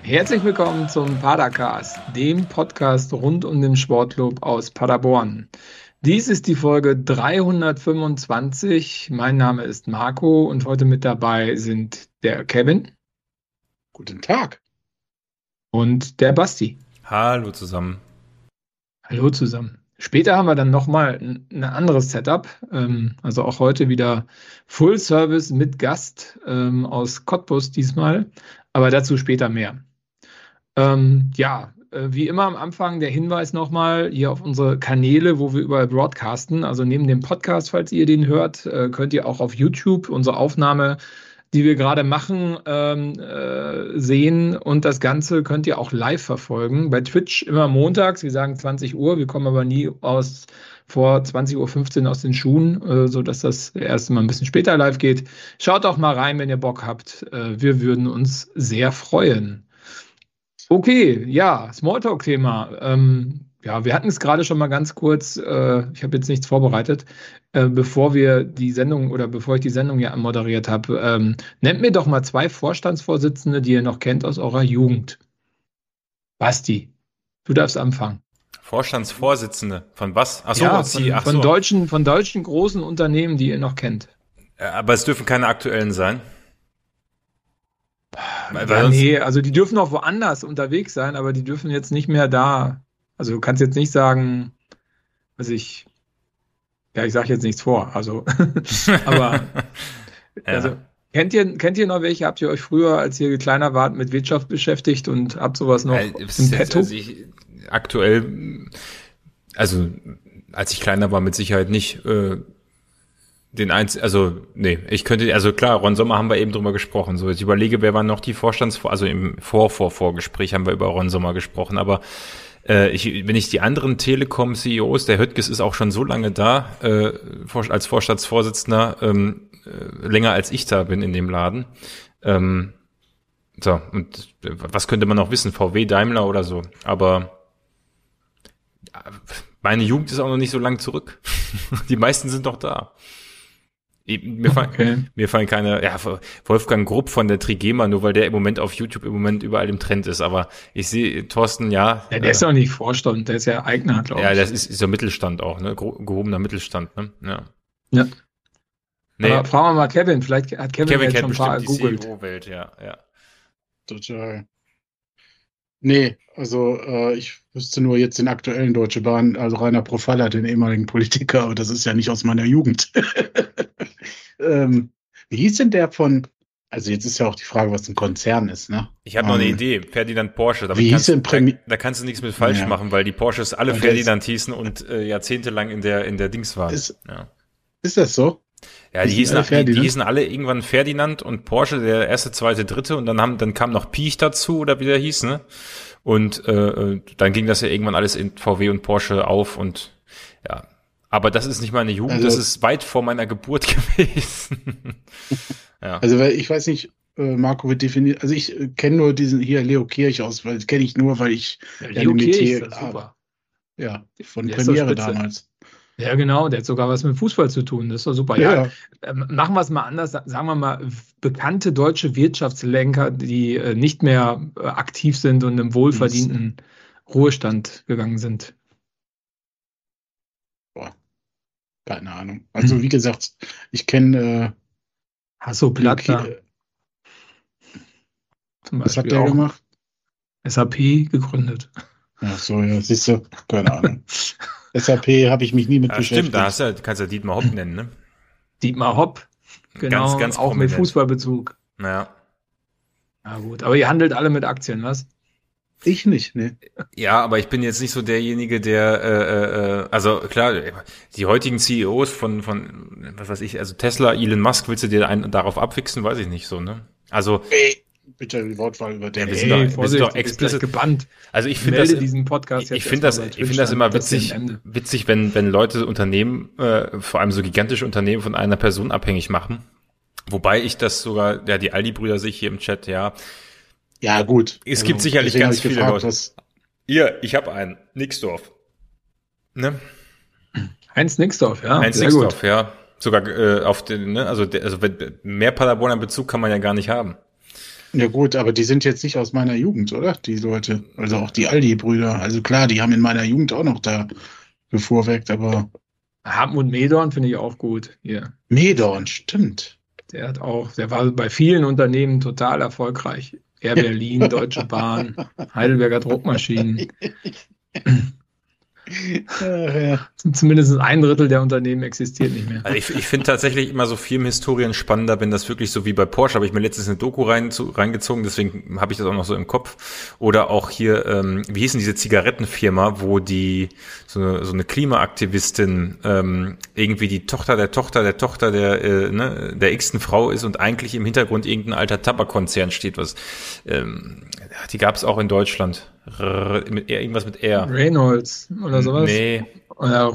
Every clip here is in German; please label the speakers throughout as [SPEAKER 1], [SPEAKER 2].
[SPEAKER 1] Herzlich willkommen zum Padercast, dem Podcast rund um den Sportclub aus Paderborn. Dies ist die Folge 325. Mein Name ist Marco und heute mit dabei sind der Kevin.
[SPEAKER 2] Guten Tag.
[SPEAKER 1] Und der Basti.
[SPEAKER 3] Hallo zusammen.
[SPEAKER 1] Hallo zusammen. Später haben wir dann nochmal ein anderes Setup. Also auch heute wieder Full Service mit Gast aus Cottbus diesmal. Aber dazu später mehr. Wie immer am Anfang der Hinweis nochmal hier auf unsere Kanäle, wo wir überall broadcasten. Also neben dem Podcast, falls ihr den hört, könnt ihr auch auf YouTube unsere Aufnahme, die wir gerade machen, sehen. Und das Ganze könnt ihr auch live verfolgen. Bei Twitch immer montags, wir sagen 20 Uhr. Wir kommen aber nie vor 20:15 Uhr aus den Schuhen, sodass das erste Mal ein bisschen später live geht. Schaut auch mal rein, wenn ihr Bock habt. Wir würden uns sehr freuen. Okay, ja, Smalltalk-Thema. Wir hatten es gerade schon mal ganz kurz, ich habe jetzt nichts vorbereitet, bevor ich die Sendung hier anmoderiert habe. Nennt mir doch mal 2 Vorstandsvorsitzende, die ihr noch kennt aus eurer Jugend. Basti, du darfst anfangen.
[SPEAKER 3] Vorstandsvorsitzende, von was?
[SPEAKER 1] Von deutschen großen Unternehmen, die ihr noch kennt.
[SPEAKER 3] Aber es dürfen keine aktuellen sein.
[SPEAKER 1] Also die dürfen auch woanders unterwegs sein, aber die dürfen jetzt nicht mehr da. Also du kannst jetzt nicht sagen, ich sage jetzt nichts vor. Also, aber also kennt ihr noch welche? Habt ihr euch früher, als ihr kleiner wart, mit Wirtschaft beschäftigt und habt sowas noch im Petto?
[SPEAKER 3] Aktuell, als ich kleiner war, mit Sicherheit nicht. Klar, Ron Sommer haben wir eben drüber gesprochen. So, ich überlege, wer waren noch die im Vorgespräch haben wir über Ron Sommer gesprochen, aber wenn ich die anderen Telekom-CEOs, der Höttges ist auch schon so lange da, als Vorstandsvorsitzender, länger als ich da bin in dem Laden. Und was könnte man noch wissen? VW, Daimler oder so. Aber meine Jugend ist auch noch nicht so lang zurück. Die meisten sind doch da. Mir fallen keine, Wolfgang Grupp von der Trigema, nur weil der im Moment auf YouTube überall im Trend ist, aber ich sehe Thorsten,
[SPEAKER 1] der ist doch nicht Vorstand, der ist ja Eigner, glaube ich.
[SPEAKER 3] Ja, das ist so Mittelstand auch, ne, gehobener Mittelstand, ne, ja.
[SPEAKER 1] Nee. Aber fragen wir mal Kevin, vielleicht hat Kevin jetzt schon ein paar gegoogelt.
[SPEAKER 3] CEO-Welt, ja.
[SPEAKER 2] Total. Nee, also ich wüsste nur jetzt den aktuellen Deutsche Bahn, also Rainer Profalla, den ehemaligen Politiker, aber das ist ja nicht aus meiner Jugend. Wie hieß denn der also jetzt ist ja auch die Frage, was ein Konzern ist, ne?
[SPEAKER 3] Ich habe noch eine Idee, Ferdinand Porsche.
[SPEAKER 2] Wie hieß denn
[SPEAKER 3] da kannst du nichts mit falsch machen, weil die Porsches alle Ferdinand hießen und jahrzehntelang in der Dings waren.
[SPEAKER 2] Ist das so?
[SPEAKER 3] Ja, die hießen alle irgendwann Ferdinand und Porsche, der erste, zweite, dritte, und dann kam noch Piech dazu, oder wie der hieß, ne? Und dann ging das ja irgendwann alles in VW und Porsche auf und ja. Aber das ist nicht meine Jugend,
[SPEAKER 2] also,
[SPEAKER 3] das ist weit vor meiner Geburt gewesen. Ja.
[SPEAKER 2] Also weil ich weiß nicht, Marco wird definiert, also ich kenne nur diesen hier Leo Kirchhaus, weil das kenne ich nur, weil ich
[SPEAKER 1] Leo Kirch, super.
[SPEAKER 2] Ja, von Premiere damals.
[SPEAKER 1] Ja, genau, der hat sogar was mit Fußball zu tun, das ist doch super. Ja. Machen wir es mal anders, sagen wir mal, bekannte deutsche Wirtschaftslenker, die nicht mehr aktiv sind und im wohlverdienten Ruhestand gegangen sind.
[SPEAKER 2] Boah, keine Ahnung. Also wie gesagt, ich kenne
[SPEAKER 1] Hasso Plattner.
[SPEAKER 2] Was hat der gemacht?
[SPEAKER 1] SAP gegründet.
[SPEAKER 2] Ach so, ja, siehst du, keine Ahnung. SAP habe ich mich nie mit beschäftigt.
[SPEAKER 3] Stimmt, du kannst ja Dietmar Hopp nennen, ne?
[SPEAKER 1] Dietmar Hopp, genau,
[SPEAKER 3] ganz
[SPEAKER 1] auch
[SPEAKER 3] prominent.
[SPEAKER 1] Mit Fußballbezug.
[SPEAKER 3] Naja.
[SPEAKER 1] Na gut, aber ihr handelt alle mit Aktien, was?
[SPEAKER 2] Ich nicht, ne?
[SPEAKER 3] Ja, aber ich bin jetzt nicht so derjenige, der, also klar, die heutigen CEOs von, was weiß ich, also Tesla, Elon Musk, willst du dir einen darauf abwichsen? Weiß ich nicht so, ne? Also.
[SPEAKER 2] Bitte die Wortwahl über den.
[SPEAKER 3] Wir sind doch explizit
[SPEAKER 1] gebannt.
[SPEAKER 3] Also ich finde das,
[SPEAKER 1] diesen Podcast
[SPEAKER 3] ich finde das immer witzig, wenn Leute Unternehmen, vor allem so gigantische Unternehmen von einer Person abhängig machen. Wobei ich das sogar, die Aldi-Brüder sich hier im Chat,
[SPEAKER 2] Ja, gut.
[SPEAKER 3] Es gibt sicherlich ganz viele Leute. Ich habe einen. Nixdorf. Ne?
[SPEAKER 1] Heinz Nixdorf, ja.
[SPEAKER 3] Heinz Nixdorf, ja. Sogar auf den, ne? Also mehr Paderborner Bezug kann man ja gar nicht haben.
[SPEAKER 2] Ja gut, aber die sind jetzt nicht aus meiner Jugend, oder? Die Leute. Also auch die Aldi-Brüder. Also klar, die haben in meiner Jugend auch noch da gefuhrwerkt, aber
[SPEAKER 1] Hartmut Medorn finde ich auch gut. Hier.
[SPEAKER 2] Medorn, stimmt.
[SPEAKER 1] Der war bei vielen Unternehmen total erfolgreich. Air Berlin, Deutsche Bahn, Heidelberger Druckmaschinen.
[SPEAKER 2] Ja.
[SPEAKER 1] Zumindest ein Drittel der Unternehmen existiert nicht mehr.
[SPEAKER 3] Also ich finde tatsächlich immer so Filmhistorien spannender, wenn das wirklich so wie bei Porsche, habe ich mir letztens eine Doku reingezogen, deswegen habe ich das auch noch so im Kopf. Oder auch hier, wie hieß denn diese Zigarettenfirma, wo die so eine Klimaaktivistin irgendwie die Tochter der x-ten Frau ist und eigentlich im Hintergrund irgendein alter Tabakkonzern steht, was die gab es auch in Deutschland. Irgendwas mit R.
[SPEAKER 1] Reynolds oder sowas?
[SPEAKER 3] Nee.
[SPEAKER 1] Oder,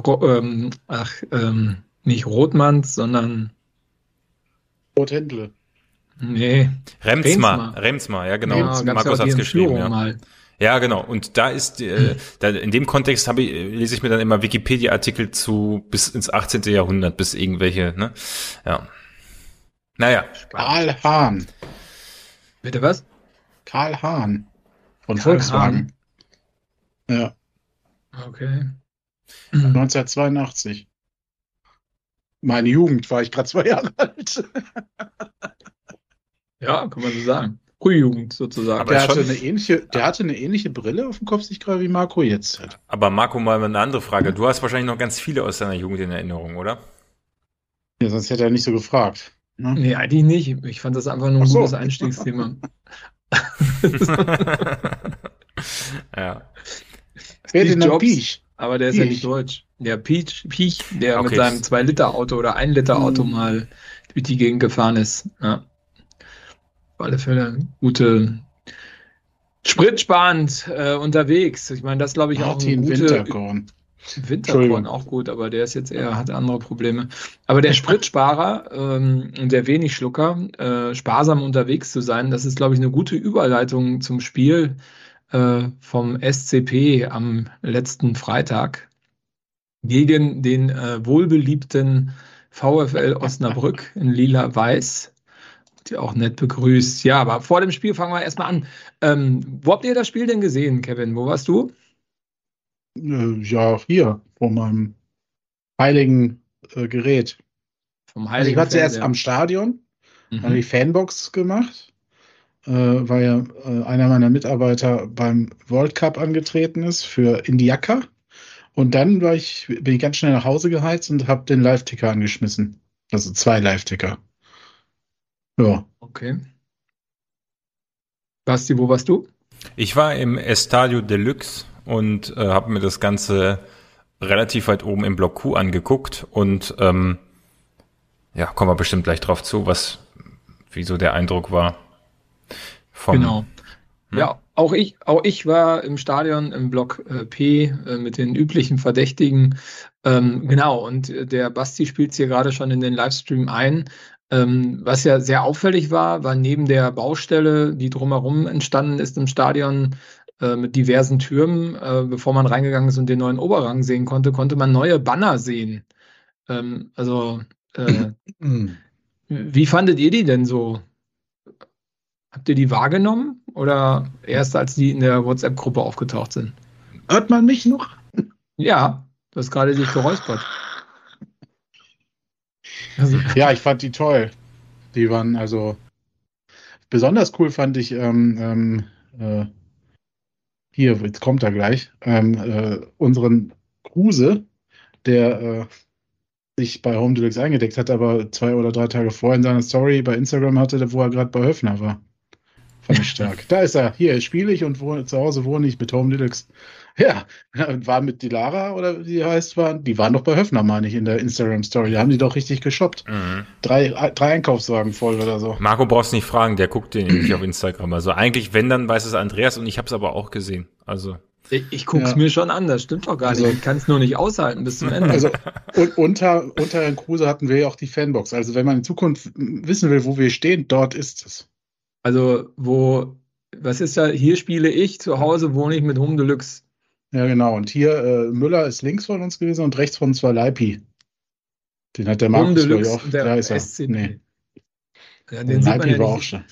[SPEAKER 1] nicht Rothmanns, sondern
[SPEAKER 2] Rothändle.
[SPEAKER 1] nee.
[SPEAKER 3] Remsmar, ja genau.
[SPEAKER 1] Ja,
[SPEAKER 3] Markus hat's geschrieben, ja.
[SPEAKER 1] Mal.
[SPEAKER 3] Ja, genau. Und da ist, in dem Kontext lese ich mir dann immer Wikipedia-Artikel zu bis ins 18. Jahrhundert, bis irgendwelche, ne? Ja. Naja.
[SPEAKER 2] Karl Hahn.
[SPEAKER 1] Bitte was?
[SPEAKER 2] Karl Hahn. Von
[SPEAKER 1] Karl
[SPEAKER 2] Volkswagen. Ja.
[SPEAKER 1] Okay.
[SPEAKER 2] 1982. Meine Jugend war ich gerade 2 Jahre alt.
[SPEAKER 1] Ja, kann man so sagen. Frühjugend sozusagen.
[SPEAKER 3] Aber
[SPEAKER 2] Der
[SPEAKER 3] schon-
[SPEAKER 2] hatte eine ähnliche Brille auf dem Kopf, sich gerade wie Marco jetzt hat.
[SPEAKER 3] Aber Marco, mal eine andere Frage. Du hast wahrscheinlich noch ganz viele aus deiner Jugend in Erinnerung, oder?
[SPEAKER 2] Ja, sonst hätte er nicht so gefragt. Ne?
[SPEAKER 1] Nee, eigentlich nicht. Ich fand das einfach nur ein
[SPEAKER 2] Ach so.
[SPEAKER 1] gutes Einstiegsthema.
[SPEAKER 2] Wer
[SPEAKER 1] Steve
[SPEAKER 2] denn dann
[SPEAKER 1] Jobs,
[SPEAKER 2] Piech?
[SPEAKER 1] aber der ist ja
[SPEAKER 2] Piech.
[SPEAKER 1] nicht deutsch. Der Piech, der
[SPEAKER 3] Okay.
[SPEAKER 1] mit seinem 2-Liter-Auto oder 1-Liter-Auto mal durch die Gegend gefahren ist. Ja. Auf alle Fälle gute, spritsparend unterwegs. Ich meine, das glaube ich auch eine
[SPEAKER 2] Martin
[SPEAKER 1] gute
[SPEAKER 2] Winterkorn.
[SPEAKER 1] Winterkorn
[SPEAKER 2] Entschuldigung.
[SPEAKER 1] auch gut, aber der ist jetzt hat andere Probleme. Aber der Spritsparer und der Wenigschlucker, sparsam unterwegs zu sein, das ist, glaube ich, eine gute Überleitung zum Spiel vom SCP am letzten Freitag gegen den wohlbeliebten VfL Osnabrück in lila-weiß. Die auch nett begrüßt. Ja, aber vor dem Spiel fangen wir erstmal an. Wo habt ihr das Spiel denn gesehen, Kevin? Wo warst du?
[SPEAKER 2] Ja, hier, vor meinem heiligen Gerät.
[SPEAKER 1] Vom
[SPEAKER 2] Also ich war zuerst
[SPEAKER 1] Fernseher.
[SPEAKER 2] am Stadion, habe
[SPEAKER 1] Mhm.
[SPEAKER 2] die Fanbox gemacht, weil ja einer meiner Mitarbeiter beim World Cup angetreten ist für Indiaka. Und dann bin ich ganz schnell nach Hause geheizt und habe den Live-Ticker angeschmissen. Also 2 Live-Ticker. Ja.
[SPEAKER 1] Okay. Basti, wo warst du?
[SPEAKER 3] Ich war im Estadio Deluxe und habe mir das Ganze relativ weit oben im Block Q angeguckt und ja, kommen wir bestimmt gleich drauf zu, wie so der Eindruck war.
[SPEAKER 1] Genau. Ja, auch ich war im Stadion im Block P mit den üblichen Verdächtigen. Genau, und der Basti spielt es hier gerade schon in den Livestream ein. Was ja sehr auffällig war neben der Baustelle, die drumherum entstanden ist im Stadion mit diversen Türmen, bevor man reingegangen ist und den neuen Oberrang sehen konnte man neue Banner sehen. Wie fandet ihr die denn so? Habt ihr die wahrgenommen oder erst als die in der WhatsApp-Gruppe aufgetaucht sind?
[SPEAKER 2] Hört man mich noch?
[SPEAKER 1] Ja, du hast gerade dich geräuspert. Also,
[SPEAKER 2] Ja, ich fand die toll. Die waren also besonders cool fand ich hier, jetzt kommt er gleich, unseren Kruse, der sich bei Home Deluxe eingedeckt hat, aber 2 oder 3 Tage vorher in seiner Story bei Instagram hatte, wo er gerade bei Höfner war. Fand ich stark. Da ist er. Hier spiele ich und zu Hause wohne ich mit Home Deluxe. Ja, war mit Dilara oder wie die heißt, die waren doch bei Höfner, meine ich, in der Instagram-Story. Da haben die doch richtig geshoppt.
[SPEAKER 3] Mhm.
[SPEAKER 2] 3 Einkaufswagen voll oder so.
[SPEAKER 3] Marco brauchst nicht fragen, der guckt den nämlich auf Instagram. Also eigentlich, wenn, dann weiß es Andreas und ich habe es aber auch gesehen. Also
[SPEAKER 1] ich gucke es mir schon an, das stimmt doch gar nicht. Ich kann es nur nicht aushalten bis zum Ende.
[SPEAKER 2] Also und unter Herrn Kruse hatten wir ja auch die Fanbox. Also wenn man in Zukunft wissen will, wo wir stehen, dort ist es.
[SPEAKER 1] Also was ist da? Hier spiele ich, zu Hause wohne ich mit Home Deluxe.
[SPEAKER 2] Ja, genau. Und hier Müller ist links von uns gewesen und rechts von uns war Leipi. Den hat der
[SPEAKER 1] Home
[SPEAKER 2] Markus, glaube ich,
[SPEAKER 1] Deluxe
[SPEAKER 2] auch.
[SPEAKER 1] und der
[SPEAKER 2] Da ist er.
[SPEAKER 1] SCP.
[SPEAKER 2] Nee.
[SPEAKER 1] Ja, den sieht man
[SPEAKER 2] Leipi
[SPEAKER 1] ja
[SPEAKER 2] war auch
[SPEAKER 1] nicht,
[SPEAKER 2] schon.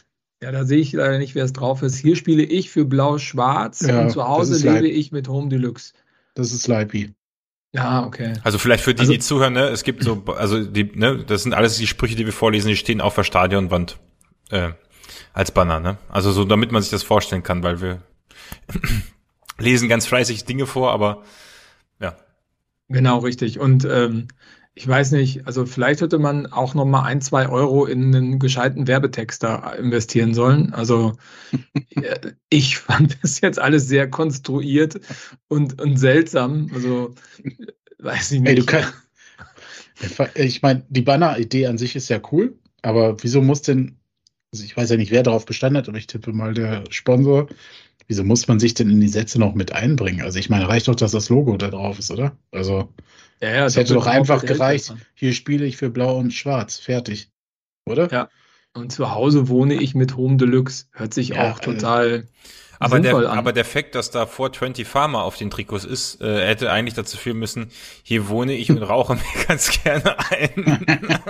[SPEAKER 1] Ja, da sehe ich leider nicht, wer es drauf ist. Hier spiele ich für Blau-Schwarz
[SPEAKER 2] Ja,
[SPEAKER 1] und zu Hause
[SPEAKER 2] das ist
[SPEAKER 1] lebe
[SPEAKER 2] Leip.
[SPEAKER 1] ich mit Home Deluxe.
[SPEAKER 2] Das ist Leipi.
[SPEAKER 1] Ja, okay.
[SPEAKER 3] Also vielleicht für die,
[SPEAKER 1] Also-
[SPEAKER 3] die zuhören, ne, es gibt so, also die, ne, das sind alles die Sprüche, die wir vorlesen, die stehen auf der Stadionwand als Banner, ne? Also so, damit man sich das vorstellen kann, weil wir lesen ganz fleißig Dinge vor, aber ja.
[SPEAKER 1] Genau, richtig. Und ich weiß nicht, also vielleicht hätte man auch noch mal 1, 2 Euro in einen gescheiten Werbetext da investieren sollen. Also ich fand das jetzt alles sehr konstruiert und seltsam. Also weiß ich
[SPEAKER 2] Ey,
[SPEAKER 1] nicht.
[SPEAKER 2] ich meine, die Banner-Idee an sich ist ja cool, aber wieso muss denn, also ich weiß ja nicht, wer darauf bestanden hat, aber ich tippe mal der Sponsor, wieso muss man sich denn in die Sätze noch mit einbringen? Also ich meine, reicht doch, dass das Logo da drauf ist, oder? Also
[SPEAKER 1] Ja,
[SPEAKER 2] es hätte doch
[SPEAKER 1] doppelt
[SPEAKER 2] einfach
[SPEAKER 1] drauf hält
[SPEAKER 2] gereicht,
[SPEAKER 1] das dann.
[SPEAKER 2] hier spiele ich für Blau und Schwarz, fertig, oder?
[SPEAKER 1] Ja. Und zu Hause wohne ich mit Home Deluxe. Hört sich
[SPEAKER 2] Ja,
[SPEAKER 1] auch total
[SPEAKER 3] Aber
[SPEAKER 1] sinnvoll an.
[SPEAKER 3] der Fakt, dass da 420 Pharma auf den Trikots ist, hätte eigentlich dazu führen müssen, hier wohne ich und rauche mir ganz gerne ein.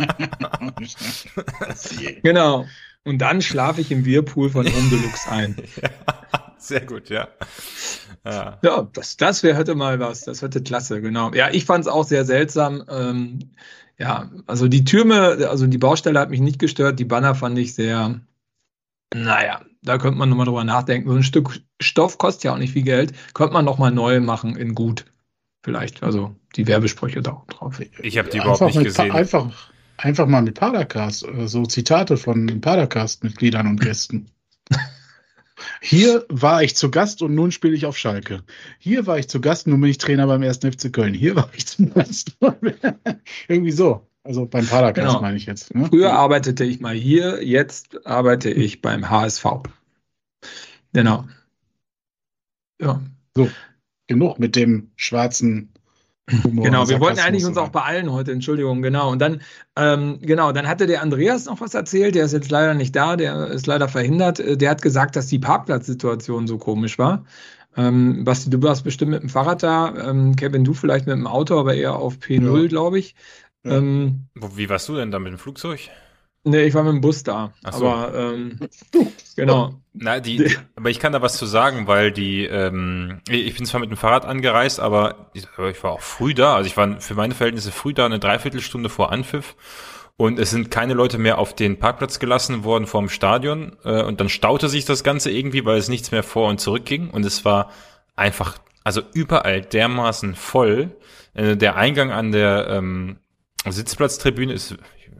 [SPEAKER 1] Genau. Und dann schlafe ich im Whirlpool von Home Deluxe ein.
[SPEAKER 3] Sehr gut, ja. Ja.
[SPEAKER 1] Ja, das wäre hätte mal was. Das hätte klasse, genau. Ja, ich fand es auch sehr seltsam. Ja, also die Türme, also die Baustelle hat mich nicht gestört. Die Banner fand ich sehr, naja, da könnte man nochmal drüber nachdenken. So ein Stück Stoff kostet ja auch nicht viel Geld. Könnte man nochmal neu machen in gut. Vielleicht, also die Werbesprüche da auch drauf.
[SPEAKER 3] Ich habe die überhaupt nicht gesehen.
[SPEAKER 2] Einfach mal mit Padercast, so Zitate von Padercast-Mitgliedern und Gästen. Hier war ich zu Gast und nun spiele ich auf Schalke. Hier war ich zu Gast und nun bin ich Trainer beim 1. FC Köln. Hier war ich zu Gast. Irgendwie so. Also beim Padercast
[SPEAKER 1] Genau.
[SPEAKER 2] meine ich jetzt. Ne?
[SPEAKER 1] Früher arbeitete ich mal hier, jetzt arbeite ich beim HSV. Genau. Ja.
[SPEAKER 2] So, genug mit dem schwarzen Humor.
[SPEAKER 1] Genau,
[SPEAKER 2] und
[SPEAKER 1] wir wollten
[SPEAKER 2] Sarkasmus
[SPEAKER 1] eigentlich uns
[SPEAKER 2] und
[SPEAKER 1] auch beeilen heute, Entschuldigung, genau. Und dann, genau, dann hatte der Andreas noch was erzählt, der ist jetzt leider nicht da, der ist leider verhindert. Der hat gesagt, dass die Parkplatzsituation so komisch war. Basti, du warst bestimmt mit dem Fahrrad da, Kevin, du vielleicht mit dem Auto, aber eher auf P0,
[SPEAKER 2] Ja.
[SPEAKER 1] glaube ich.
[SPEAKER 2] Ja.
[SPEAKER 3] Wie warst du denn da mit dem Flugzeug?
[SPEAKER 1] Nee, ich war mit dem Bus da.
[SPEAKER 3] Ach so.
[SPEAKER 1] Aber genau.
[SPEAKER 3] Na, aber ich kann da was zu sagen, weil ich bin zwar mit dem Fahrrad angereist, aber ich war auch früh da. Also ich war für meine Verhältnisse früh da, eine Dreiviertelstunde vor Anpfiff. Und es sind keine Leute mehr auf den Parkplatz gelassen worden vor dem Stadion. Und dann staute sich das Ganze irgendwie, weil es nichts mehr vor und zurück ging. Und es war einfach, also überall dermaßen voll. Der Eingang an der Sitzplatztribüne ist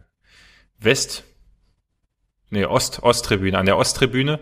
[SPEAKER 3] Osttribüne. An der Osttribüne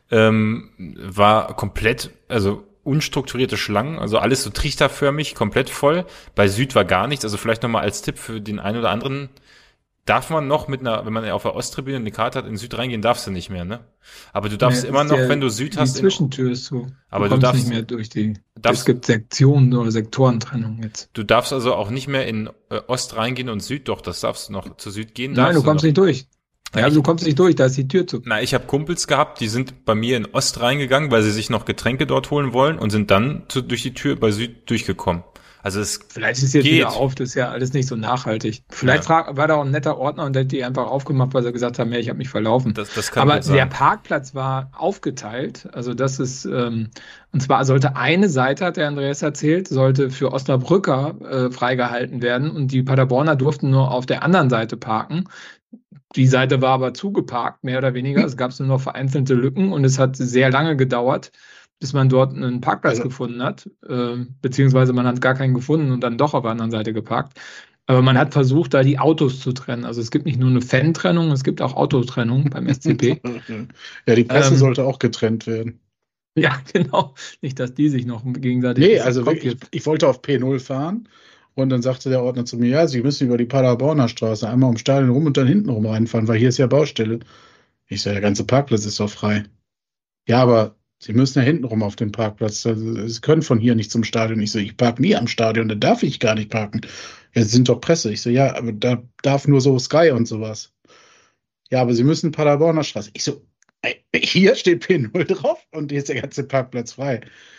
[SPEAKER 3] war komplett, also unstrukturierte Schlangen, also alles so trichterförmig, komplett voll. Bei Süd war gar nichts. Also vielleicht nochmal als Tipp für den einen oder anderen, darf man noch wenn man auf der Osttribüne eine Karte hat, in Süd reingehen, darfst du nicht mehr, ne? Aber du darfst
[SPEAKER 1] Nee,
[SPEAKER 3] immer
[SPEAKER 1] ist
[SPEAKER 3] noch,
[SPEAKER 1] der-
[SPEAKER 3] wenn du Süd
[SPEAKER 1] Die
[SPEAKER 3] hast,
[SPEAKER 1] Zwischentür ist zu.
[SPEAKER 3] Aber
[SPEAKER 1] du
[SPEAKER 3] du
[SPEAKER 1] kommst
[SPEAKER 3] darfst-
[SPEAKER 1] nicht mehr durch die.
[SPEAKER 3] darfst-
[SPEAKER 1] Es gibt Sektionen oder Sektorentrennung jetzt.
[SPEAKER 3] du darfst also auch nicht mehr in Ost reingehen und Süd, doch, das darfst du noch zu Süd gehen.
[SPEAKER 1] Nein,
[SPEAKER 3] darfst
[SPEAKER 1] du kommst
[SPEAKER 3] noch.
[SPEAKER 1] nicht durch.
[SPEAKER 3] Ja,
[SPEAKER 1] Ja,
[SPEAKER 3] ich-
[SPEAKER 1] du kommst nicht durch, da ist die Tür zu.
[SPEAKER 3] Na, ich habe Kumpels gehabt, die sind bei mir in Ost reingegangen, weil sie sich noch Getränke dort holen wollen und sind dann durch die Tür bei Süd durchgekommen. Also es
[SPEAKER 1] Vielleicht ist jetzt
[SPEAKER 3] geht.
[SPEAKER 1] wieder auf, das ist ja alles nicht so nachhaltig. Vielleicht war da auch ein netter Ordner und der hat die einfach aufgemacht, weil sie gesagt haben, ja, ich habe mich verlaufen.
[SPEAKER 3] Das kann
[SPEAKER 1] Aber
[SPEAKER 3] gut sein.
[SPEAKER 1] der Parkplatz war aufgeteilt. Also das ist, und zwar sollte eine Seite, hat der Andreas erzählt, sollte für Osnabrücker freigehalten werden und die Paderborner durften nur auf der anderen Seite parken. Die Seite war aber zugeparkt, mehr oder weniger. Es gab nur noch vereinzelte Lücken und es hat sehr lange gedauert, bis man dort einen Parkplatz
[SPEAKER 2] Also-
[SPEAKER 1] gefunden hat. Beziehungsweise man hat gar keinen gefunden und dann doch auf der anderen Seite geparkt. Aber man hat versucht, da die Autos zu trennen. Also es gibt nicht nur eine Fan-Trennung, es gibt auch Autotrennung beim SCP.
[SPEAKER 2] Ja, die Presse
[SPEAKER 1] Ähm,
[SPEAKER 2] sollte auch getrennt werden.
[SPEAKER 1] Ja, genau. Nicht, dass die sich noch gegenseitig.
[SPEAKER 2] Nee,
[SPEAKER 1] das
[SPEAKER 2] also
[SPEAKER 1] Kopf
[SPEAKER 2] wirklich, ich wollte auf P0 fahren und dann sagte der Ordner zu mir, ja, Sie müssen über die Paderborner Straße einmal ums Stadion rum und dann hinten rum reinfahren, weil hier ist ja Baustelle. Ich so, der ganze Parkplatz ist doch frei. Ja, aber Sie müssen ja hinten rum auf den Parkplatz. Also, Sie können von hier nicht zum Stadion. Ich so, ich parke nie am Stadion, da darf ich gar nicht parken. Ja, Sie sind doch Presse. Ich so, ja, aber da darf nur so Sky und sowas. Ja, aber Sie müssen Paderborner Straße. Ich so, ey, hier steht P0 drauf und hier ist der ganze Parkplatz frei.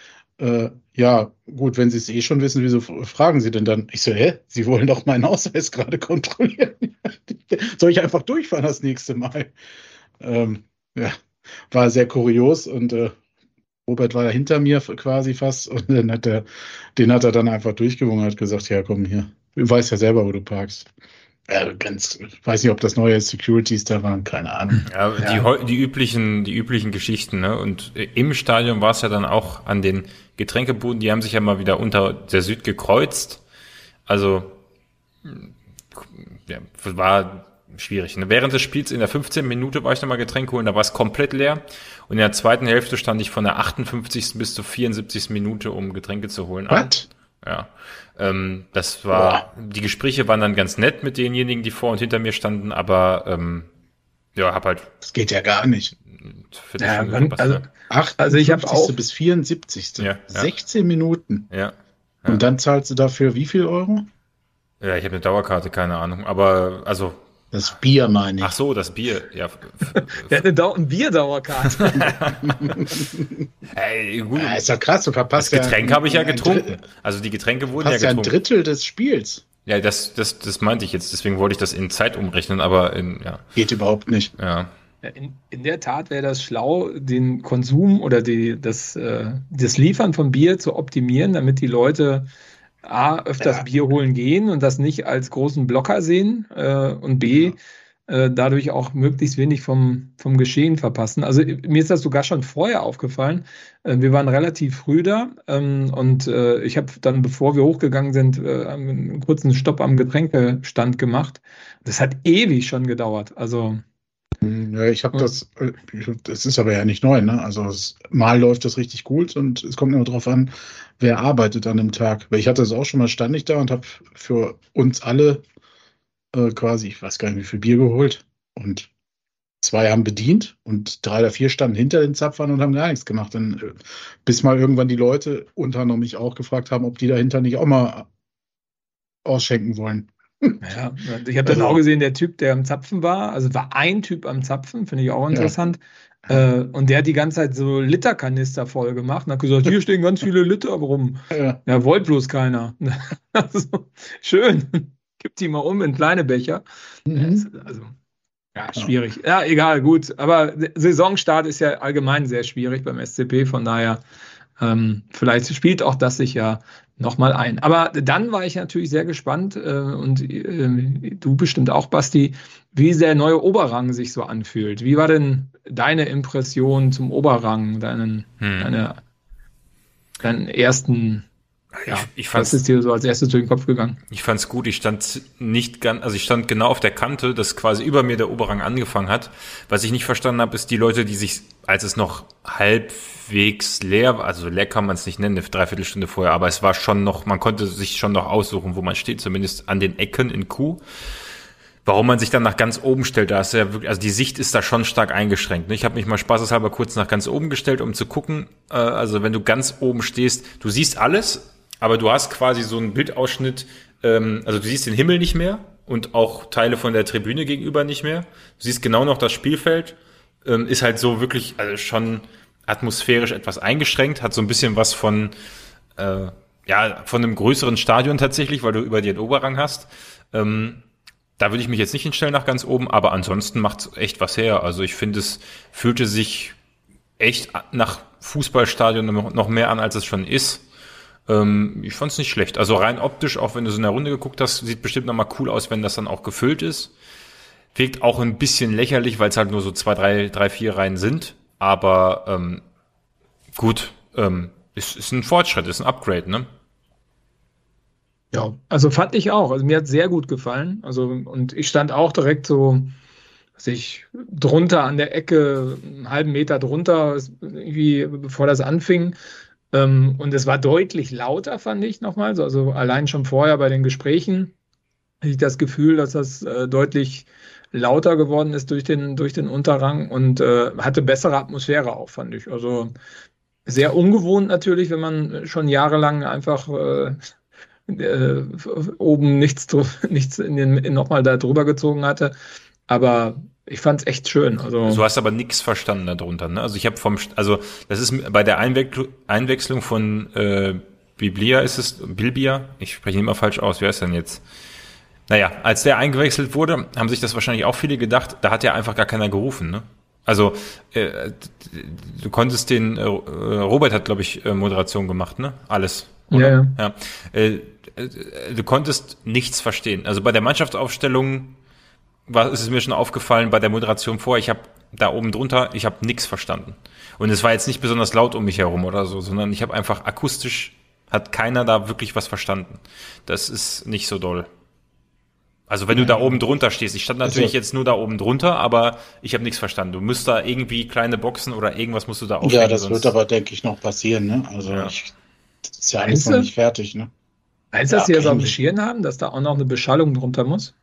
[SPEAKER 2] Ja, gut, wenn Sie es eh schon wissen, wieso fragen Sie denn dann? Ich so, hä? Sie wollen doch meinen Ausweis gerade kontrollieren. Soll ich einfach durchfahren das nächste Mal? Ja, war sehr kurios und Robert war da hinter mir quasi fast und den hat er dann einfach durchgewunken und hat gesagt, ja komm hier, du weißt ja selber, wo du parkst. Weiß nicht, ob das neue Securities da waren, keine Ahnung.
[SPEAKER 3] Ja, die üblichen Geschichten, ne? Und im Stadion war es ja dann auch an den Getränkebuden, die haben sich ja mal wieder unter der Süd gekreuzt. Also, ja, war schwierig. Ne? Während des Spiels in der 15. Minute war ich nochmal Getränke holen, da war es komplett leer. Und in der zweiten Hälfte stand ich von der 58. bis zur 74. Minute, um Getränke zu holen.
[SPEAKER 2] Was?
[SPEAKER 3] Ja. Das war, die Gespräche waren dann ganz nett mit denjenigen, die vor und hinter mir standen, aber hab halt.
[SPEAKER 2] Das geht ja gar nicht.
[SPEAKER 1] Ja,
[SPEAKER 2] ich
[SPEAKER 1] habe auch
[SPEAKER 2] bis 74.
[SPEAKER 3] Ja,
[SPEAKER 2] 16 Minuten.
[SPEAKER 3] Ja.
[SPEAKER 2] Und dann zahlst du dafür wie viel Euro?
[SPEAKER 3] Ja, ich habe eine Dauerkarte, keine Ahnung. Aber also.
[SPEAKER 2] Das Bier meine ich.
[SPEAKER 3] Ach so, das Bier. Ja.
[SPEAKER 1] Der hat eine Bierdauerkarte.
[SPEAKER 3] Hey, gut.
[SPEAKER 2] Ja, ist ja krass, du verpasst
[SPEAKER 3] das Getränk habe ich ja getrunken. Also die Getränke wurden ja getrunken.
[SPEAKER 2] Ein Drittel des Spiels.
[SPEAKER 3] Ja, das meinte ich jetzt. Deswegen wollte ich das in Zeit umrechnen, aber ja.
[SPEAKER 2] Geht überhaupt nicht.
[SPEAKER 3] Ja.
[SPEAKER 1] In der Tat wäre das schlau, den Konsum oder das Liefern von Bier zu optimieren, damit die Leute öfters Bier holen gehen und das nicht als großen Blocker sehen und B, dadurch auch möglichst wenig vom Geschehen verpassen. Also mir ist das sogar schon vorher aufgefallen. Wir waren relativ früh da und ich habe dann, bevor wir hochgegangen sind, einen kurzen Stopp am Getränkestand gemacht. Das hat ewig schon gedauert. Also
[SPEAKER 2] ja, ich habe das ist aber ja nicht neu, ne? Also mal läuft das richtig gut und es kommt immer drauf an, wer arbeitet an dem Tag. Weil ich hatte das auch schon mal, stand ich da und habe für uns alle quasi, ich weiß gar nicht, wie viel Bier geholt und 2 haben bedient und 3 oder 4 standen hinter den Zapfern und haben gar nichts gemacht. Dann, bis mal irgendwann die Leute unter anderem mich auch gefragt haben, ob die dahinter nicht auch mal ausschenken wollen.
[SPEAKER 1] Ja, ich habe dann auch gesehen, der Typ, der am Zapfen war, also war ein Typ am Zapfen, finde ich auch interessant. Ja. Und der hat die ganze Zeit so Literkanister voll gemacht und hat gesagt, hier stehen ganz viele Liter rum. Ja, wollte bloß keiner. Also, schön. Gib die mal um in kleine Becher. Also, schwierig. Ja, egal, gut. Aber Saisonstart ist ja allgemein sehr schwierig beim SCP, von daher vielleicht spielt auch das sich ja nochmal ein. Aber dann war ich natürlich sehr gespannt und du bestimmt auch, Basti, wie der neue Oberrang sich so anfühlt. Wie war denn deine Impression zum Oberrang, deinen ersten? Ja, was ist dir so als erstes durch den Kopf gegangen?
[SPEAKER 3] Ich fand's gut. Ich stand genau auf der Kante, dass quasi über mir der Oberrang angefangen hat. Was ich nicht verstanden habe, ist die Leute, die sich, als es noch halbwegs leer war, also leer kann man es nicht nennen, eine Dreiviertelstunde vorher, aber es war schon noch, man konnte sich schon noch aussuchen, wo man steht, zumindest an den Ecken in Q. Warum man sich dann nach ganz oben stellt, da ist ja wirklich, also die Sicht ist da schon stark eingeschränkt. Ich habe mich mal spaßeshalber kurz nach ganz oben gestellt, um zu gucken. Also wenn du ganz oben stehst, du siehst alles, aber du hast quasi so einen Bildausschnitt, also du siehst den Himmel nicht mehr und auch Teile von der Tribüne gegenüber nicht mehr. Du siehst genau noch das Spielfeld, ist halt so wirklich, also schon atmosphärisch etwas eingeschränkt, hat so ein bisschen was von von einem größeren Stadion tatsächlich, weil du über dir den Oberrang hast. Da würde ich mich jetzt nicht hinstellen nach ganz oben, aber ansonsten macht's echt was her. Also ich finde, es fühlte sich echt nach Fußballstadion noch mehr an, als es schon ist. Ich fand's nicht schlecht. Also rein optisch, auch wenn du so in der Runde geguckt hast, sieht bestimmt nochmal cool aus, wenn das dann auch gefüllt ist. Wirkt auch ein bisschen lächerlich, weil es halt nur so 2, 3, 4 Reihen sind. Aber gut, ist ein Fortschritt, ist ein Upgrade, ne?
[SPEAKER 1] Ja, also fand ich auch. Also mir hat sehr gut gefallen. Also und ich stand auch direkt so, drunter an der Ecke, einen halben Meter drunter, irgendwie bevor das anfing. Und es war deutlich lauter, fand ich nochmal. Also allein schon vorher bei den Gesprächen hatte ich das Gefühl, dass das deutlich lauter geworden ist durch den Unterrang und hatte bessere Atmosphäre auch, fand ich. Also sehr ungewohnt natürlich, wenn man schon jahrelang einfach oben nichts nochmal da drüber gezogen hatte. Aber ich fand es echt schön. Also
[SPEAKER 3] du hast aber nichts verstanden darunter, ne? Also ich habe das ist bei der Einwechslung von Bilbia, ich spreche ihn immer falsch aus, wer ist denn jetzt? Naja, als der eingewechselt wurde, haben sich das wahrscheinlich auch viele gedacht, da hat ja einfach gar keiner gerufen, ne? Also du konntest Robert hat, glaube ich, Moderation gemacht, ne? Alles, oder? Ja. Du konntest nichts verstehen. Also bei der Mannschaftsaufstellung ist es mir schon aufgefallen, bei der Moderation vorher, ich habe da oben drunter, ich habe nichts verstanden. Und es war jetzt nicht besonders laut um mich herum oder so, sondern ich habe einfach akustisch, hat keiner da wirklich was verstanden. Das ist nicht so doll. Also wenn du da oben drunter stehst, ich stand natürlich jetzt nur da oben drunter, aber ich habe nichts verstanden. Du musst da irgendwie kleine Boxen oder irgendwas musst du da aufhängen.
[SPEAKER 2] Ja, das wird aber, denke ich, noch passieren, ne? Also das ist ja alles noch nicht fertig, ne?
[SPEAKER 1] Meinst du, dass sie das auf dem Schirm haben, dass da auch noch eine Beschallung drunter muss?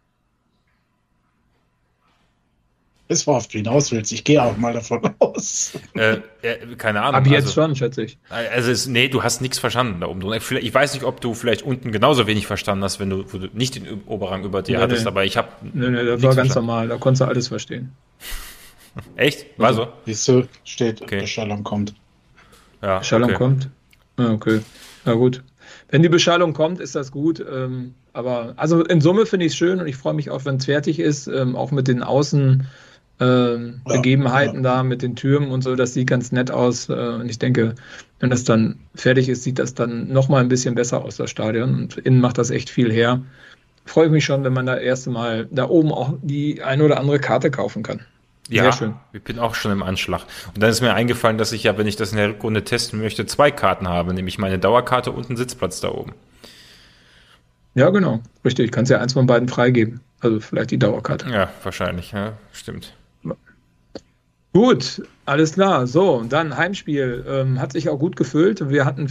[SPEAKER 2] Ist, worauf du hinaus willst. Ich gehe auch mal davon aus.
[SPEAKER 3] Keine Ahnung.
[SPEAKER 1] Aber jetzt schon, schätze ich.
[SPEAKER 3] Also nee, du hast nichts verstanden da oben drunter. Ich weiß nicht, ob du vielleicht unten genauso wenig verstanden hast, wo du nicht den Oberrang über dir hattest, aber ich habe.
[SPEAKER 1] Nee, das war ganz normal. Da konntest du alles verstehen.
[SPEAKER 3] Echt? War so?
[SPEAKER 2] Siehst du, steht, Beschallung kommt.
[SPEAKER 1] Ja, Beschallung kommt. Okay. Na gut. Wenn die Beschallung kommt, ist das gut. Aber also in Summe finde ich es schön und ich freue mich auch, wenn es fertig ist, auch mit den Begebenheiten da, mit den Türmen und so, das sieht ganz nett aus. Und ich denke, wenn das dann fertig ist, sieht das dann nochmal ein bisschen besser aus, das Stadion. Und innen macht das echt viel her. Freue ich mich schon, wenn man da erste Mal da oben auch die eine oder andere Karte kaufen kann.
[SPEAKER 3] Ja, schön. Ich bin auch schon im Anschlag. Und dann ist mir eingefallen, dass ich ja, wenn ich das in der Rückrunde testen möchte, 2 Karten habe, nämlich meine Dauerkarte und einen Sitzplatz da oben.
[SPEAKER 1] Ja, genau. Richtig. Kannst ja eins von beiden freigeben. Also vielleicht die Dauerkarte.
[SPEAKER 3] Ja, wahrscheinlich. Ja, stimmt.
[SPEAKER 1] Gut, alles klar. So, dann Heimspiel. Hat sich auch gut gefüllt. Wir hatten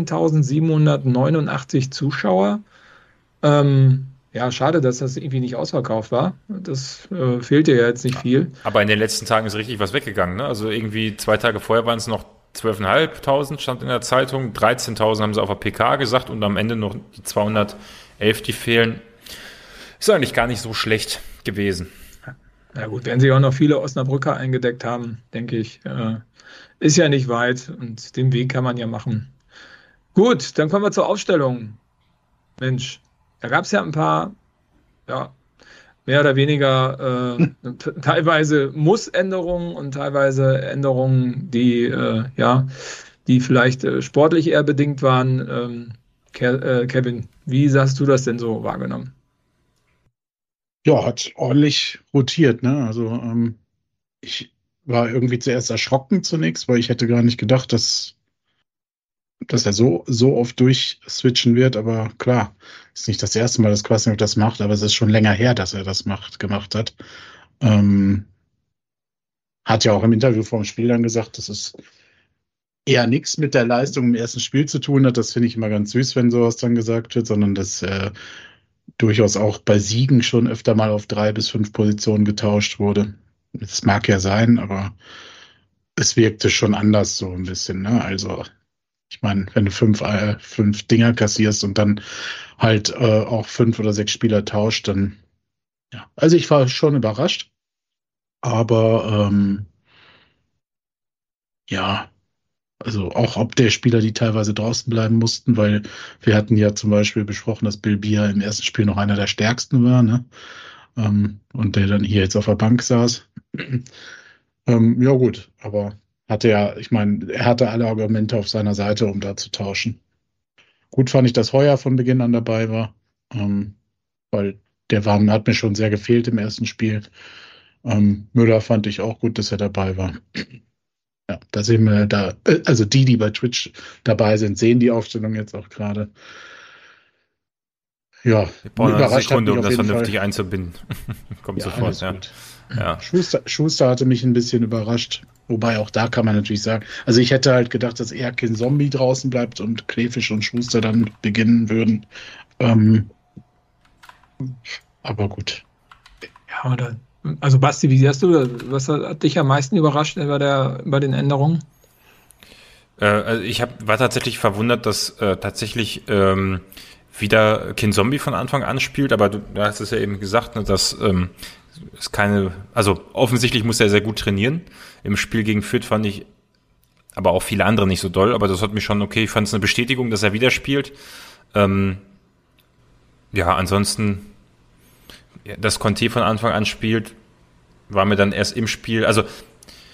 [SPEAKER 1] 14.789 Zuschauer. Ja, schade, dass das irgendwie nicht ausverkauft war. Das fehlt ja jetzt nicht viel.
[SPEAKER 3] Aber in den letzten Tagen ist richtig was weggegangen, ne? Also irgendwie 2 Tage vorher waren es noch 12.500, stand in der Zeitung. 13.000 haben sie auf der PK gesagt und am Ende noch die 211, die fehlen. Ist eigentlich gar nicht so schlecht gewesen.
[SPEAKER 1] Na gut, werden sich auch noch viele Osnabrücker eingedeckt haben, denke ich. Ist ja nicht weit und den Weg kann man ja machen. Gut, dann kommen wir zur Aufstellung. Mensch, da gab es ja ein paar, ja, mehr oder weniger teilweise Muss-Änderungen und teilweise Änderungen, die vielleicht sportlich eher bedingt waren. Kevin, wie hast du das denn so wahrgenommen?
[SPEAKER 2] Ja, hat ordentlich rotiert, ne? Also ich war irgendwie zuerst erschrocken zunächst, weil ich hätte gar nicht gedacht, dass er so oft durchswitchen wird, aber klar, ist nicht das erste Mal, dass Kwasniok das macht, aber es ist schon länger her, dass er das gemacht hat. Hat ja auch im Interview vor dem Spiel dann gesagt, dass es eher nichts mit der Leistung im ersten Spiel zu tun hat. Das finde ich immer ganz süß, wenn sowas dann gesagt wird, sondern dass durchaus auch bei Siegen schon öfter mal auf 3 bis 5 Positionen getauscht wurde. Das mag ja sein, aber es wirkte schon anders so ein bisschen, ne? Also ich meine, wenn du 5 Dinger kassierst und dann halt auch 5 oder 6 Spieler tauscht, dann ja. Also ich war schon überrascht, aber ja, also auch ob der Spieler, die teilweise draußen bleiben mussten, weil wir hatten ja zum Beispiel besprochen, dass Bill Bier im ersten Spiel noch einer der stärksten war, ne? Und der dann hier jetzt auf der Bank saß. Ja gut, aber ich meine, er hatte alle Argumente auf seiner Seite, um da zu tauschen. Gut fand ich, dass Heuer von Beginn an dabei war, weil hat mir schon sehr gefehlt im ersten Spiel. Müller fand ich auch gut, dass er dabei war. Ja, da sehen wir also die bei Twitch dabei sind, sehen die Aufstellung jetzt auch gerade. Ja,
[SPEAKER 3] wir brauchen eine Sekunde, um das vernünftig einzubinden. Kommt ja, sofort, ja. Ja.
[SPEAKER 2] Schuster hatte mich ein bisschen überrascht. Wobei auch da kann man natürlich sagen, also ich hätte halt gedacht, dass eher kein Zombie draußen bleibt und Klefisch und Schuster dann beginnen würden. Aber gut.
[SPEAKER 1] Ja, also Basti, wie siehst du, was hat dich am meisten überrascht bei den Änderungen?
[SPEAKER 3] Also ich war tatsächlich verwundert, dass tatsächlich wieder kein Zombie von Anfang an spielt, aber du hast es ja eben gesagt, ne, dass es also offensichtlich muss er sehr gut trainieren. Im Spiel gegen Fürth fand ich aber auch viele andere nicht so doll, aber das hat mich schon ich fand es eine Bestätigung, dass er wieder spielt. Ja, ansonsten, dass Conte von Anfang an spielt, war mir dann erst im Spiel, also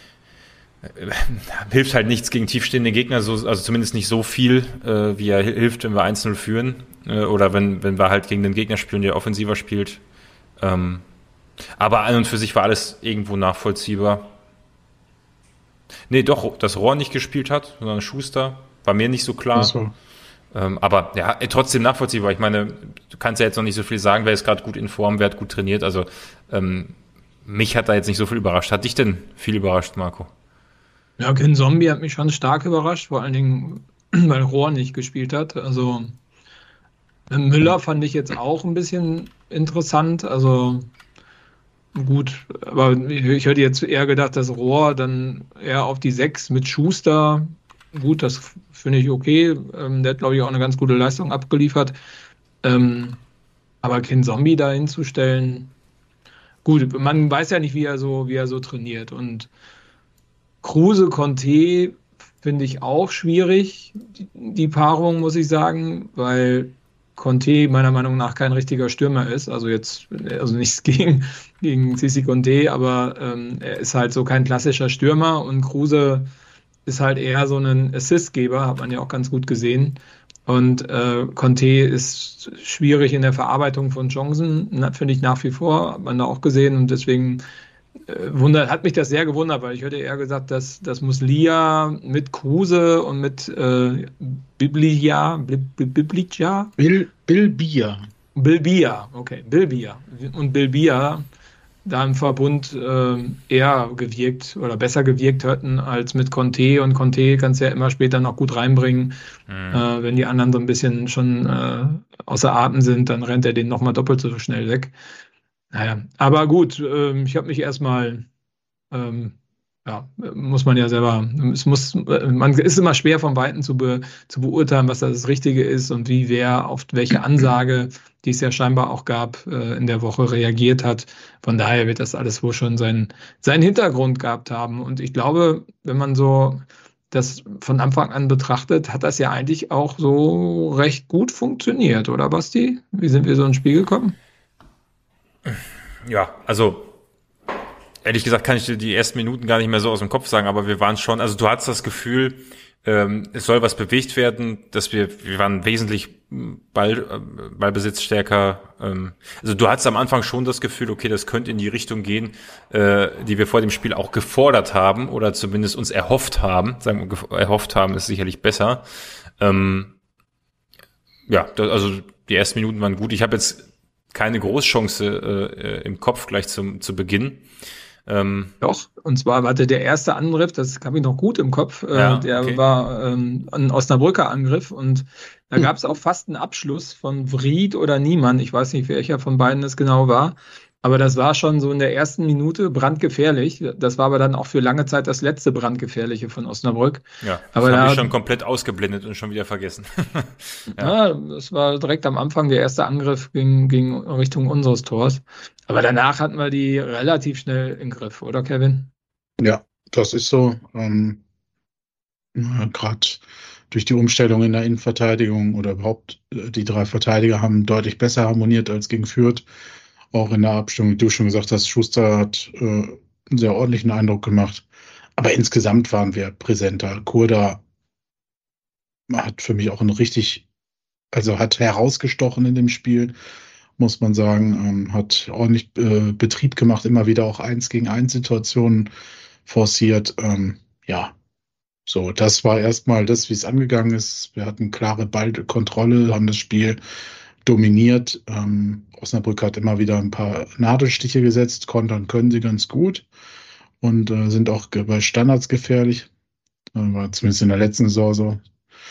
[SPEAKER 3] hilft halt nichts gegen tiefstehende Gegner, also zumindest nicht so viel, wie er hilft, wenn wir 1-0 führen, oder wenn wir halt gegen den Gegner spielen, der offensiver spielt. Aber an und für sich war alles irgendwo nachvollziehbar. Nee, doch, dass Rohr nicht gespielt hat, sondern Schuster, war mir nicht so klar.
[SPEAKER 2] So.
[SPEAKER 3] Aber ja, trotzdem nachvollziehbar. Ich meine, du kannst ja jetzt noch nicht so viel sagen, wer ist gerade gut in Form, wer hat gut trainiert. Also mich hat da jetzt nicht so viel überrascht. Hat dich denn viel überrascht, Marco?
[SPEAKER 1] Ja, Ken Zombie hat mich schon stark überrascht, vor allen Dingen, weil Rohr nicht gespielt hat. Also Müller fand ich jetzt auch ein bisschen interessant. Also gut, aber ich hätte jetzt eher gedacht, dass Rohr dann eher auf die 6 mit Schuster. Gut, das finde ich okay. Der hat, glaube ich, auch eine ganz gute Leistung abgeliefert. Aber Ken Zombie da hinzustellen, gut, man weiß ja nicht, wie er so trainiert. Und Kruse Conte finde ich auch schwierig, die Paarung, muss ich sagen, weil Conte meiner Meinung nach kein richtiger Stürmer ist. Also nichts gegen Sissi Conte, aber er ist halt so kein klassischer Stürmer und Kruse ist halt eher so ein Assistgeber, hat man ja auch ganz gut gesehen. Und Conte ist schwierig in der Verarbeitung von Chancen, finde ich nach wie vor, hat man da auch gesehen. Und deswegen hat mich das sehr gewundert, weil ich hätte eher gesagt, dass Muslia mit Kruse und mit Bilbia und Bilbia da im Verbund eher gewirkt oder besser gewirkt hätten als mit Conte. Und Conte kannst du ja immer später noch gut reinbringen. Wenn die anderen so ein bisschen schon außer Atem sind, dann rennt er den nochmal doppelt so schnell weg. Naja, aber gut, ich habe mich erstmal, muss man ja selber, man ist immer schwer von Weitem zu beurteilen, was das Richtige ist und wie wer auf welche Ansage, die es ja scheinbar auch gab, in der Woche reagiert hat. Von daher wird das alles wohl schon seinen Hintergrund gehabt haben. Und ich glaube, wenn man so das von Anfang an betrachtet, hat das ja eigentlich auch so recht gut funktioniert, oder Basti? Wie sind wir so ins Spiel gekommen?
[SPEAKER 3] Ja, also ehrlich gesagt kann ich dir die ersten Minuten gar nicht mehr so aus dem Kopf sagen, aber wir waren schon, also du hattest das Gefühl, es soll was bewegt werden, dass wir waren wesentlich ballbesitzstärker. Also du hattest am Anfang schon das Gefühl, okay, das könnte in die Richtung gehen, die wir vor dem Spiel auch gefordert haben oder zumindest uns erhofft haben. Sagen wir, erhofft haben ist sicherlich besser. Also die ersten Minuten waren gut. Ich habe jetzt keine Großchance im Kopf gleich zu Beginn.
[SPEAKER 1] Doch, und zwar war der erste Angriff, das habe ich noch gut im Kopf, war ein Osnabrücker Angriff und da gab es auch fast einen Abschluss von Vried oder Niemann, ich weiß nicht, welcher von beiden es genau war, aber das war schon so in der ersten Minute brandgefährlich, das war aber dann auch für lange Zeit das letzte brandgefährliche von Osnabrück.
[SPEAKER 3] Ja, das habe ich schon komplett ausgeblendet und schon wieder vergessen.
[SPEAKER 1] Ja, das war direkt am Anfang, der erste Angriff ging Richtung unseres Tors. Aber danach hatten wir die relativ schnell im Griff, oder Kevin?
[SPEAKER 2] Ja, das ist so. Gerade durch die Umstellung in der Innenverteidigung oder überhaupt die 3 Verteidiger haben deutlich besser harmoniert als gegen Fürth. Auch in der Abstimmung, wie du schon gesagt hast, Schuster hat einen sehr ordentlichen Eindruck gemacht. Aber insgesamt waren wir präsenter. Kurda hat für mich auch hat herausgestochen in dem Spiel, muss man sagen, hat ordentlich Betrieb gemacht, immer wieder auch 1-gegen-1 Situationen forciert. So, das war erstmal das, wie es angegangen ist. Wir hatten klare Ballkontrolle, haben das Spiel dominiert. Osnabrück hat immer wieder ein paar Nadelstiche gesetzt, kontern können sie ganz gut und sind auch bei Standards gefährlich. War zumindest in der letzten Saison so.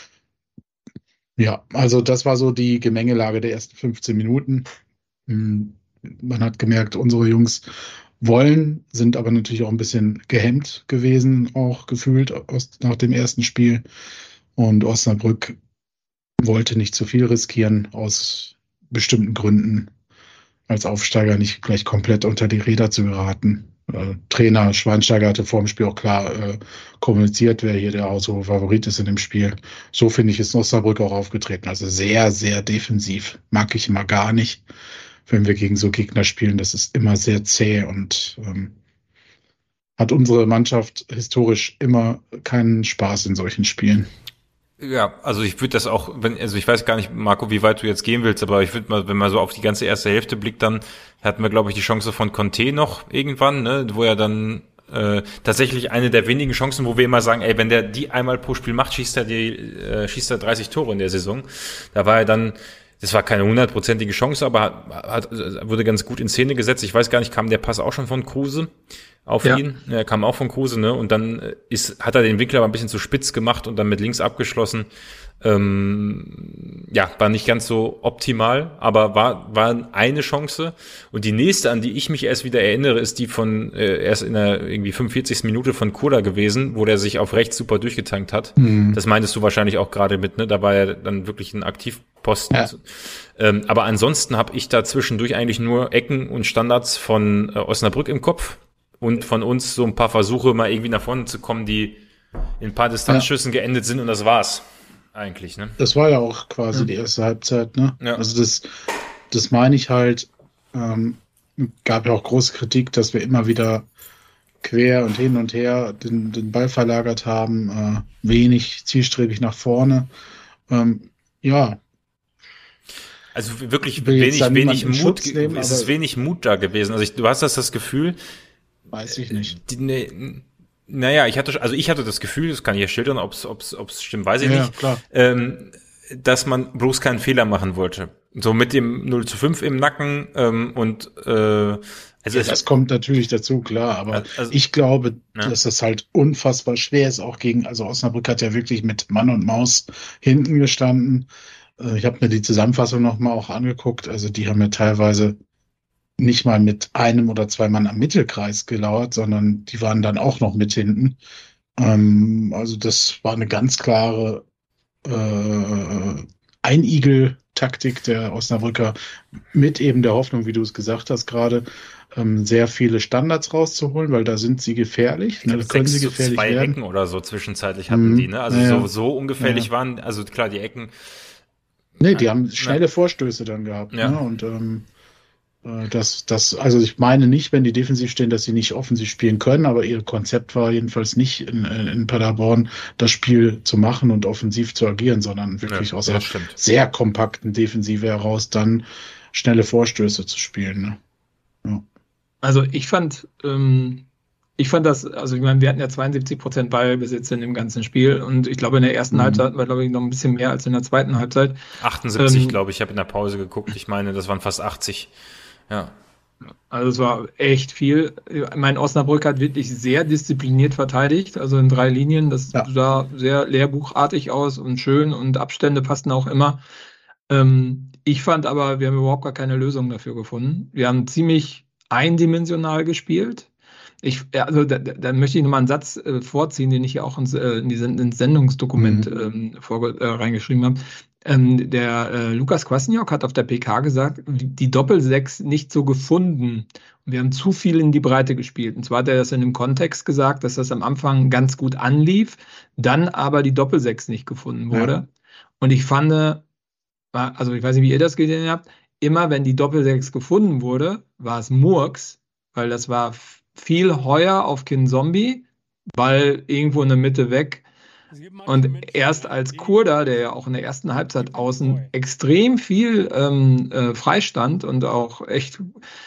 [SPEAKER 2] Ja, also das war so die Gemengelage der ersten 15 Minuten. Man hat gemerkt, unsere Jungs wollen, sind aber natürlich auch ein bisschen gehemmt gewesen, auch gefühlt nach dem ersten Spiel. Und Osnabrück wollte nicht zu viel riskieren, aus bestimmten Gründen, als Aufsteiger nicht gleich komplett unter die Räder zu geraten. Trainer Schweinsteiger hatte vor dem Spiel auch klar kommuniziert, wer hier der Haushohe Favorit ist in dem Spiel. So finde ich, ist Osnabrück auch aufgetreten. Also sehr, sehr defensiv. Mag ich immer gar nicht, wenn wir gegen so Gegner spielen. Das ist immer sehr zäh und hat unsere Mannschaft historisch immer keinen Spaß in solchen Spielen.
[SPEAKER 3] Ja, also ich würde das auch, also ich weiß gar nicht, Marco, wie weit du jetzt gehen willst, aber ich würde mal, wenn man so auf die ganze erste Hälfte blickt, dann hatten wir, glaube ich, die Chance von Conte noch irgendwann, ne, wo er dann tatsächlich eine der wenigen Chancen, wo wir immer sagen, ey, wenn der die einmal pro Spiel macht, schießt er 30 Tore in der Saison. Da war er dann, das war keine 100%ige Chance, aber wurde ganz gut in Szene gesetzt. Ich weiß gar nicht, kam der Pass auch schon von Kruse auf ihn? Er kam auch von Kruse, ne? Und dann hat er den Winkel aber ein bisschen zu spitz gemacht und dann mit links abgeschlossen. War nicht ganz so optimal, aber war eine Chance. Und die nächste, an die ich mich erst wieder erinnere, ist die von erst in der irgendwie 45. Minute von Koda gewesen, wo der sich auf rechts super durchgetankt hat. Das meintest du wahrscheinlich auch gerade mit, ne? Da war er dann wirklich ein Aktivposten. Ja. Aber ansonsten habe ich da zwischendurch eigentlich nur Ecken und Standards von Osnabrück im Kopf und von uns so ein paar Versuche, mal irgendwie nach vorne zu kommen, die in ein paar Distanzschüssen geendet sind, und das war's. Eigentlich, ne?
[SPEAKER 2] Das war ja auch quasi die erste Halbzeit, ne? Ja. Also das meine ich halt, gab ja auch große Kritik, dass wir immer wieder quer und hin und her den Ball verlagert haben, wenig zielstrebig nach vorne.
[SPEAKER 3] Also wirklich wenig Mut, es ist wenig Mut da gewesen. Also du hast das Gefühl.
[SPEAKER 2] Weiß ich nicht.
[SPEAKER 3] Ich hatte das Gefühl, das kann ich ja schildern, ob's stimmt, weiß ich nicht,
[SPEAKER 2] klar.
[SPEAKER 3] Dass man bloß keinen Fehler machen wollte. So mit dem 0:5 im Nacken
[SPEAKER 2] das kommt natürlich dazu, klar, aber ich glaube, dass das halt unfassbar schwer ist, auch Osnabrück hat ja wirklich mit Mann und Maus hinten gestanden. Ich habe mir die Zusammenfassung nochmal auch angeguckt, also die haben ja teilweise nicht mal mit einem oder zwei Mann am Mittelkreis gelauert, sondern die waren dann auch noch mit hinten. Also das war eine ganz klare Einigel-Taktik der Osnabrücker mit eben der Hoffnung, wie du es gesagt hast gerade, sehr viele Standards rauszuholen, weil da sind sie gefährlich.
[SPEAKER 3] Da können sie gefährlich werden. 2 Ecken oder so zwischenzeitlich hatten die, ne? Also so ungefährlich waren, also klar, die Ecken.
[SPEAKER 2] Nee, die haben schnelle Vorstöße dann gehabt. Ja. Ne? Und also ich meine nicht, wenn die defensiv stehen, dass sie nicht offensiv spielen können, aber ihr Konzept war jedenfalls nicht in Paderborn, das Spiel zu machen und offensiv zu agieren, sondern wirklich aus einer sehr kompakten Defensive heraus dann schnelle Vorstöße zu spielen. Ne? Ja.
[SPEAKER 1] Also ich fand das, also ich meine, wir hatten ja 72% Ballbesitz in dem ganzen Spiel und ich glaube, in der ersten Halbzeit hatten wir, glaube ich, noch ein bisschen mehr als in der zweiten Halbzeit.
[SPEAKER 3] 78, glaube ich, ich habe in der Pause geguckt, ich meine, das waren fast 80. Ja.
[SPEAKER 1] Also es war echt viel. Mein Osnabrück hat wirklich sehr diszipliniert verteidigt, also in 3 Linien. Das sah sehr lehrbuchartig aus und schön und Abstände passten auch immer. Ich fand aber, wir haben überhaupt gar keine Lösung dafür gefunden. Wir haben ziemlich eindimensional gespielt. Da möchte ich nochmal einen Satz vorziehen, den ich ja auch ins Sendungsdokument reingeschrieben habe. Der Lukas Kwasniok hat auf der PK gesagt, die Doppel-6 nicht so gefunden. Wir haben zu viel in die Breite gespielt. Und zwar hat er das in dem Kontext gesagt, dass das am Anfang ganz gut anlief, dann aber die Doppel-6 nicht gefunden wurde. Ja. Und ich fand, also ich weiß nicht, wie ihr das gesehen habt, immer wenn die Doppel-6 gefunden wurde, war es Murks, weil das war viel Heuer auf Kinzombie, Ball irgendwo in der Mitte weg. Und erst als Kurda, der ja auch in der ersten Halbzeit außen extrem viel freistand und auch echt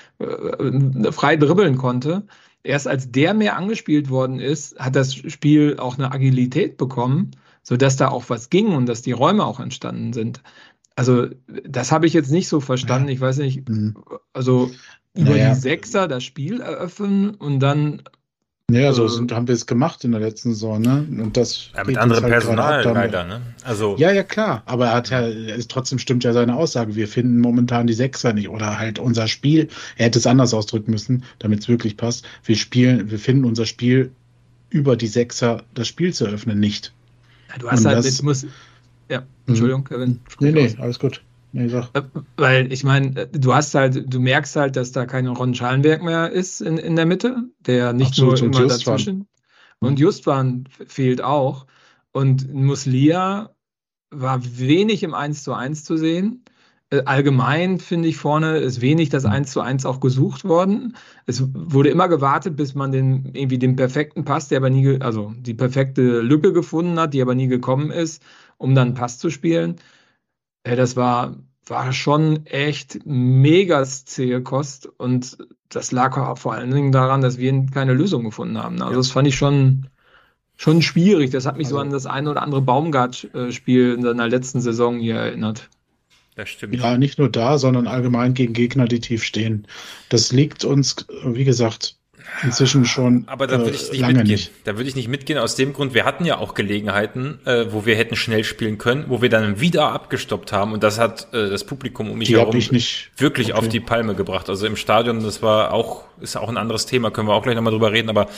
[SPEAKER 1] frei dribbeln konnte, erst als der mehr angespielt worden ist, hat das Spiel auch eine Agilität bekommen, sodass da auch was ging und dass die Räume auch entstanden sind. Also das habe ich jetzt nicht so verstanden. Ich weiß nicht, also über die Sechser das Spiel eröffnen und dann
[SPEAKER 2] ja, so haben wir es gemacht in der letzten Saison, ne? Und das
[SPEAKER 3] mit anderem Personal leider, ne? Also
[SPEAKER 2] ja, klar, aber trotzdem stimmt ja seine Aussage. Wir finden momentan die Sechser nicht oder halt unser Spiel. Er hätte es anders ausdrücken müssen, damit es wirklich passt. Wir finden unser Spiel über die Sechser das Spiel zu öffnen nicht.
[SPEAKER 1] Ja, du hast Entschuldigung, Kevin.
[SPEAKER 2] Nee, alles gut. Nee,
[SPEAKER 1] weil ich meine, du merkst halt, dass da kein Ron Schallenberg mehr ist in der Mitte, der nicht nur immer dazwischen. Und Justwan fehlt auch. Und Muslia war wenig im 1:1 zu sehen. Allgemein finde ich vorne ist wenig das 1:1 auch gesucht worden. Es wurde immer gewartet, bis man den perfekten Pass, der aber also die perfekte Lücke gefunden hat, die aber nie gekommen ist, um dann einen Pass zu spielen. Das war schon echt mega zähe Kost und das lag auch vor allen Dingen daran, dass wir keine Lösung gefunden haben. Also das fand ich schon schwierig. Das hat mich so an das eine oder andere Baumgart-Spiel in seiner letzten Saison hier erinnert.
[SPEAKER 3] Das stimmt.
[SPEAKER 2] Ja, nicht nur da, sondern allgemein gegen Gegner, die tief stehen. Das liegt uns, wie gesagt, inzwischen schon
[SPEAKER 3] aber da würde ich nicht
[SPEAKER 2] lange
[SPEAKER 3] mitgehen.
[SPEAKER 2] nicht.
[SPEAKER 3] Da würde ich nicht mitgehen aus dem Grund, wir hatten ja auch Gelegenheiten, wo wir hätten schnell spielen können, wo wir dann wieder abgestoppt haben und das hat das Publikum um mich
[SPEAKER 2] Die hab
[SPEAKER 3] herum
[SPEAKER 2] ich nicht.
[SPEAKER 3] wirklich
[SPEAKER 2] Okay.
[SPEAKER 3] auf die Palme gebracht. Also im Stadion, ist auch ein anderes Thema, können wir auch gleich nochmal drüber reden, aber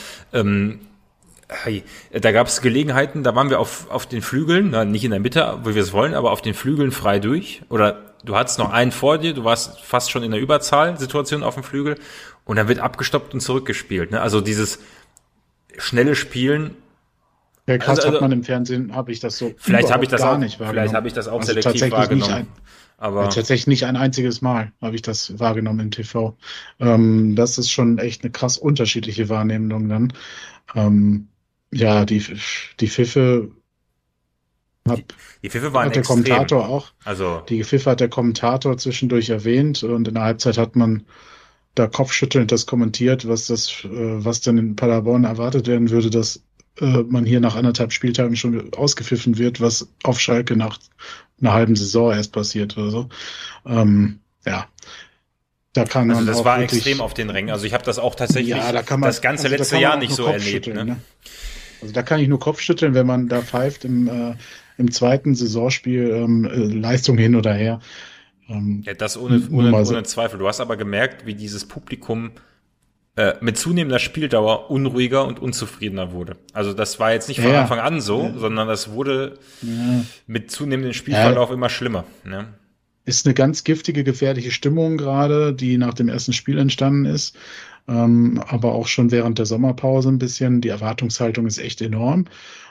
[SPEAKER 3] da gab es Gelegenheiten, da waren wir auf den Flügeln, nicht in der Mitte, wo wir es wollen, aber auf den Flügeln frei durch. Oder du hattest noch einen vor dir, du warst fast schon in der Überzahlsituation auf dem Flügel und dann wird abgestoppt und zurückgespielt. Ne? Also dieses schnelle Spielen.
[SPEAKER 2] Ja, krass,
[SPEAKER 3] Also-
[SPEAKER 2] hat man im Fernsehen, habe ich das so
[SPEAKER 3] Vielleicht habe ich das
[SPEAKER 2] gar
[SPEAKER 3] auch
[SPEAKER 2] nicht wahrgenommen.
[SPEAKER 3] Vielleicht habe ich das auch
[SPEAKER 2] Also
[SPEAKER 3] selektiv
[SPEAKER 2] tatsächlich
[SPEAKER 3] wahrgenommen. Aber
[SPEAKER 2] Tatsächlich nicht ein einziges Mal habe ich das wahrgenommen im TV. Das ist schon echt eine krass unterschiedliche Wahrnehmung dann. Ja, die Pfiffe
[SPEAKER 3] die Pfiffe waren
[SPEAKER 2] hat der
[SPEAKER 3] extrem.
[SPEAKER 2] Kommentator auch.
[SPEAKER 3] Also
[SPEAKER 2] Die Pfiffe hat der Kommentator zwischendurch erwähnt und in der Halbzeit hat man da kopfschüttelnd das kommentiert, was dann in Paderborn erwartet werden würde, dass man hier nach 1,5 Spieltagen schon ausgepfiffen wird, was auf Schalke nach einer halben Saison erst passiert oder so. Ja, da kann man
[SPEAKER 3] Also das
[SPEAKER 2] auch
[SPEAKER 3] war
[SPEAKER 2] wirklich,
[SPEAKER 3] extrem auf den Rängen. Also ich habe das auch tatsächlich
[SPEAKER 2] ja, da kann man,
[SPEAKER 3] das ganze
[SPEAKER 2] also da
[SPEAKER 3] letzte
[SPEAKER 2] kann man
[SPEAKER 3] Jahr
[SPEAKER 2] auch
[SPEAKER 3] nicht
[SPEAKER 2] nur
[SPEAKER 3] so erlebt.
[SPEAKER 2] Kopfschütteln,
[SPEAKER 3] Ne?
[SPEAKER 2] Also da kann ich nur Kopfschütteln, wenn man da pfeift im zweiten Saisonspiel Leistung hin oder her.
[SPEAKER 3] Ja, das
[SPEAKER 2] Nur mal so.
[SPEAKER 3] ohne Zweifel. Du hast aber gemerkt, wie dieses Publikum mit zunehmender Spieldauer unruhiger und unzufriedener wurde. Also das war jetzt nicht von
[SPEAKER 2] Ja.
[SPEAKER 3] Anfang an so,
[SPEAKER 2] Ja.
[SPEAKER 3] sondern das wurde
[SPEAKER 2] Ja.
[SPEAKER 3] mit zunehmendem Spielverlauf immer schlimmer. Ne?
[SPEAKER 2] Ist eine ganz giftige, gefährliche Stimmung gerade, die nach dem ersten Spiel entstanden ist. Aber auch schon während der Sommerpause ein bisschen. Die Erwartungshaltung ist echt enorm.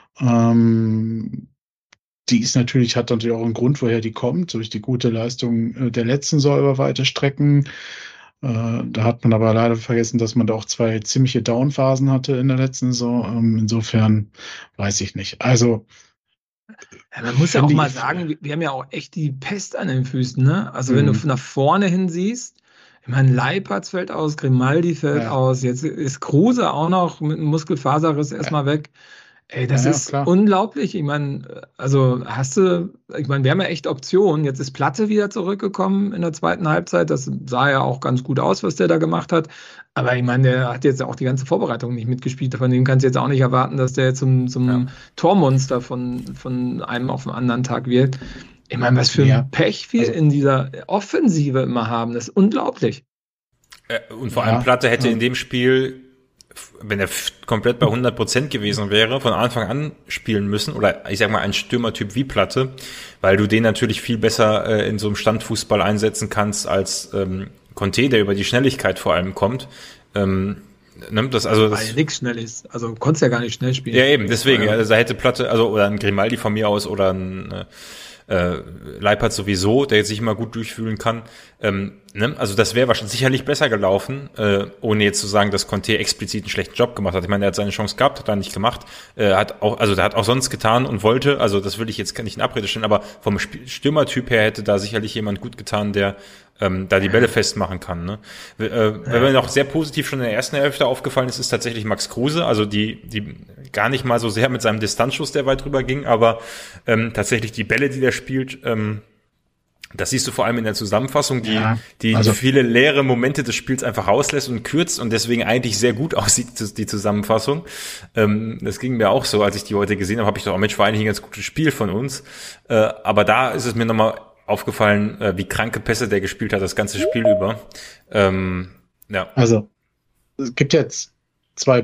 [SPEAKER 2] Die hat natürlich auch einen Grund, woher die kommt, durch die gute Leistung der letzten Saison über weite Strecken. Da hat man aber leider vergessen, dass man da auch 2 ziemliche Downphasen hatte in der letzten Saison. Insofern weiß ich nicht. Also
[SPEAKER 1] Ja, man muss ja auch
[SPEAKER 2] finde
[SPEAKER 1] mal
[SPEAKER 2] ich-
[SPEAKER 1] sagen, wir haben ja auch echt die Pest an den Füßen, ne? Also wenn
[SPEAKER 2] Mhm.
[SPEAKER 1] du nach vorne hin siehst, ich meine, Leipertz fällt aus, Grimaldi fällt
[SPEAKER 2] Ja.
[SPEAKER 1] aus, jetzt ist Kruse auch noch mit einem Muskelfaserriss erstmal weg. Ey, das
[SPEAKER 2] Ja,
[SPEAKER 1] ist
[SPEAKER 2] klar.
[SPEAKER 1] unglaublich. Ich meine, wir haben ja echt Optionen. Jetzt ist Platte wieder zurückgekommen in der zweiten Halbzeit. Das sah ja auch ganz gut aus, was der da gemacht hat. Aber ich meine, der hat jetzt auch die ganze Vorbereitung nicht mitgespielt. Von dem kannst du jetzt auch nicht erwarten, dass der zum
[SPEAKER 3] Ja.
[SPEAKER 1] Tormonster von einem auf den anderen Tag wird. Ich meine, was für
[SPEAKER 2] Ja.
[SPEAKER 1] ein Pech wir
[SPEAKER 2] Also-
[SPEAKER 1] in dieser Offensive immer haben. Das ist unglaublich.
[SPEAKER 3] Und vor
[SPEAKER 2] Ja.
[SPEAKER 3] allem Platte hätte
[SPEAKER 2] Ja.
[SPEAKER 3] in dem Spiel, wenn er komplett bei 100% gewesen wäre, von Anfang an spielen müssen. Oder ich sag mal, ein Stürmertyp wie Platte, weil du den natürlich viel besser in so einem Standfußball einsetzen kannst als Conte, der über die Schnelligkeit vor allem kommt. Weil
[SPEAKER 1] nichts schnell ist. Also du konntest ja gar nicht schnell spielen.
[SPEAKER 3] Ja, eben, deswegen. Also da hätte Platte, oder ein Grimaldi von mir aus oder ein Leipertz sowieso, der jetzt sich immer gut durchfühlen kann. Also das wäre wahrscheinlich sicherlich besser gelaufen, ohne jetzt zu sagen, dass Conte explizit einen schlechten Job gemacht hat. Ich meine, er hat seine Chance gehabt, hat er nicht gemacht. Der hat auch sonst getan und wollte, also das will ich jetzt nicht in Abrede stellen, aber vom Stürmertyp her hätte da sicherlich jemand gut getan, der da die Bälle festmachen kann. Ne? Weil mir noch sehr positiv schon in der ersten Hälfte aufgefallen ist tatsächlich Max Kruse, also die gar nicht mal so sehr mit seinem Distanzschuss, der weit drüber ging, aber tatsächlich die Bälle, die der spielt, das siehst du vor allem in der Zusammenfassung, die viele leere Momente des Spiels einfach rauslässt und kürzt und deswegen eigentlich sehr gut aussieht, die Zusammenfassung. Das ging mir auch so, als ich die heute gesehen habe, ich doch, Mensch, war eigentlich ein ganz gutes Spiel von uns. Aber da ist es mir nochmal aufgefallen, wie kranke Pässe der gespielt hat, das ganze Spiel über. Ja.
[SPEAKER 2] Also, es gibt jetzt 2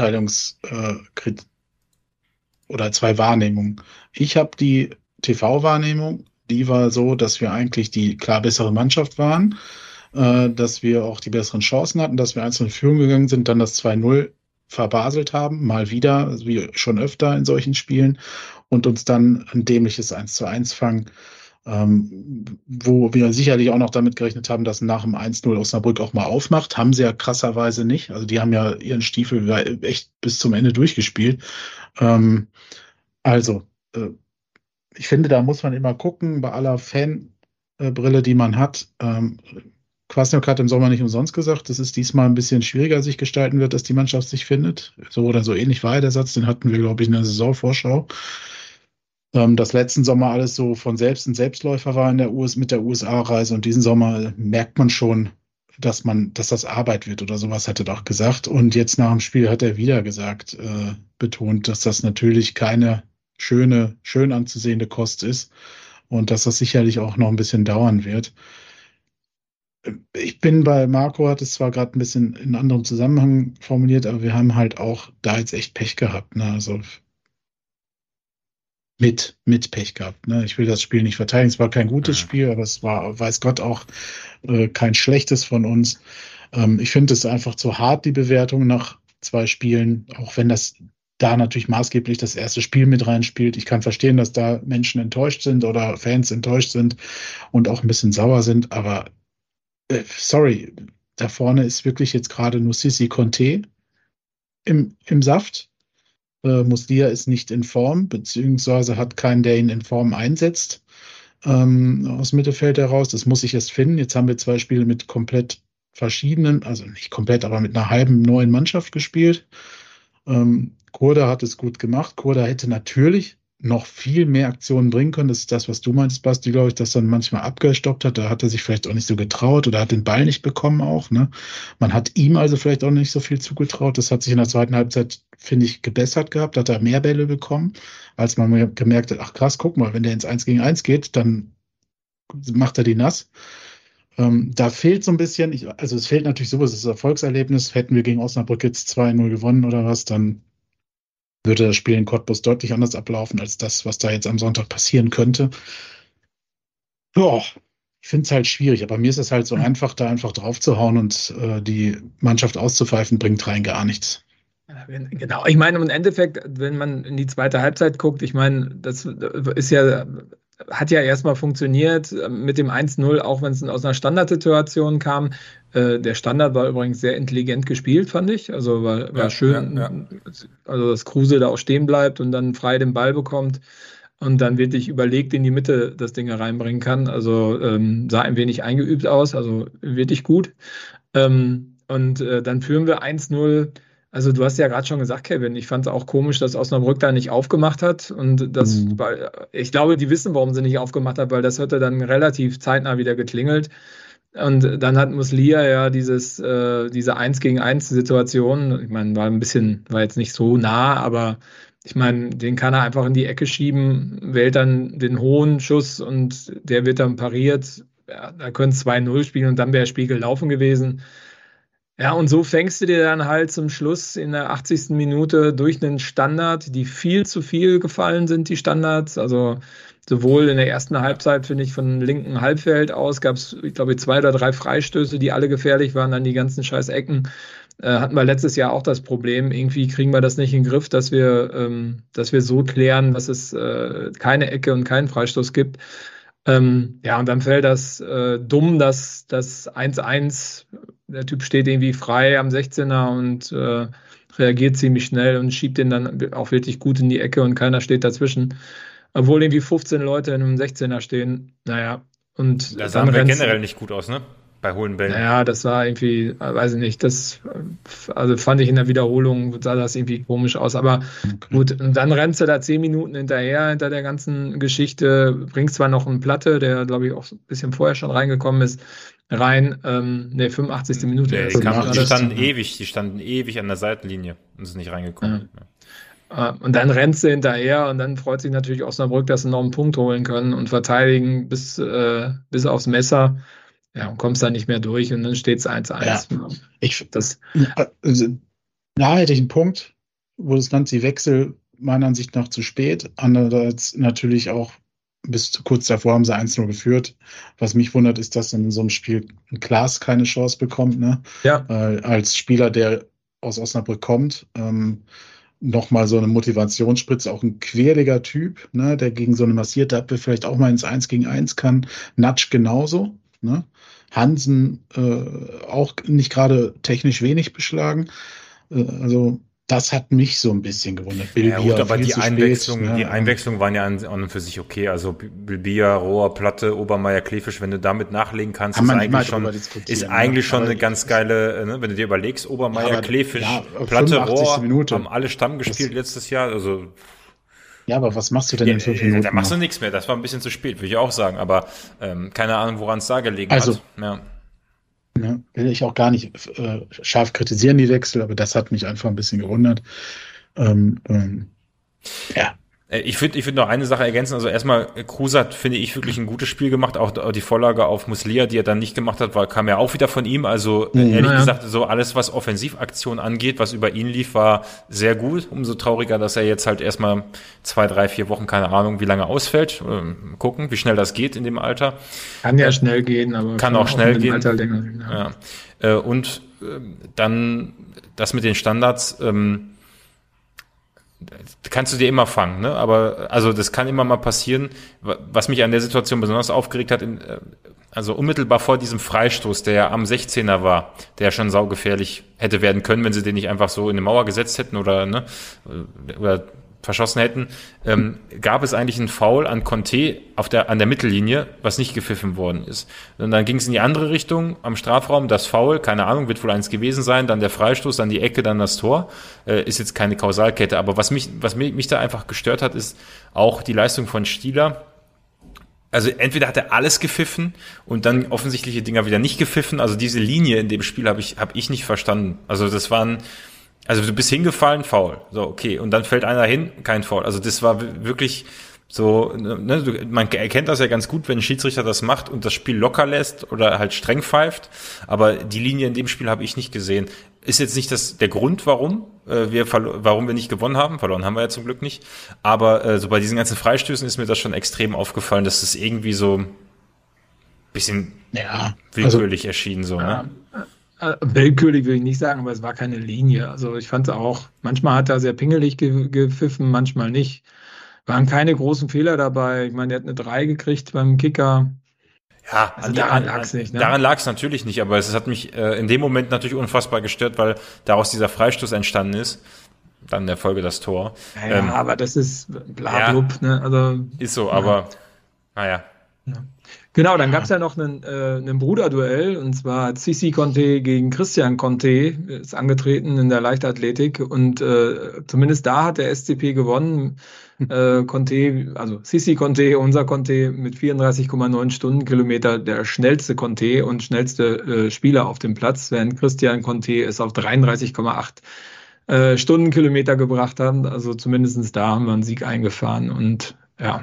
[SPEAKER 2] oder 2 Wahrnehmungen. Ich habe die TV-Wahrnehmung, die war so, dass wir eigentlich die klar bessere Mannschaft waren, dass wir auch die besseren Chancen hatten, dass wir einzeln in Führung gegangen sind, dann das 2-0 verbaselt haben, mal wieder, wie schon öfter in solchen Spielen, und uns dann ein dämliches 1:1 fangen. wo wir sicherlich auch noch damit gerechnet haben, dass nach dem 1-0 Osnabrück auch mal aufmacht. Haben sie ja krasserweise nicht. Also die haben ja ihren Stiefel echt bis zum Ende durchgespielt. Also, ich finde, da muss man immer gucken, bei aller Fanbrille, die man hat. Kwasniok hat im Sommer nicht umsonst gesagt, dass es diesmal ein bisschen schwieriger sich gestalten wird, dass die Mannschaft sich findet. So oder so ähnlich war der Satz, den hatten wir, glaube ich, in der Saisonvorschau. Dass letzten Sommer alles so von selbst ein Selbstläufer war mit der USA-Reise und diesen Sommer merkt man schon, dass das Arbeit wird oder sowas, hat er doch gesagt. Und jetzt nach dem Spiel hat er wieder gesagt, betont, dass das natürlich keine schön anzusehende Kost ist und dass das sicherlich auch noch ein bisschen dauern wird. Ich bin bei Marco, hat es zwar gerade ein bisschen in anderem Zusammenhang formuliert, aber wir haben halt auch da jetzt echt Pech gehabt, ne? Also mit Pech gehabt, ne? Ich will das Spiel nicht verteidigen. Es war kein gutes Spiel, aber es war, weiß Gott, auch kein schlechtes von uns. Ich finde es einfach zu hart, die Bewertung nach 2 Spielen, auch wenn das da natürlich maßgeblich das erste Spiel mit reinspielt. Ich kann verstehen, dass da Menschen enttäuscht sind oder Fans enttäuscht sind und auch ein bisschen sauer sind, aber sorry, da vorne ist wirklich jetzt gerade nur Sissi Conte im Saft. Muslia ist nicht in Form, beziehungsweise hat keinen, der ihn in Form einsetzt, aus dem Mittelfeld heraus. Das muss ich erst finden. Jetzt haben wir 2 Spiele mit komplett verschiedenen, also nicht komplett, aber mit einer halben neuen Mannschaft gespielt. Kurda hat es gut gemacht. Kurda hätte natürlich noch viel mehr Aktionen bringen können. Das ist das, was du meintest, Basti, glaube ich, dass dann manchmal abgestoppt hat. Da hat er sich vielleicht auch nicht so getraut oder hat den Ball nicht bekommen auch, ne? Man hat ihm also vielleicht auch nicht so viel zugetraut. Das hat sich in der zweiten Halbzeit, finde ich, gebessert gehabt. Da hat er mehr Bälle bekommen, als man gemerkt hat, ach krass, guck mal, wenn der ins 1 gegen 1 geht, dann macht er die nass. Da fehlt so ein bisschen, also es fehlt natürlich sowas, das Erfolgserlebnis. Hätten wir gegen Osnabrück jetzt 2-0 gewonnen oder was, dann würde das Spiel in Cottbus deutlich anders ablaufen, als das, was da jetzt am Sonntag passieren könnte. Ja, ich finde es halt schwierig, aber mir ist es halt so einfach, da einfach drauf zu hauen und die Mannschaft auszupfeifen, bringt rein gar nichts.
[SPEAKER 1] Genau, ich meine, im Endeffekt, wenn man in die zweite Halbzeit guckt, ich meine, das ist ja, hat ja erstmal funktioniert mit dem 1-0, auch wenn es aus einer Standardsituation kam. Der Standard war übrigens sehr intelligent gespielt, fand ich. Also war schön, ja. Also dass Kruse da auch stehen bleibt und dann frei den Ball bekommt und dann wirklich überlegt in die Mitte das Ding reinbringen kann. Also sah ein wenig eingeübt aus, also wirklich gut. Und dann führen wir 1-0. Also du hast ja gerade schon gesagt, Kevin, ich fand es auch komisch, dass Osnabrück da nicht aufgemacht hat. Und ich glaube, die wissen, warum sie nicht aufgemacht hat, weil das hätte dann relativ zeitnah wieder geklingelt. Und dann hat Muslia ja diese 1 gegen 1 Situation, ich meine, war jetzt nicht so nah, aber ich meine, den kann er einfach in die Ecke schieben, wählt dann den hohen Schuss und der wird dann pariert. Ja, da können es 2-0 spielen und dann wäre das Spiel gelaufen gewesen. Ja, und so fängst du dir dann halt zum Schluss in der 80. Minute durch einen Standard, die viel zu viel gefallen sind, die Standards. Also sowohl in der ersten Halbzeit, finde ich, von linken Halbfeld aus gab es, ich glaube, 2 oder 3 Freistöße, die alle gefährlich waren, dann die ganzen scheiß Ecken. Hatten wir letztes Jahr auch das Problem, irgendwie kriegen wir das nicht in den Griff, dass wir so klären, dass es keine Ecke und keinen Freistoß gibt. Ja, und dann fällt das dumm, dass das 1-1, der Typ steht irgendwie frei am 16er und reagiert ziemlich schnell und schiebt den dann auch wirklich gut in die Ecke und keiner steht dazwischen. Obwohl irgendwie 15 Leute in einem 16er stehen. Naja, und
[SPEAKER 3] das sah generell nicht gut aus, ne? Bei hohen Bällen.
[SPEAKER 1] Naja, das war irgendwie, weiß ich nicht, also fand ich in der Wiederholung, sah das irgendwie komisch aus. Aber gut, und dann rennst du da 10 Minuten hinter der ganzen Geschichte, bringst zwar noch einen Platte, der, glaube ich, auch ein bisschen vorher schon reingekommen ist, rein, 85. Minute.
[SPEAKER 3] Die standen ewig an der Seitenlinie und sind nicht reingekommen.
[SPEAKER 1] Ja. Und dann rennst du hinterher und dann freut sich natürlich Osnabrück, dass sie noch einen Punkt holen können und verteidigen bis aufs Messer. Ja, und kommst da nicht mehr durch und dann steht es 1-1.
[SPEAKER 2] Ja, hätte ich einen Punkt, wo das Ganze Wechsel meiner Ansicht nach zu spät. Andererseits natürlich auch bis kurz davor haben sie 1-0 geführt. Was mich wundert, ist, dass in so einem Spiel ein Klaas keine Chance bekommt, ne?
[SPEAKER 1] Ja.
[SPEAKER 2] Als Spieler, der aus Osnabrück kommt. nochmal so eine Motivationsspritze, auch ein quirliger Typ, ne, der gegen so eine massierte Abwehr vielleicht auch mal ins 1 gegen 1 kann. Natsch genauso, ne? Hansen auch nicht gerade technisch wenig beschlagen. Also das hat mich so ein bisschen gewundert.
[SPEAKER 3] Ja gut,
[SPEAKER 2] Bilbia
[SPEAKER 3] aber
[SPEAKER 2] viel
[SPEAKER 3] die
[SPEAKER 2] zu
[SPEAKER 3] Einwechslung,
[SPEAKER 2] spät, ne?
[SPEAKER 3] die Einwechslungen waren ja an und für sich okay. Also Bilbia, Rohr, Platte, Obermeier, Klefisch, wenn du damit nachlegen kannst,
[SPEAKER 2] Kann
[SPEAKER 3] ist
[SPEAKER 2] man immer
[SPEAKER 3] eigentlich schon,
[SPEAKER 2] drüber diskutieren,
[SPEAKER 3] ist eigentlich schon
[SPEAKER 2] aber
[SPEAKER 3] eine ganz geile, ne, wenn du dir überlegst, Obermeier,
[SPEAKER 2] aber,
[SPEAKER 3] Klefisch,
[SPEAKER 2] ja,
[SPEAKER 3] Platte,
[SPEAKER 2] 85.
[SPEAKER 3] Rohr,
[SPEAKER 2] Minute.
[SPEAKER 3] haben alle Stamm gespielt letztes Jahr. Also
[SPEAKER 2] Ja, aber was machst du denn in 5 Minuten?
[SPEAKER 3] da machst du
[SPEAKER 2] noch?
[SPEAKER 3] nichts mehr. Das war ein bisschen zu spät, würde ich auch sagen. Aber keine Ahnung, woran es da gelegen
[SPEAKER 2] Also,
[SPEAKER 3] hat. Ja.
[SPEAKER 2] ne, will ich auch gar nicht scharf kritisieren, die Wechsel, aber das hat mich einfach ein bisschen gewundert. Ja,
[SPEAKER 3] Ich würde noch eine Sache ergänzen. Also erstmal, Kruse hat, finde ich, wirklich ein gutes Spiel gemacht. Auch die Vorlage auf Muslia, die er dann nicht gemacht hat, kam ja auch wieder von ihm. Also ehrlich gesagt, so alles, was Offensivaktion angeht, was über ihn lief, war sehr gut. Umso trauriger, dass er jetzt halt erstmal 2, 3, 4 Wochen, keine Ahnung, wie lange ausfällt. Gucken, wie schnell das geht in dem Alter.
[SPEAKER 1] Kann ja schnell gehen, aber
[SPEAKER 3] Kann auch schnell
[SPEAKER 1] im
[SPEAKER 3] gehen.
[SPEAKER 1] Alter länger.
[SPEAKER 3] Ja. Und dann das mit den Standards, kannst du dir immer fangen, ne? Aber also das kann immer mal passieren. Was mich an der Situation besonders aufgeregt hat, also unmittelbar vor diesem Freistoß, der ja am 16er war, der ja schon saugefährlich hätte werden können, wenn sie den nicht einfach so in eine Mauer gesetzt hätten oder verschossen hätten, gab es eigentlich einen Foul an Conte an der Mittellinie, was nicht gepfiffen worden ist. Und dann ging es in die andere Richtung, am Strafraum, das Foul, keine Ahnung, wird wohl eins gewesen sein, dann der Freistoß, dann die Ecke, dann das Tor, ist jetzt keine Kausalkette. Aber was mich da einfach gestört hat, ist auch die Leistung von Stieler. Also entweder hat er alles gepfiffen und dann offensichtliche Dinger wieder nicht gepfiffen. Also diese Linie in dem Spiel habe ich nicht verstanden. Also also du bist hingefallen, Foul. So, okay. Und dann fällt einer hin, kein Foul. Also das war wirklich so, ne, man erkennt das ja ganz gut, wenn ein Schiedsrichter das macht und das Spiel locker lässt oder halt streng pfeift. Aber die Linie in dem Spiel habe ich nicht gesehen. Ist jetzt nicht der Grund, warum wir nicht gewonnen haben. Verloren haben wir ja zum Glück nicht. Aber so bei diesen ganzen Freistößen ist mir das schon extrem aufgefallen, dass das irgendwie so ein bisschen willkürlich erschien. So, ne?
[SPEAKER 1] Willkürlich würde ich nicht sagen, aber es war keine Linie. Also ich fand es auch, manchmal hat er sehr pingelig gepfiffen, manchmal nicht. Waren keine großen Fehler dabei. Ich meine, er hat eine 3 gekriegt beim Kicker.
[SPEAKER 3] Ja,
[SPEAKER 1] also daran lag es nicht. Ne?
[SPEAKER 3] Daran lag es natürlich nicht, aber es hat mich in dem Moment natürlich unfassbar gestört, weil daraus dieser Freistoß entstanden ist. Dann in der Folge das Tor.
[SPEAKER 1] Ja, aber das ist blablub. Ja, ne? Also,
[SPEAKER 3] ist so, aber naja.
[SPEAKER 1] Ja. Genau, dann gab es ja noch ein Bruderduell, und zwar Sissi Conte gegen Christian Conte, ist angetreten in der Leichtathletik, und zumindest da hat der SCP gewonnen. Conte, also Sissi Conte, unser Conte mit 34,9 Stundenkilometer, der schnellste Conte und schnellste Spieler auf dem Platz, während Christian Conte es auf 33,8 Stundenkilometer gebracht hat. Also zumindest da haben wir einen Sieg eingefahren, und ja.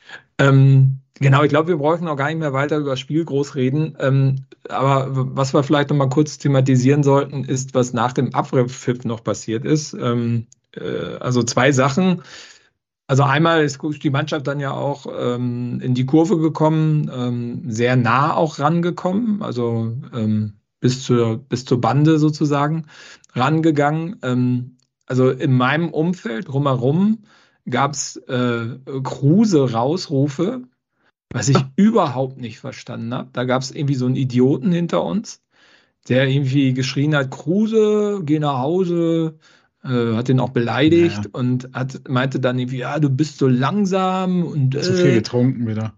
[SPEAKER 1] Genau, ich glaube, wir brauchen noch gar nicht mehr weiter über das Spiel groß reden. Aber was wir vielleicht noch mal kurz thematisieren sollten, ist, was nach dem Abpfiff noch passiert ist. Also 2 Sachen. Also einmal ist die Mannschaft dann ja auch in die Kurve gekommen, sehr nah auch rangekommen, also bis zur Bande sozusagen rangegangen. Also in meinem Umfeld drumherum gab es Kruse-Rausrufe, was ich überhaupt nicht verstanden habe. Da gab es irgendwie so einen Idioten hinter uns, der irgendwie geschrien hat, Kruse, geh nach Hause, hat den auch beleidigt und meinte dann irgendwie, ja, du bist so langsam und
[SPEAKER 2] zu viel getrunken wieder.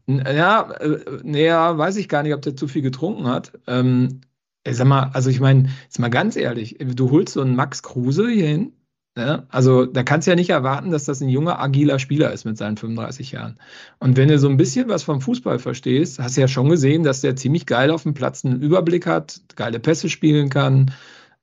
[SPEAKER 1] Ja, weiß ich gar nicht, ob der zu viel getrunken hat. Sag mal, also ich meine, jetzt mal ganz ehrlich, du holst so einen Max Kruse hier hin. Ja, also da kannst du ja nicht erwarten, dass das ein junger, agiler Spieler ist mit seinen 35 Jahren. Und wenn du so ein bisschen was vom Fußball verstehst, hast du ja schon gesehen, dass der ziemlich geil auf dem Platz einen Überblick hat, geile Pässe spielen kann.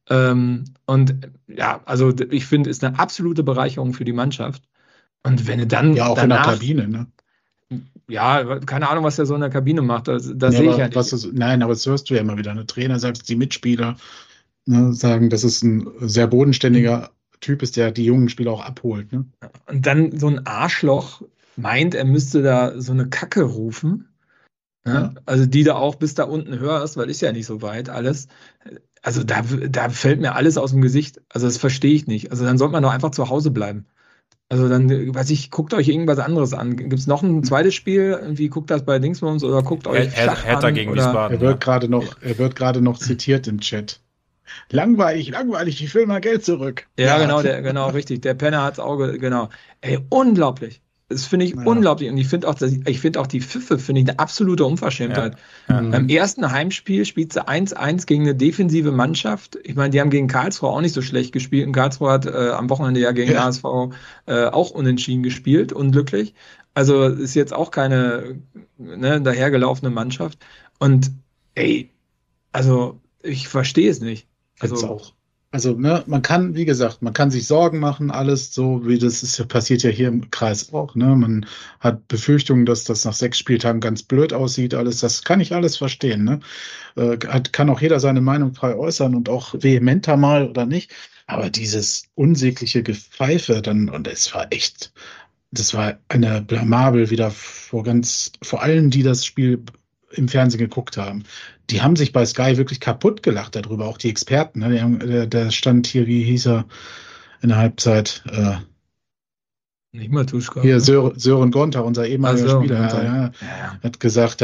[SPEAKER 1] Und ja, also ich finde, ist eine absolute Bereicherung für die Mannschaft. Und wenn du dann
[SPEAKER 2] auch danach, in der Kabine, ne?
[SPEAKER 1] Ja, keine Ahnung, was der so in der Kabine macht. Da sehe ich ja nicht.
[SPEAKER 2] Nein, aber das hörst du ja immer wieder. Der Trainer sagt, die Mitspieler sagen, das ist ein sehr bodenständiger Typ ist, der die jungen Spieler auch abholt. Ne? Und
[SPEAKER 1] dann so ein Arschloch meint, er müsste da so eine Kacke rufen. Ja? Also die da auch bis da unten hörst, weil ist ja nicht so weit alles. Also da fällt mir alles aus dem Gesicht. Also das verstehe ich nicht. Also dann sollte man doch einfach zu Hause bleiben. Also dann, weiß ich, guckt euch irgendwas anderes an. Gibt es noch ein zweites Spiel? Irgendwie guckt das bei Dingsbums oder guckt euch Schach
[SPEAKER 3] Hertha
[SPEAKER 1] an?
[SPEAKER 3] gegen
[SPEAKER 1] Oder
[SPEAKER 3] Wiesbaden.
[SPEAKER 2] Er wird gerade noch zitiert im Chat. Langweilig, ich will mal Geld zurück.
[SPEAKER 1] ja, genau, richtig. Der Penner hat's Auge, genau. Ey, unglaublich. Das finde ich unglaublich. Und ich finde auch die Pfiffe, finde ich eine absolute Unverschämtheit. Beim ersten Heimspiel spielt sie 1-1 gegen eine defensive Mannschaft. Ich meine, die haben gegen Karlsruhe auch nicht so schlecht gespielt. Und Karlsruhe hat am Wochenende ja gegen HSV auch unentschieden gespielt, unglücklich. Also ist jetzt auch keine dahergelaufene Mannschaft. Und ey, also ich verstehe es nicht.
[SPEAKER 2] Also auch. Also, ne, man kann, wie gesagt, man kann sich Sorgen machen, alles so, wie das ist, passiert ja hier im Kreis auch, ne? Man hat Befürchtungen, dass das nach 6 Spieltagen ganz blöd aussieht, alles, das kann ich alles verstehen, ne? Kann auch jeder seine Meinung frei äußern und auch vehementer mal oder nicht. Aber dieses unsägliche Gepfeife dann, und es war echt, das war eine Blamabel wieder vor allen, die das Spiel im Fernsehen geguckt haben. Die haben sich bei Sky wirklich kaputt gelacht darüber, auch die Experten. Ne? Der stand hier, wie hieß er in der Halbzeit?
[SPEAKER 1] Nicht mal Tuschka.
[SPEAKER 2] Hier, Sören Gonter, unser ehemaliger Spieler. Hat gesagt,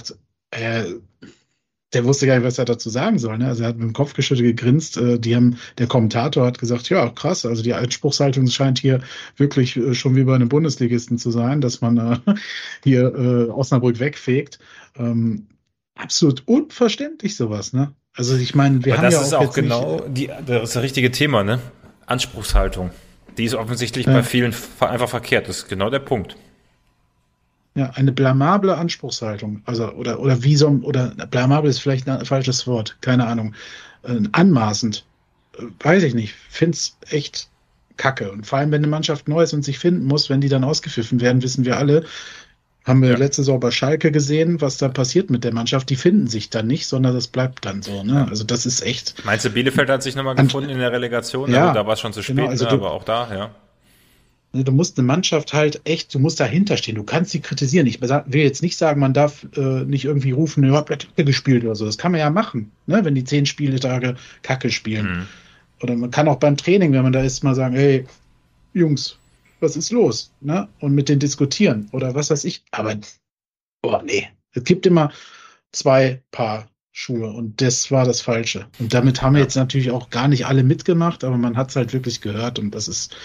[SPEAKER 2] der wusste gar nicht, was er dazu sagen soll. Ne? Also er hat mit dem Kopf geschüttelt gegrinst. Der Kommentator hat gesagt, ja, krass, also die Anspruchshaltung scheint hier wirklich schon wie bei einem Bundesligisten zu sein, dass man hier Osnabrück wegfegt. Absolut unverständlich sowas, ne? Also ich meine, wir haben ja auch
[SPEAKER 3] das ist das richtige Thema, ne? Anspruchshaltung. Die ist offensichtlich bei vielen einfach verkehrt. Das ist genau der Punkt.
[SPEAKER 2] Ja, eine blamable Anspruchshaltung. Also, oder blamabel ist vielleicht ein falsches Wort. Keine Ahnung. Anmaßend. Weiß ich nicht. Find's echt kacke. Und vor allem, wenn eine Mannschaft neu ist und sich finden muss, wenn die dann ausgepfiffen werden, wissen wir alle, haben wir letzte Saison bei Schalke gesehen, was da passiert mit der Mannschaft. Die finden sich dann nicht, sondern das bleibt dann so. Ne? Also das ist echt.
[SPEAKER 3] Meinst du, Bielefeld hat sich nochmal gefunden in der Relegation?
[SPEAKER 2] Ja,
[SPEAKER 3] da war es schon zu spät, also aber auch da, ja.
[SPEAKER 2] Du musst eine Mannschaft halt echt, du musst dahinter stehen. Du kannst sie kritisieren. Ich will jetzt nicht sagen, man darf nicht irgendwie rufen, ihr habt Kacke gespielt oder so. Das kann man ja machen, ne? Wenn die 10 Spieltage Kacke spielen. Oder man kann auch beim Training, wenn man da ist, mal sagen, hey, Jungs, was ist los? Ne? Und mit denen diskutieren oder was weiß ich. Aber, nee. Es gibt immer 2 Paar Schuhe und das war das Falsche. Und damit haben wir jetzt natürlich auch gar nicht alle mitgemacht, aber man hat es halt wirklich gehört und das ist,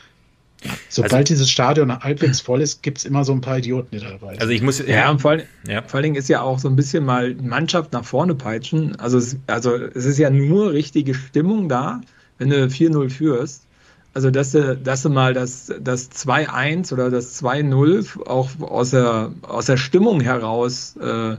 [SPEAKER 2] sobald dieses Stadion halbwegs voll ist, gibt es immer so ein paar Idioten, die dabei sind.
[SPEAKER 3] Also ich muss,
[SPEAKER 1] und vor allen Dingen ist ja auch so ein bisschen mal Mannschaft nach vorne peitschen. Also es ist ja nur richtige Stimmung da, wenn du 4-0 führst. Also, dass du mal das 2-1 oder das 2-0 auch aus der Stimmung heraus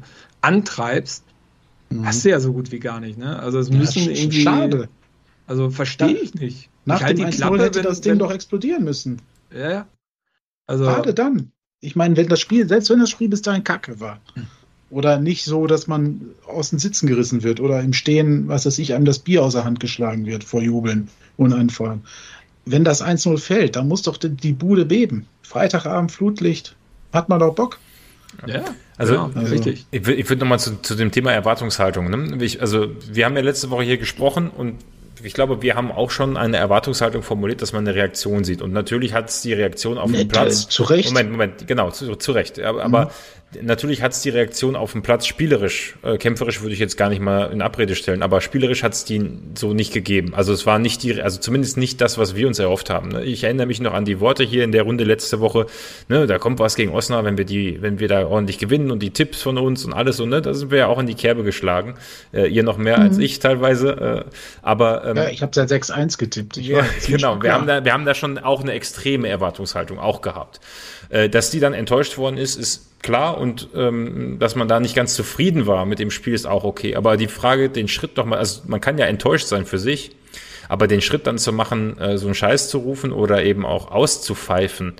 [SPEAKER 1] antreibst, hast du ja so gut wie gar nicht, ne? Also, es müssen irgendwie. Schade. Also, verstehe ich nicht.
[SPEAKER 2] Nach dem 1-0 hätte das Ding doch explodieren müssen.
[SPEAKER 1] Ja. Also.
[SPEAKER 2] Gerade dann. Ich meine, selbst wenn das Spiel bis dahin kacke war. Oder nicht so, dass man aus den Sitzen gerissen wird oder im Stehen, was weiß ich, einem das Bier aus der Hand geschlagen wird vor Jubeln und Einfahren. Wenn das 1-0 fällt, dann muss doch die Bude beben. Freitagabend, Flutlicht, hat man doch Bock.
[SPEAKER 1] Ja,
[SPEAKER 3] also
[SPEAKER 1] richtig.
[SPEAKER 3] Ich würde nochmal zu dem Thema Erwartungshaltung. Ne? Wir haben ja letzte Woche hier gesprochen und ich glaube, wir haben auch schon eine Erwartungshaltung formuliert, dass man eine Reaktion sieht. Und natürlich hat es die Reaktion auf dem Platz.
[SPEAKER 2] Zu Recht.
[SPEAKER 3] Moment, genau, zu Recht. Aber natürlich hat es die Reaktion auf dem Platz spielerisch, kämpferisch würde ich jetzt gar nicht mal in Abrede stellen, aber spielerisch hat es die so nicht gegeben. Also es war nicht zumindest nicht das, was wir uns erhofft haben. Ne? Ich erinnere mich noch an die Worte hier in der Runde letzte Woche. Ne, da kommt was gegen Osnabrück, wenn wir da ordentlich gewinnen und die Tipps von uns und alles und ne, da sind wir ja auch in die Kerbe geschlagen. Ihr noch mehr als ich teilweise.
[SPEAKER 2] Ja, ich habe seit 6-1 getippt.
[SPEAKER 3] Genau, wir haben da schon auch eine extreme Erwartungshaltung auch gehabt. Dass die dann enttäuscht worden ist klar und dass man da nicht ganz zufrieden war mit dem Spiel ist auch okay. Aber die Frage, den Schritt doch mal, also man kann ja enttäuscht sein für sich, aber den Schritt dann zu machen, so einen Scheiß zu rufen oder eben auch auszupfeifen,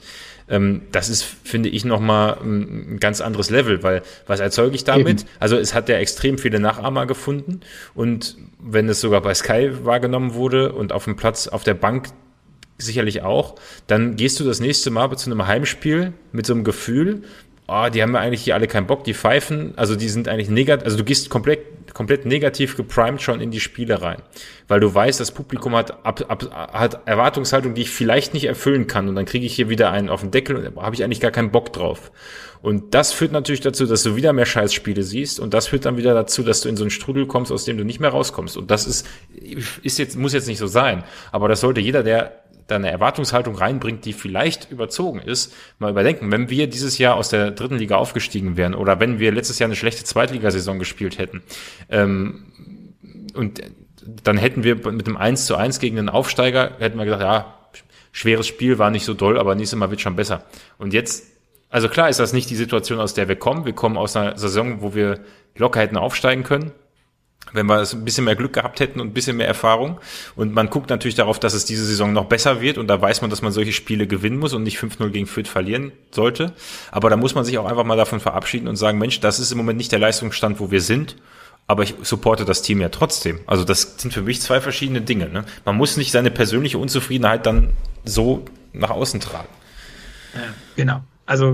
[SPEAKER 3] das ist, finde ich, nochmal ein ganz anderes Level, weil was erzeuge ich damit? Eben. Also es hat ja extrem viele Nachahmer gefunden und wenn es sogar bei Sky wahrgenommen wurde und auf dem Platz, auf der Bank sicherlich auch, dann gehst du das nächste Mal zu einem Heimspiel mit so einem Gefühl, die haben ja eigentlich hier alle keinen Bock, die pfeifen, also die sind eigentlich negativ, also du gehst komplett negativ geprimed schon in die Spiele rein, weil du weißt, das Publikum hat Erwartungshaltung, die ich vielleicht nicht erfüllen kann und dann kriege ich hier wieder einen auf den Deckel und da habe ich eigentlich gar keinen Bock drauf. Und das führt natürlich dazu, dass du wieder mehr Scheißspiele siehst und das führt dann wieder dazu, dass du in so einen Strudel kommst, aus dem du nicht mehr rauskommst. Und das muss jetzt nicht so sein, aber das sollte jeder, der da eine Erwartungshaltung reinbringt, die vielleicht überzogen ist, mal überdenken. Wenn wir dieses Jahr aus der 3. Liga aufgestiegen wären oder wenn wir letztes Jahr eine schlechte Zweitligasaison gespielt hätten, und dann hätten wir mit einem 1:1 gegen einen Aufsteiger, hätten wir gesagt, ja, schweres Spiel, war nicht so doll, aber nächstes Mal wird schon besser. Und jetzt, also klar ist das nicht die Situation, aus der wir kommen. Wir kommen aus einer Saison, wo wir locker hätten aufsteigen können, wenn wir ein bisschen mehr Glück gehabt hätten und ein bisschen mehr Erfahrung. Und man guckt natürlich darauf, dass es diese Saison noch besser wird. Und da weiß man, dass man solche Spiele gewinnen muss und nicht 5-0 gegen Fürth verlieren sollte. Aber da muss man sich auch einfach mal davon verabschieden und sagen, Mensch, das ist im Moment nicht der Leistungsstand, wo wir sind. Aber ich supporte das Team ja trotzdem. Also das sind für mich 2 verschiedene Dinge. Ne? Man muss nicht seine persönliche Unzufriedenheit dann so nach außen tragen.
[SPEAKER 1] Ja, genau. Also,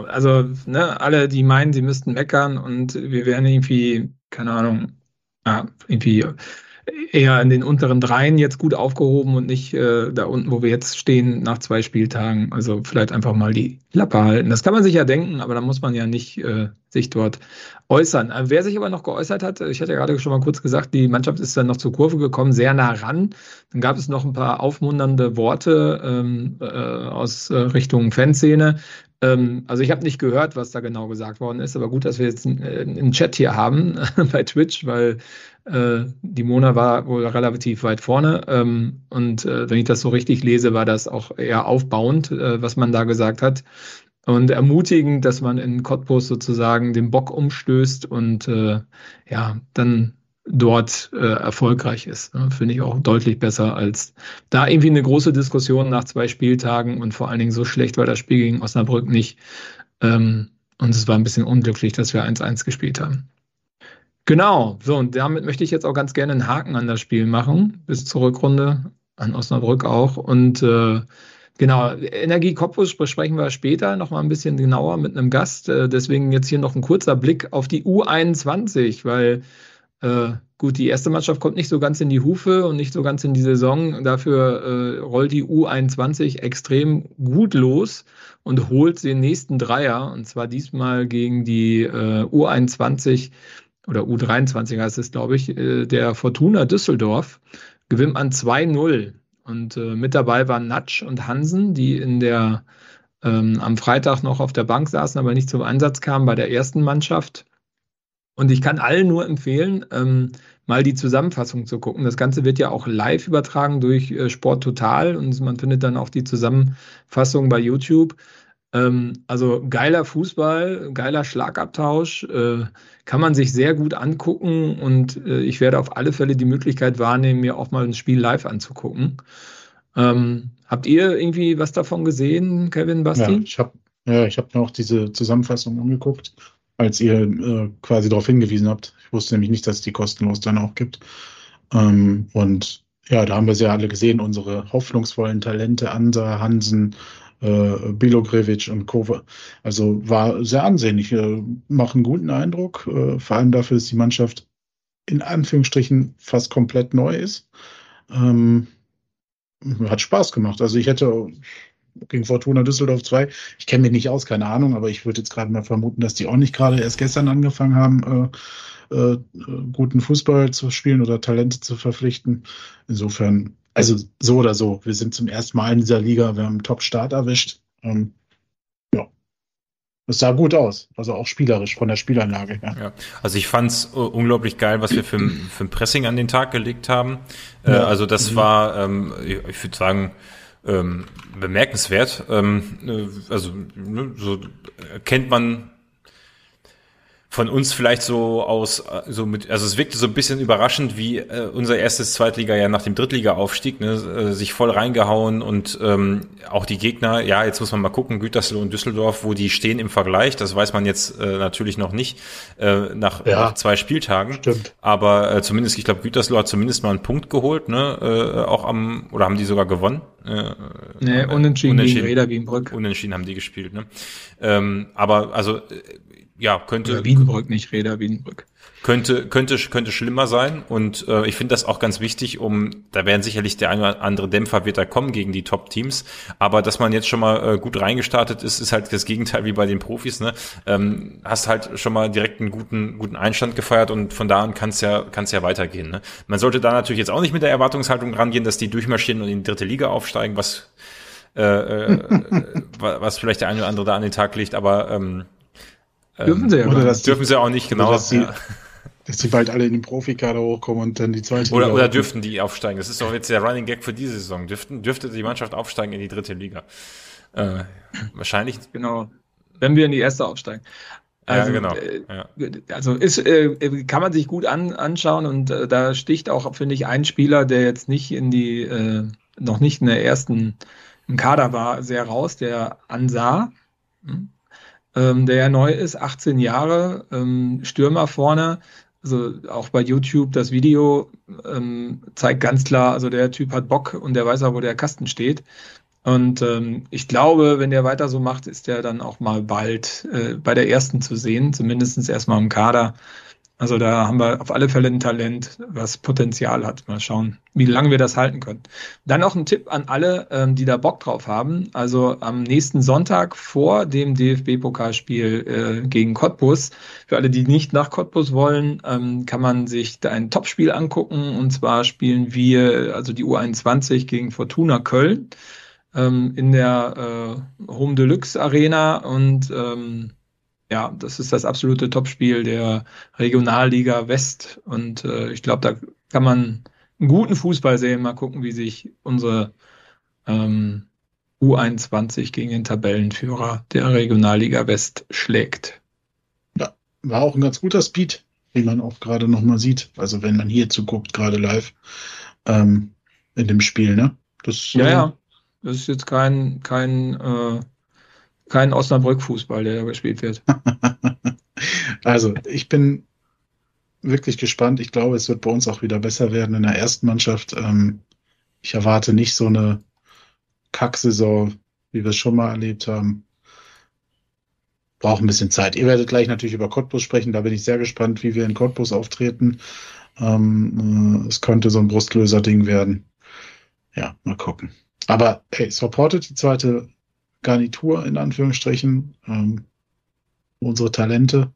[SPEAKER 1] alle, die meinen, sie müssten meckern und wir wären irgendwie, keine Ahnung, irgendwie eher in den unteren 3 jetzt gut aufgehoben und nicht da unten, wo wir jetzt stehen, nach 2 Spieltagen. Also vielleicht einfach mal die Klappe halten. Das kann man sich ja denken, aber da muss man ja nicht sich dort äußern. Wer sich aber noch geäußert hat, ich hatte ja gerade schon mal kurz gesagt, die Mannschaft ist dann noch zur Kurve gekommen, sehr nah ran. Dann gab es noch ein paar aufmunternde Worte aus Richtung Fanszene. Also ich habe nicht gehört, was da genau gesagt worden ist, aber gut, dass wir jetzt einen Chat hier haben bei Twitch, weil die Mona war wohl relativ weit vorne und wenn ich das so richtig lese, war das auch eher aufbauend, was man da gesagt hat und ermutigend, dass man in Cottbus sozusagen den Bock umstößt und dann dort erfolgreich ist. Ne? Finde ich auch deutlich besser als da irgendwie eine große Diskussion nach 2 Spieltagen und vor allen Dingen so schlecht war das Spiel gegen Osnabrück nicht. Und es war ein bisschen unglücklich, dass wir 1:1 gespielt haben. Genau, so und damit möchte ich jetzt auch ganz gerne einen Haken an das Spiel machen, bis zur Rückrunde, an Osnabrück auch. Und genau, Energie Cottbus besprechen wir später nochmal ein bisschen genauer mit einem Gast. Deswegen jetzt hier noch ein kurzer Blick auf die U21, weil gut, die erste Mannschaft kommt nicht so ganz in die Hufe und nicht so ganz in die Saison. Dafür rollt die U21 extrem gut los und holt den nächsten Dreier. Und zwar diesmal gegen die U21 oder U23 heißt es, glaube ich, der Fortuna Düsseldorf. Gewinnt man 2:0. Und mit dabei waren Natsch und Hansen, die in der am Freitag noch auf der Bank saßen, aber nicht zum Einsatz kamen bei der ersten Mannschaft. Und ich kann allen nur empfehlen, mal die Zusammenfassung zu gucken. Das Ganze wird ja auch live übertragen durch Sport Total und man findet dann auch die Zusammenfassung bei YouTube. Also geiler Fußball, geiler Schlagabtausch, kann man sich sehr gut angucken und ich werde auf alle Fälle die Möglichkeit wahrnehmen, mir auch mal ein Spiel live anzugucken. Habt ihr irgendwie was davon gesehen, Kevin, Basti?
[SPEAKER 2] Ja, ich hab mir auch diese Zusammenfassung angeguckt, als ihr quasi darauf hingewiesen habt. Ich wusste nämlich nicht, dass es die kostenlos dann auch gibt. Und ja, da haben wir sie ja alle gesehen, unsere hoffnungsvollen Talente, Ansa, Hansen, Bilogrevic und Kova. Also war sehr ansehnlich, machen einen guten Eindruck, vor allem dafür, dass die Mannschaft in Anführungsstrichen fast komplett neu ist. Hat Spaß gemacht. Also ich hätte gegen Fortuna Düsseldorf 2, ich kenne mich nicht aus, keine Ahnung, aber ich würde jetzt gerade mal vermuten, dass die auch nicht gerade erst gestern angefangen haben, guten Fußball zu spielen oder Talente zu verpflichten. Insofern, also so oder so, wir sind zum ersten Mal in dieser Liga, wir haben einen Top-Start erwischt. Es sah gut aus, also auch spielerisch von der Spielanlage her.
[SPEAKER 3] Ja, also ich fand's unglaublich geil, was wir für ein Pressing an den Tag gelegt haben. Ja. Also das war, ich würde sagen, bemerkenswert. Also so kennt man von uns vielleicht so aus, also es wirkte so ein bisschen überraschend, wie unser erstes Zweitliga-Jahr nach dem Drittliga-Aufstieg, ne, sich voll reingehauen und auch die Gegner, ja, jetzt muss man mal gucken, Gütersloh und Düsseldorf, wo die stehen im Vergleich, das weiß man jetzt natürlich noch nicht nach 2 Spieltagen.
[SPEAKER 2] Stimmt.
[SPEAKER 3] Aber zumindest, ich glaube, Gütersloh hat zumindest mal einen Punkt geholt, ne, auch oder haben die sogar gewonnen?
[SPEAKER 1] Nee, unentschieden gegen Reda Wiedenbrück.
[SPEAKER 3] Unentschieden haben die gespielt, ne? Aber also ja, könnte
[SPEAKER 1] Oder Wiedenbrück, nicht Reda Wiedenbrück.
[SPEAKER 3] Könnte schlimmer sein und ich finde das auch ganz wichtig, da werden sicherlich der eine oder andere Dämpfer wird da kommen gegen die Top-Teams, aber dass man jetzt schon mal gut reingestartet ist halt das Gegenteil wie bei den Profis, ne? Hast halt schon mal direkt einen guten Einstand gefeiert und von da an kann's ja weitergehen, ne? Man sollte da natürlich jetzt auch nicht mit der Erwartungshaltung rangehen, dass die durchmarschieren und in die dritte Liga aufsteigen, was vielleicht der eine oder andere da an den Tag legt, aber
[SPEAKER 1] dürfen sie ja
[SPEAKER 3] dürfen sie auch nicht, genau.
[SPEAKER 2] Dass die bald alle in den Profikader hochkommen und dann die zweite
[SPEAKER 3] Liga. Oder dürften die aufsteigen? Das ist doch jetzt der Running Gag für diese Saison. Dürfte die Mannschaft aufsteigen in die dritte Liga? Wahrscheinlich.
[SPEAKER 1] Genau. Wenn wir in die erste aufsteigen. Also,
[SPEAKER 3] ja, genau.
[SPEAKER 1] Also kann man sich gut anschauen und da sticht auch, finde ich, ein Spieler, der jetzt nicht noch nicht in der ersten im Kader war, sehr raus, der Ansar, der ja neu ist, 18 Jahre, Stürmer vorne. Also auch bei YouTube das Video zeigt ganz klar, also der Typ hat Bock und der weiß auch, wo der Kasten steht. Und ich glaube, wenn der weiter so macht, ist der dann auch mal bald bei der ersten zu sehen, zumindest erstmal im Kader. Also da haben wir auf alle Fälle ein Talent, was Potenzial hat. Mal schauen, wie lange wir das halten können. Dann auch ein Tipp an alle, die da Bock drauf haben. Also am nächsten Sonntag vor dem DFB-Pokalspiel gegen Cottbus, für alle, die nicht nach Cottbus wollen, kann man sich da ein Topspiel angucken. Und zwar spielen wir, also die U21 gegen Fortuna Köln in der Home Deluxe Arena und ja, das ist das absolute Topspiel der Regionalliga West und ich glaube, da kann man einen guten Fußball sehen. Mal gucken, wie sich unsere U21 gegen den Tabellenführer der Regionalliga West schlägt.
[SPEAKER 2] Ja, war auch ein ganz guter Speed, wie man auch gerade nochmal sieht. Also wenn man hier zuguckt, gerade live in dem Spiel, ne?
[SPEAKER 1] Ja. Das ist jetzt kein Osnabrück-Fußball, der da gespielt wird.
[SPEAKER 2] Also, ich bin wirklich gespannt. Ich glaube, es wird bei uns auch wieder besser werden in der ersten Mannschaft. Ich erwarte nicht so eine Kacksaison, wie wir es schon mal erlebt haben. Braucht ein bisschen Zeit. Ihr werdet gleich natürlich über Cottbus sprechen. Da bin ich sehr gespannt, wie wir in Cottbus auftreten. Es könnte so ein Brustlöser-Ding werden. Ja, mal gucken. Aber hey, supportet die zweite Garnitur in Anführungsstrichen, unsere Talente.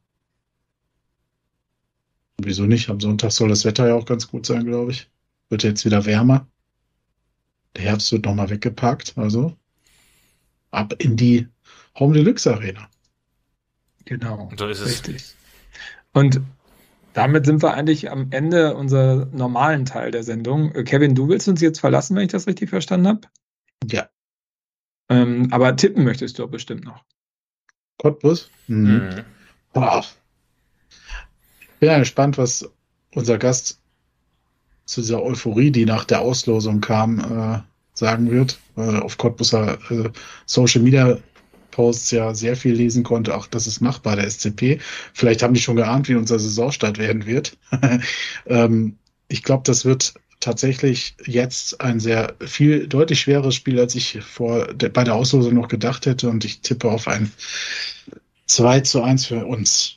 [SPEAKER 2] Wieso nicht? Am Sonntag soll das Wetter ja auch ganz gut sein, glaube ich. Wird jetzt wieder wärmer. Der Herbst wird nochmal weggepackt, also ab in die Home Deluxe Arena.
[SPEAKER 1] Genau.
[SPEAKER 3] Und so ist es.
[SPEAKER 1] Richtig. Und damit sind wir eigentlich am Ende unserer normalen Teil der Sendung. Kevin, du willst uns jetzt verlassen, wenn ich das richtig verstanden habe?
[SPEAKER 2] Ja.
[SPEAKER 1] Aber tippen möchtest du bestimmt noch.
[SPEAKER 2] Cottbus? Boah. Ich bin ja gespannt, was unser Gast zu dieser Euphorie, die nach der Auslosung kam, sagen wird. Auf Cottbuser Social Media Posts ja sehr viel lesen konnte, auch das ist machbar, der SCP. Vielleicht haben die schon geahnt, wie unser Saisonstart werden wird. Ich glaube, das wird tatsächlich jetzt ein deutlich schweres Spiel, als ich bei der Auslosung noch gedacht hätte, und ich tippe auf ein 2:1 für uns.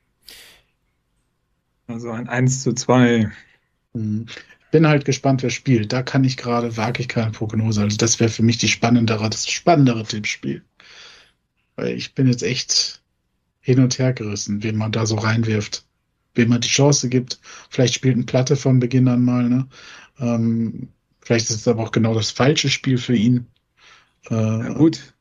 [SPEAKER 1] Also ein 1:2.
[SPEAKER 2] Bin halt gespannt, wer spielt. Da wage ich keine Prognose. Also das wäre für mich das spannendere Tippspiel. Weil ich bin jetzt echt hin und her gerissen, wen man da so reinwirft. Wem man die Chance gibt. Vielleicht spielt ein Platte von Beginn an mal. Ne? Vielleicht ist es aber auch genau das falsche Spiel für ihn.
[SPEAKER 1] Ja, gut.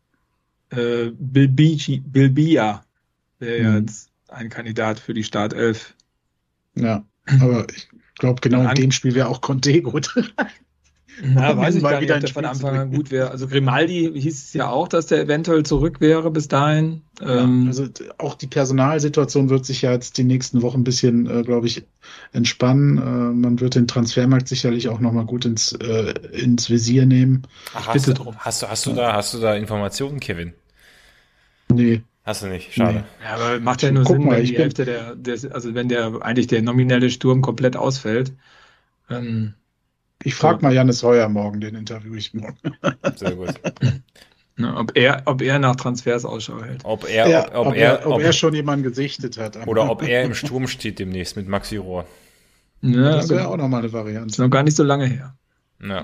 [SPEAKER 1] Bilbia wäre jetzt ein Kandidat für die Startelf.
[SPEAKER 2] Ja, aber ich glaube, genau in dem Spiel wäre auch Conte gut.
[SPEAKER 1] Na, weiß ich gar nicht, ob der von Anfang an gut wäre. Also Grimaldi hieß es ja auch, dass der eventuell zurück wäre bis dahin.
[SPEAKER 2] Also auch die Personalsituation wird sich ja jetzt die nächsten Wochen ein bisschen, glaube ich, entspannen. Man wird den Transfermarkt sicherlich auch nochmal gut ins Visier nehmen.
[SPEAKER 3] Ach, hast du da Informationen, Kevin?
[SPEAKER 2] Nee.
[SPEAKER 3] Hast du nicht, schade.
[SPEAKER 1] Nee. Ja, aber macht ja nur Sinn, wenn die Hälfte also wenn eigentlich der nominelle Sturm komplett ausfällt.
[SPEAKER 2] Ich frage mal Jannis Heuer morgen, den interviewe ich morgen.
[SPEAKER 3] Sehr gut.
[SPEAKER 1] Ne, ob er nach Transfers Ausschau hält.
[SPEAKER 3] Ob
[SPEAKER 2] er schon jemanden gesichtet hat.
[SPEAKER 3] Oder ob er im Sturm steht demnächst mit Maxi Rohr.
[SPEAKER 1] Ja,
[SPEAKER 2] das wäre auch nochmal eine Variante.
[SPEAKER 1] Ist noch gar nicht so lange her.
[SPEAKER 3] Ja.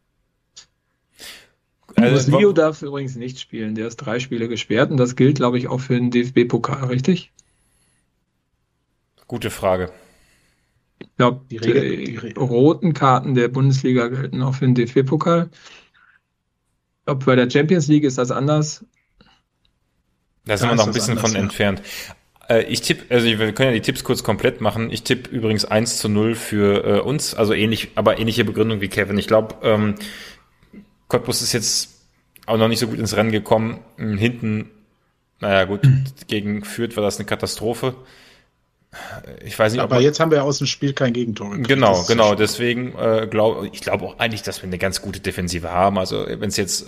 [SPEAKER 1] Leo darf übrigens nicht spielen. Der ist 3 Spiele gesperrt und das gilt, glaube ich, auch für den DFB-Pokal, richtig?
[SPEAKER 3] Gute Frage.
[SPEAKER 1] Ich glaube, die roten Karten der Bundesliga gelten auch für den DFB-Pokal. Ob bei der Champions League ist das anders?
[SPEAKER 3] Da sind wir noch ein bisschen von entfernt. Ich tippe, also wir können ja die Tipps kurz komplett machen. Ich tippe übrigens 1:0 für uns, also ähnliche Begründung wie Kevin. Ich glaube, Cottbus ist jetzt auch noch nicht so gut ins Rennen gekommen. Hinten, naja gut, gegen Fürth war das eine Katastrophe. Ich weiß nicht,
[SPEAKER 2] aber jetzt haben wir aus dem Spiel kein Gegentor gekriegt.
[SPEAKER 3] Genau. Deswegen glaube ich auch eigentlich, dass wir eine ganz gute Defensive haben. Also wenn es jetzt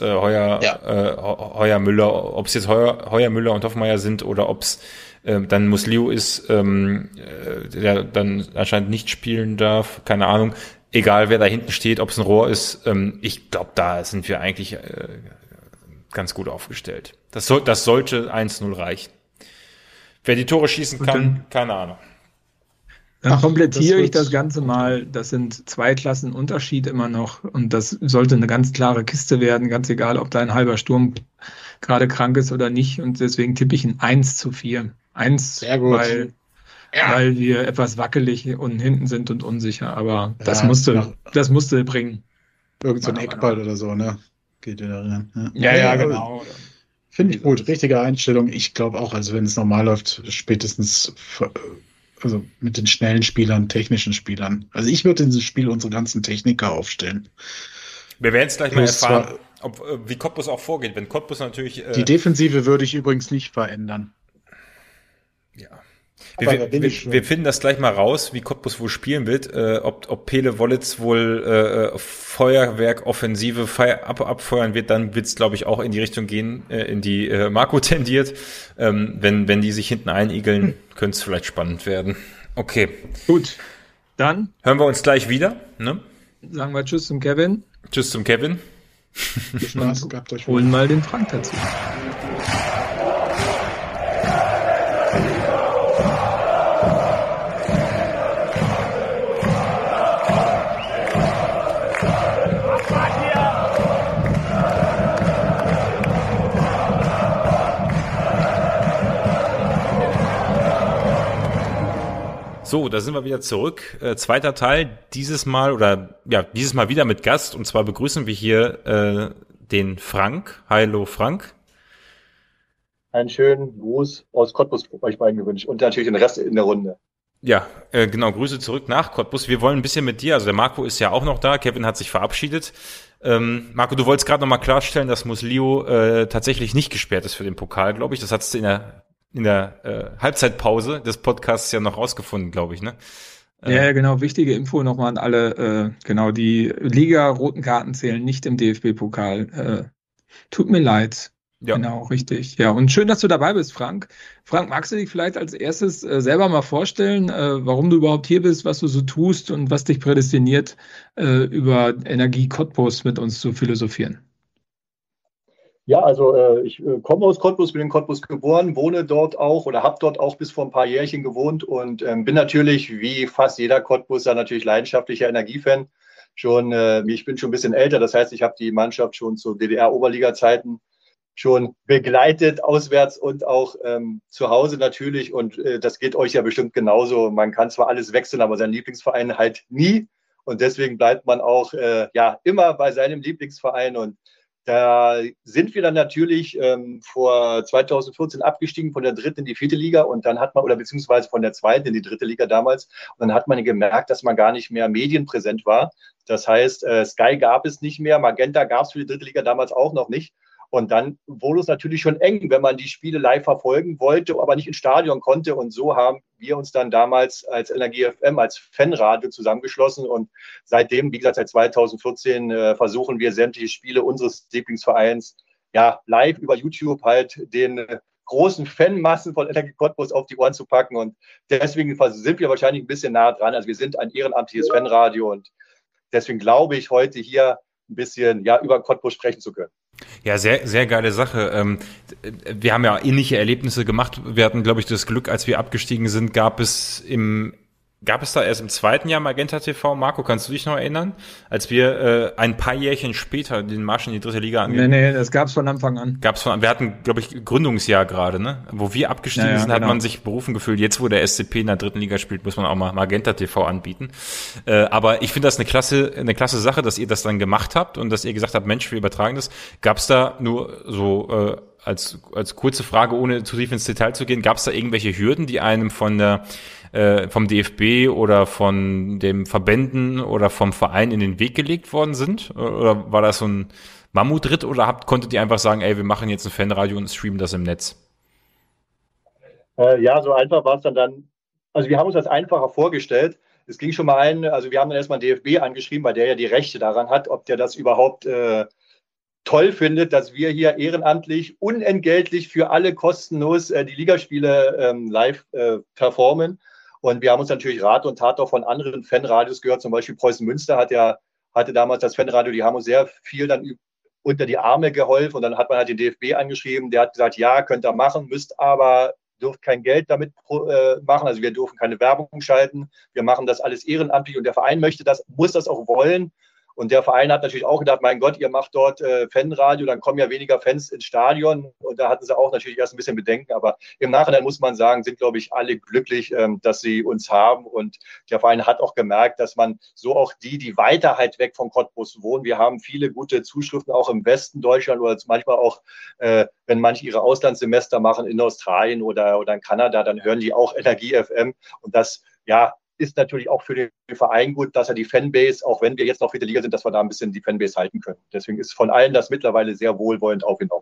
[SPEAKER 3] Heuer Müller, ob es jetzt Heuer Müller und Hoffmeier sind oder ob es dann Musliu ist, der dann anscheinend nicht spielen darf, keine Ahnung. Egal wer da hinten steht, ob es ein Rohr ist, ich glaube, da sind wir eigentlich ganz gut aufgestellt. Das sollte 1:0 reichen. Wer die Tore schießen kann, keine Ahnung.
[SPEAKER 1] Dann komplettiere ich das Ganze mal. Das sind 2 Klassen Unterschied immer noch. Und das sollte eine ganz klare Kiste werden. Ganz egal, ob da ein halber Sturm gerade krank ist oder nicht. Und deswegen tippe ich ein 1:4. Sehr gut. Weil wir etwas wackelig und hinten sind und unsicher. Aber das musste bringen.
[SPEAKER 2] Irgend so ein Eckball oder so, ne? Geht wieder rein.
[SPEAKER 1] Ja, genau.
[SPEAKER 2] Finde ich gut, richtige Einstellung. Ich glaube auch, also wenn es normal läuft, spätestens also mit den schnellen Spielern, technischen Spielern. Also ich würde in diesem Spiel unsere ganzen Techniker aufstellen.
[SPEAKER 3] Wir werden es gleich mal erfahren, wie Cottbus auch vorgeht. Wenn Cottbus natürlich...
[SPEAKER 2] die Defensive würde ich übrigens nicht verändern.
[SPEAKER 3] Ja. Wir finden das gleich mal raus, wie Cottbus wohl spielen wird, ob Pele Wollitz wohl Feuerwerk, Offensive abfeuern wird, dann wird es, glaube ich, auch in die Richtung gehen, in die Marco tendiert. Wenn die sich hinten einigeln, könnte es vielleicht spannend werden. Okay.
[SPEAKER 1] Gut, dann
[SPEAKER 3] hören wir uns gleich wieder. Ne?
[SPEAKER 1] Sagen wir Tschüss zum Kevin.
[SPEAKER 3] Tschüss zum Kevin.
[SPEAKER 2] Viel Spaß, gehabt euch.
[SPEAKER 1] Holen mal den Frank dazu.
[SPEAKER 3] So, da sind wir wieder zurück. Zweiter Teil, dieses Mal wieder mit Gast. Und zwar begrüßen wir hier den Frank. Hallo Frank.
[SPEAKER 4] Einen schönen Gruß aus Cottbus euch beiden gewünscht und natürlich den Rest in der Runde.
[SPEAKER 3] Ja, genau, Grüße zurück nach Cottbus. Wir wollen ein bisschen mit dir, also der Marco ist ja auch noch da, Kevin hat sich verabschiedet. Marco, du wolltest gerade nochmal klarstellen, dass Musliu tatsächlich nicht gesperrt ist für den Pokal, glaube ich. Das hast du in der Halbzeitpause des Podcasts ja noch rausgefunden, glaube ich, ne?
[SPEAKER 1] Ja, genau, wichtige Info nochmal an alle. Genau, die Liga-roten Karten zählen nicht im DFB-Pokal. Tut mir leid. Ja. Genau, richtig. Ja, und schön, dass du dabei bist, Frank. Frank, magst du dich vielleicht als erstes selber mal vorstellen, warum du überhaupt hier bist, was du so tust und was dich prädestiniert, über Energie Cottbus mit uns zu philosophieren?
[SPEAKER 4] Ja, also ich komme aus Cottbus, bin in Cottbus geboren, wohne dort auch oder habe dort auch bis vor ein paar Jährchen gewohnt und bin natürlich, wie fast jeder Cottbuser, natürlich leidenschaftlicher Energiefan. Ich bin schon ein bisschen älter, das heißt, ich habe die Mannschaft schon zu DDR-Oberliga-Zeiten schon begleitet, auswärts und auch zu Hause natürlich. Und das geht euch ja bestimmt genauso. Man kann zwar alles wechseln, aber seinen Lieblingsverein halt nie. Und deswegen bleibt man auch immer bei seinem Lieblingsverein. Und da sind wir dann natürlich vor 2014 abgestiegen von der 3. in die 4. Liga und dann hat man, oder beziehungsweise von der 2. in die 3. Liga damals, und dann hat man gemerkt, dass man gar nicht mehr medienpräsent war. Das heißt, Sky gab es nicht mehr, Magenta gab es für die 3. Liga damals auch noch nicht. Und dann wurde es natürlich schon eng, wenn man die Spiele live verfolgen wollte, aber nicht ins Stadion konnte. Und so haben wir uns dann damals als Energie FM, als Fanradio zusammengeschlossen. Und seitdem, wie gesagt, seit 2014 versuchen wir sämtliche Spiele unseres Lieblingsvereins live über YouTube halt den großen Fanmassen von Energie Cottbus auf die Ohren zu packen. Und deswegen sind wir wahrscheinlich ein bisschen nah dran. Also wir sind ein ehrenamtliches Fanradio und deswegen glaube ich, heute hier ein bisschen über Cottbus sprechen zu können.
[SPEAKER 3] Ja, sehr, sehr geile Sache. Wir haben ja ähnliche Erlebnisse gemacht. Wir hatten, glaube ich, das Glück, als wir abgestiegen sind, gab es da erst im zweiten Jahr Magenta TV, Marco, kannst du dich noch erinnern? Als wir ein paar Jährchen später den Marsch in die dritte Liga angehen.
[SPEAKER 1] Nee, das gab's von Anfang an.
[SPEAKER 3] Wir hatten, glaube ich, Gründungsjahr gerade, ne? Wo wir abgestiegen sind, hat man sich berufen gefühlt. Jetzt, wo der SCP in der dritten Liga spielt, muss man auch mal Magenta TV anbieten. Aber ich finde das eine klasse Sache, dass ihr das dann gemacht habt und dass ihr gesagt habt, Mensch, wir übertragen das. Gab's da nur so als kurze Frage, ohne zu tief ins Detail zu gehen, gab's da irgendwelche Hürden, die einem vom DFB oder von den Verbänden oder vom Verein in den Weg gelegt worden sind? Oder war das so ein Mammutritt oder konntet ihr einfach sagen, ey, wir machen jetzt ein Fanradio und streamen das im Netz?
[SPEAKER 4] So einfach war es dann. Also wir haben uns das einfacher vorgestellt. Es ging schon mal also wir haben dann erstmal den DFB angeschrieben, weil der ja die Rechte daran hat, ob der das überhaupt toll findet, dass wir hier ehrenamtlich, unentgeltlich für alle kostenlos die Ligaspiele live performen. Und wir haben uns natürlich Rat und Tat auch von anderen Fanradios gehört, zum Beispiel Preußen Münster hatte damals das Fanradio, die haben uns sehr viel dann unter die Arme geholfen und dann hat man halt den DFB angeschrieben, der hat gesagt, ja, könnt ihr machen, dürft kein Geld damit machen, also wir dürfen keine Werbung schalten, wir machen das alles ehrenamtlich und der Verein muss das auch wollen. Und der Verein hat natürlich auch gedacht, mein Gott, ihr macht dort Fanradio, dann kommen ja weniger Fans ins Stadion. Und da hatten sie auch natürlich erst ein bisschen Bedenken. Aber im Nachhinein muss man sagen, sind, glaube ich, alle glücklich, dass sie uns haben. Und der Verein hat auch gemerkt, dass man so auch die weiter halt weg von Cottbus wohnen. Wir haben viele gute Zuschriften auch im Westen Deutschland oder manchmal auch, wenn manche ihre Auslandssemester machen in Australien oder in Kanada, dann hören die auch Energie FM. Und das, ist natürlich auch für den Verein gut, dass er die Fanbase, auch wenn wir jetzt noch vierte Liga sind, dass wir da ein bisschen die Fanbase halten können. Deswegen ist von allen das mittlerweile sehr wohlwollend aufgenommen.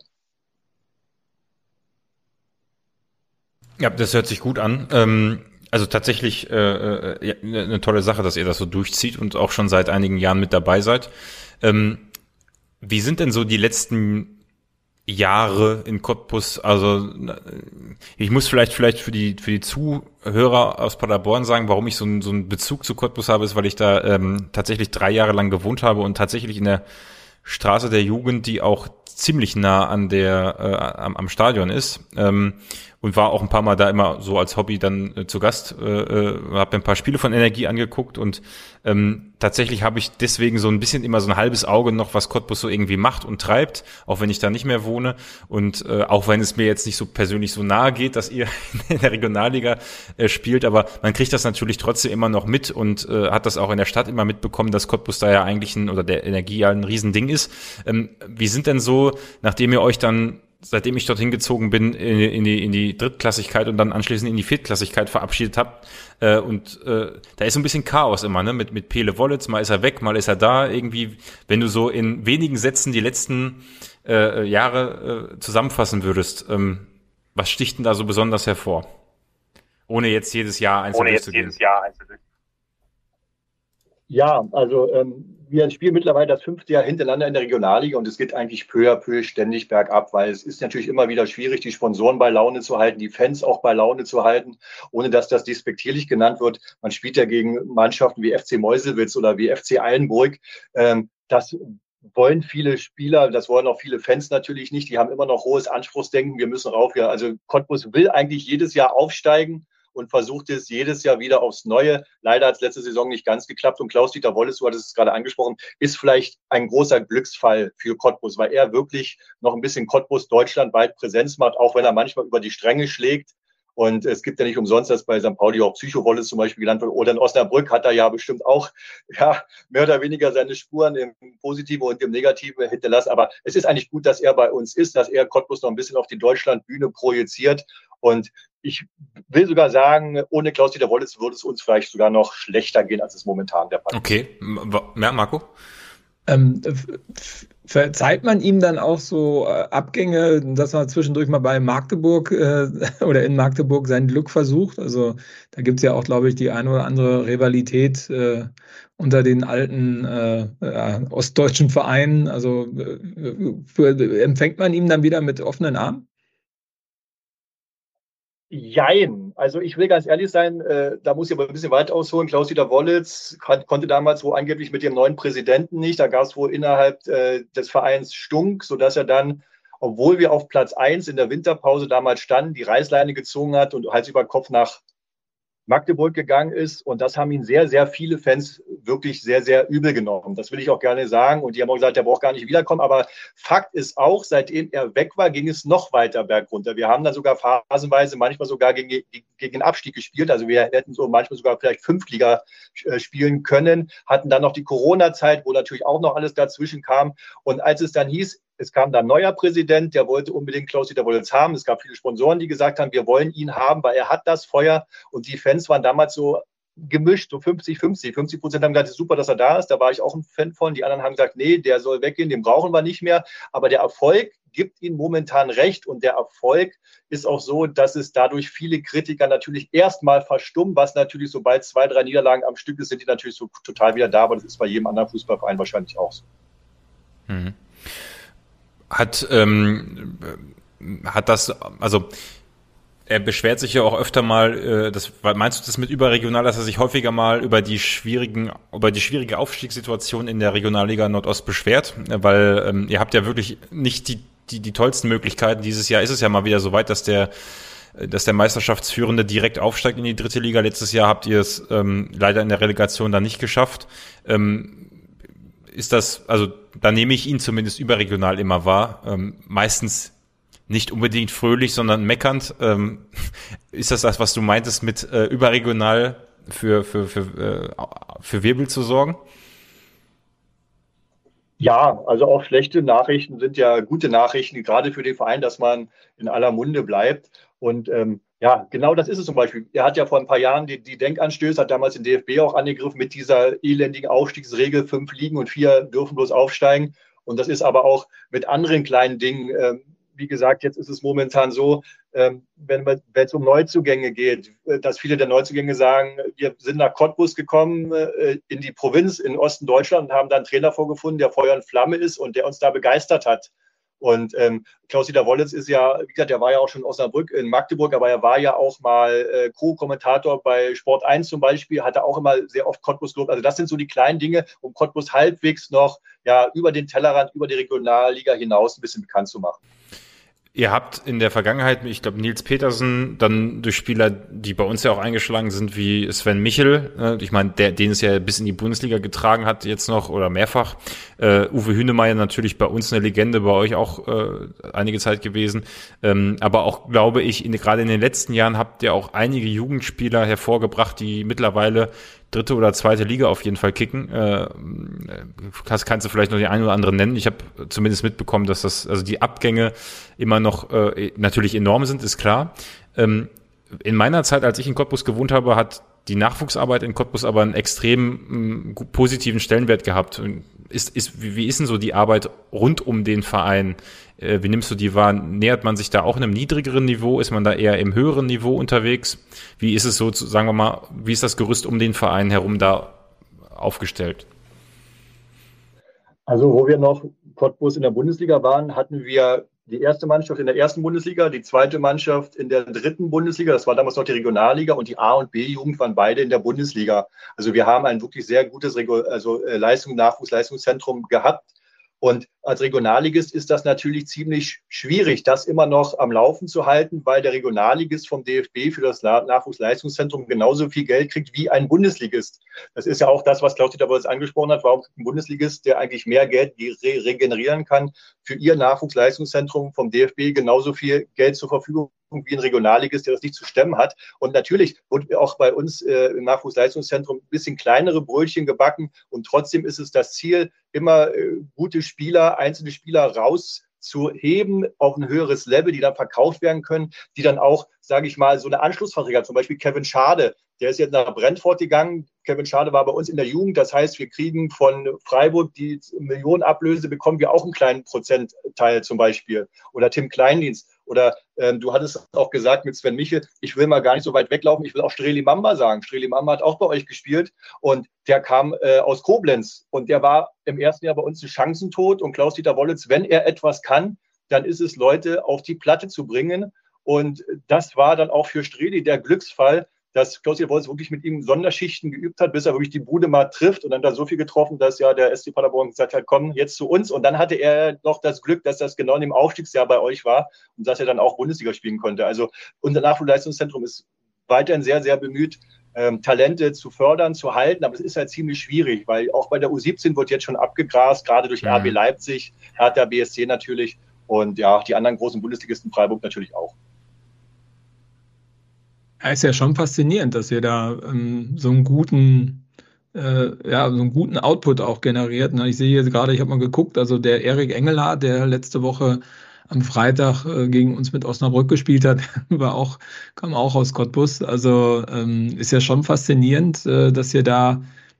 [SPEAKER 3] Ja, das hört sich gut an. Also tatsächlich eine tolle Sache, dass ihr das so durchzieht und auch schon seit einigen Jahren mit dabei seid. Wie sind denn so die letzten Jahre in Cottbus? Also ich muss vielleicht für die Zuhörer aus Paderborn sagen, warum ich so einen Bezug zu Cottbus habe, ist, weil ich da tatsächlich 3 Jahre lang gewohnt habe und tatsächlich in der Straße der Jugend, die auch ziemlich nah an am Stadion ist, und war auch ein paar Mal da immer so als Hobby dann zu Gast, habe mir ein paar Spiele von Energie angeguckt und tatsächlich habe ich deswegen so ein bisschen immer so ein halbes Auge noch, was Cottbus so irgendwie macht und treibt, auch wenn ich da nicht mehr wohne und auch wenn es mir jetzt nicht so persönlich so nahe geht, dass ihr in der Regionalliga spielt, aber man kriegt das natürlich trotzdem immer noch mit und hat das auch in der Stadt immer mitbekommen, dass Cottbus da ja eigentlich oder der Energie ja ein Riesending ist. Wie sind denn so, nachdem ihr euch dann, seitdem ich dorthin gezogen bin, in die Drittklassigkeit und dann anschließend in die Viertklassigkeit verabschiedet habt. Da ist so ein bisschen Chaos immer, ne? Mit Pele Wollitz, mal ist er weg, mal ist er da. Irgendwie, wenn du so in wenigen Sätzen die letzten Jahre zusammenfassen würdest, was sticht denn da so besonders hervor? Ohne jetzt jedes Jahr einzeln durchzugehen.
[SPEAKER 4] Ja, also wir spielen mittlerweile das 5. Jahr hintereinander in der Regionalliga und es geht eigentlich peu à peu ständig bergab, weil es ist natürlich immer wieder schwierig, die Sponsoren bei Laune zu halten, die Fans auch bei Laune zu halten, ohne dass das despektierlich genannt wird. Man spielt ja gegen Mannschaften wie FC Meuselwitz oder wie FC Eilenburg. Das wollen viele Spieler, das wollen auch viele Fans natürlich nicht. Die haben immer noch hohes Anspruchsdenken. Wir müssen rauf. Also Cottbus will eigentlich jedes Jahr aufsteigen und versucht es jedes Jahr wieder aufs Neue. Leider hat es letzte Saison nicht ganz geklappt. Und Klaus-Dieter Wollitz, du hattest es gerade angesprochen, ist vielleicht ein großer Glücksfall für Cottbus, weil er wirklich noch ein bisschen Cottbus deutschlandweit Präsenz macht, auch wenn er manchmal über die Stränge schlägt. Und es gibt ja nicht umsonst, dass bei St. Pauli auch Psycho-Wollitz zum Beispiel genannt wird. Oder in Osnabrück hat er ja bestimmt auch mehr oder weniger seine Spuren im Positiven und im Negativen hinterlassen. Aber es ist eigentlich gut, dass er bei uns ist, dass er Cottbus noch ein bisschen auf die Deutschlandbühne projiziert. Und ich will sogar sagen, ohne Klaus-Dieter Wollitz würde es uns vielleicht sogar noch schlechter gehen, als es momentan der Fall ist.
[SPEAKER 3] Okay, ja, Marco?
[SPEAKER 1] Verzeiht man ihm dann auch so Abgänge, dass man zwischendurch mal bei Magdeburg oder in Magdeburg sein Glück versucht? Also da gibt's ja auch, glaube ich, die eine oder andere Rivalität unter den alten ostdeutschen Vereinen. Also empfängt man ihn dann wieder mit offenen Armen?
[SPEAKER 4] Jein. Also ich will ganz ehrlich sein, da muss ich aber ein bisschen weit ausholen. Klaus-Dieter Wollitz konnte damals wohl angeblich mit dem neuen Präsidenten nicht. Da gab es wohl innerhalb des Vereins Stunk, sodass er dann, obwohl wir auf Platz 1 in der Winterpause damals standen, die Reißleine gezogen hat und Hals über Kopf nach Magdeburg gegangen ist. Und das haben ihn sehr, sehr viele Fans wirklich sehr, sehr übel genommen. Das will ich auch gerne sagen. Und die haben auch gesagt, der braucht gar nicht wiederkommen. Aber Fakt ist auch, seitdem er weg war, ging es noch weiter bergunter. Wir haben dann sogar phasenweise manchmal sogar gegen den Abstieg gespielt. Also wir hätten so manchmal sogar vielleicht Fünftliga spielen können, hatten dann noch die Corona-Zeit, wo natürlich auch noch alles dazwischen kam. Und als es dann hieß, es kam dann ein neuer Präsident, der wollte unbedingt Klaus-Dieter Wollitz haben. Es gab viele Sponsoren, die gesagt haben, wir wollen ihn haben, weil er hat das Feuer. Und die Fans waren damals so gemischt, so 50-50. 50% haben gesagt, es ist super, dass er da ist. Da war ich auch ein Fan von. Die anderen haben gesagt, nee, der soll weggehen, den brauchen wir nicht mehr. Aber der Erfolg gibt ihnen momentan recht. Und der Erfolg ist auch so, dass es dadurch viele Kritiker natürlich erstmal verstummen, was natürlich, sobald 2, 3 Niederlagen am Stück ist, sind die natürlich so total wieder da. Aber das ist bei jedem anderen Fußballverein wahrscheinlich auch so.
[SPEAKER 3] Mhm. Hat das, also er beschwert sich ja auch öfter mal, meinst du das mit überregional, dass er sich häufiger mal über die schwierige Aufstiegssituation in der Regionalliga Nordost beschwert? Weil ihr habt ja wirklich nicht die tollsten Möglichkeiten. Dieses Jahr ist es ja mal wieder so weit, dass der Meisterschaftsführende direkt aufsteigt in die dritte Liga. Letztes Jahr habt ihr es leider in der Relegation dann nicht geschafft. Ist das, also da nehme ich ihn zumindest überregional immer wahr, meistens nicht unbedingt fröhlich, sondern meckernd. Ist das, was du meintest, mit überregional für Wirbel zu sorgen?
[SPEAKER 4] Ja, also auch schlechte Nachrichten sind ja gute Nachrichten, gerade für den Verein, dass man in aller Munde bleibt. Und ja, genau das ist es zum Beispiel. Er hat ja vor ein paar Jahren die Denkanstöße, hat damals den DFB auch angegriffen mit dieser elendigen Aufstiegsregel, 5 Ligen und 4 dürfen bloß aufsteigen. Und das ist aber auch mit anderen kleinen Dingen. Wie gesagt, jetzt ist es momentan so, wenn es um Neuzugänge geht, dass viele der Neuzugänge sagen, wir sind nach Cottbus gekommen, in die Provinz, in Osten Deutschland und haben da einen Trainer vorgefunden, der Feuer und Flamme ist und der uns da begeistert hat. Und Klaus-Dieter Wollitz ist ja, wie gesagt, der war ja auch schon in Osnabrück, in Magdeburg, aber er war ja auch mal Co-Kommentator bei Sport 1 zum Beispiel, hat er auch immer sehr oft Cottbus gelobt. Also das sind so die kleinen Dinge, um Cottbus halbwegs noch ja über den Tellerrand, über die Regionalliga hinaus ein bisschen bekannt zu machen.
[SPEAKER 3] Ihr habt in der Vergangenheit, ich glaube, Nils Petersen, dann durch Spieler, die bei uns ja auch eingeschlagen sind, wie Sven Michel, ich meine, den es ja bis in die Bundesliga getragen hat jetzt noch oder mehrfach. Uwe Hünemeyer natürlich bei uns eine Legende, bei euch auch einige Zeit gewesen. Aber auch, glaube ich, gerade in den letzten Jahren habt ihr auch einige Jugendspieler hervorgebracht, die mittlerweile dritte oder zweite Liga auf jeden Fall kicken. Kannst du vielleicht noch die eine oder andere nennen? Ich habe zumindest mitbekommen, dass also die Abgänge immer noch natürlich enorm sind, ist klar. In meiner Zeit, als ich in Cottbus gewohnt habe, hat die Nachwuchsarbeit in Cottbus aber einen extrem positiven Stellenwert gehabt. Wie ist denn so die Arbeit rund um den Verein? Wie nimmst du die wahr? Nähert man sich da auch einem niedrigeren Niveau? Ist man da eher im höheren Niveau unterwegs? Wie ist es so, sagen wir mal, wie ist das Gerüst um den Verein herum da aufgestellt?
[SPEAKER 4] Also wo wir noch Cottbus in der Bundesliga waren, hatten wir die erste Mannschaft in der ersten Bundesliga, die zweite Mannschaft in der dritten Bundesliga, das war damals noch die Regionalliga, und die A- und B-Jugend waren beide in der Bundesliga. Also wir haben ein wirklich sehr gutes Nachwuchsleistungszentrum gehabt. Und als Regionalligist ist das natürlich ziemlich schwierig, das immer noch am Laufen zu halten, weil der Regionalligist vom DFB für das Nachwuchsleistungszentrum genauso viel Geld kriegt wie ein Bundesligist. Das ist ja auch das, was Klaus-Dieter Wollitz angesprochen hat. Warum kriegt ein Bundesligist, der eigentlich mehr Geld regenerieren kann, für ihr Nachwuchsleistungszentrum vom DFB genauso viel Geld zur Verfügung wie ein Regionalligist, der das nicht zu stemmen hat. Und natürlich wurde auch bei uns im Nachwuchsleistungszentrum ein bisschen kleinere Brötchen gebacken. Und trotzdem ist es das Ziel, immer gute Spieler, einzelne Spieler rauszuheben auf ein höheres Level, die dann verkauft werden können, die dann auch, sage ich mal, so eine Anschlussverträge haben. Zum Beispiel Kevin Schade, der ist jetzt nach Brentford gegangen. Kevin Schade war bei uns in der Jugend. Das heißt, wir kriegen von Freiburg die Millionenablöse, bekommen wir auch einen kleinen Prozentteil zum Beispiel. Oder Tim Kleindienst. Oder du hattest auch gesagt mit Sven Michel, ich will mal gar nicht so weit weglaufen, ich will auch Streli Mamba sagen. Streli Mamba hat auch bei euch gespielt und der kam aus Koblenz und der war im ersten Jahr bei uns ein Chancentod. Und Klaus-Dieter Wollitz, wenn er etwas kann, dann ist es, Leute auf die Platte zu bringen. Und das war dann auch für Streli der Glücksfall, dass Klaus-Dieter Wollitz wirklich mit ihm Sonderschichten geübt hat, bis er wirklich die Bude mal trifft. Und dann da so viel getroffen, dass ja der SC Paderborn gesagt hat, komm jetzt zu uns. Und dann hatte er noch das Glück, dass das genau in dem Aufstiegsjahr bei euch war und dass er dann auch Bundesliga spielen konnte. Also unser Nachwuchsleistungszentrum ist weiterhin sehr, sehr bemüht, Talente zu fördern, zu halten. Aber es ist halt ziemlich schwierig, weil auch bei der U17 wird jetzt schon abgegrast, gerade durch RB Leipzig, Hertha BSC natürlich und ja, die anderen großen Bundesligisten, Freiburg natürlich auch.
[SPEAKER 1] Ja, ist ja schon faszinierend, dass ihr da so einen guten Output auch generiert. Ne? Ich sehe jetzt gerade, ich habe mal geguckt, also der Erik Engelhardt, der letzte Woche am Freitag gegen uns mit Osnabrück gespielt hat, kam auch aus Cottbus. Also ist ja schon faszinierend, dass ihr da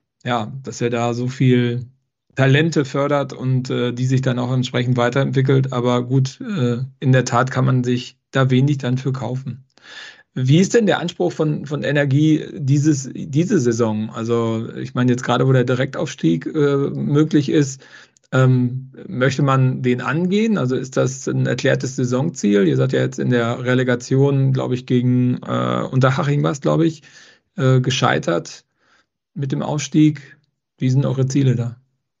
[SPEAKER 1] so viel Talente fördert und die sich dann auch entsprechend weiterentwickelt. Aber gut, in der Tat kann man sich da wenig dann für kaufen. Wie ist denn der Anspruch von Energie diese Saison? Also ich meine jetzt gerade, wo der Direktaufstieg möglich ist, möchte man den angehen? Also ist das ein erklärtes Saisonziel? Ihr seid ja jetzt in der Relegation, glaube ich, gegen Unterhaching glaube ich, gescheitert mit dem Aufstieg. Wie sind eure Ziele da?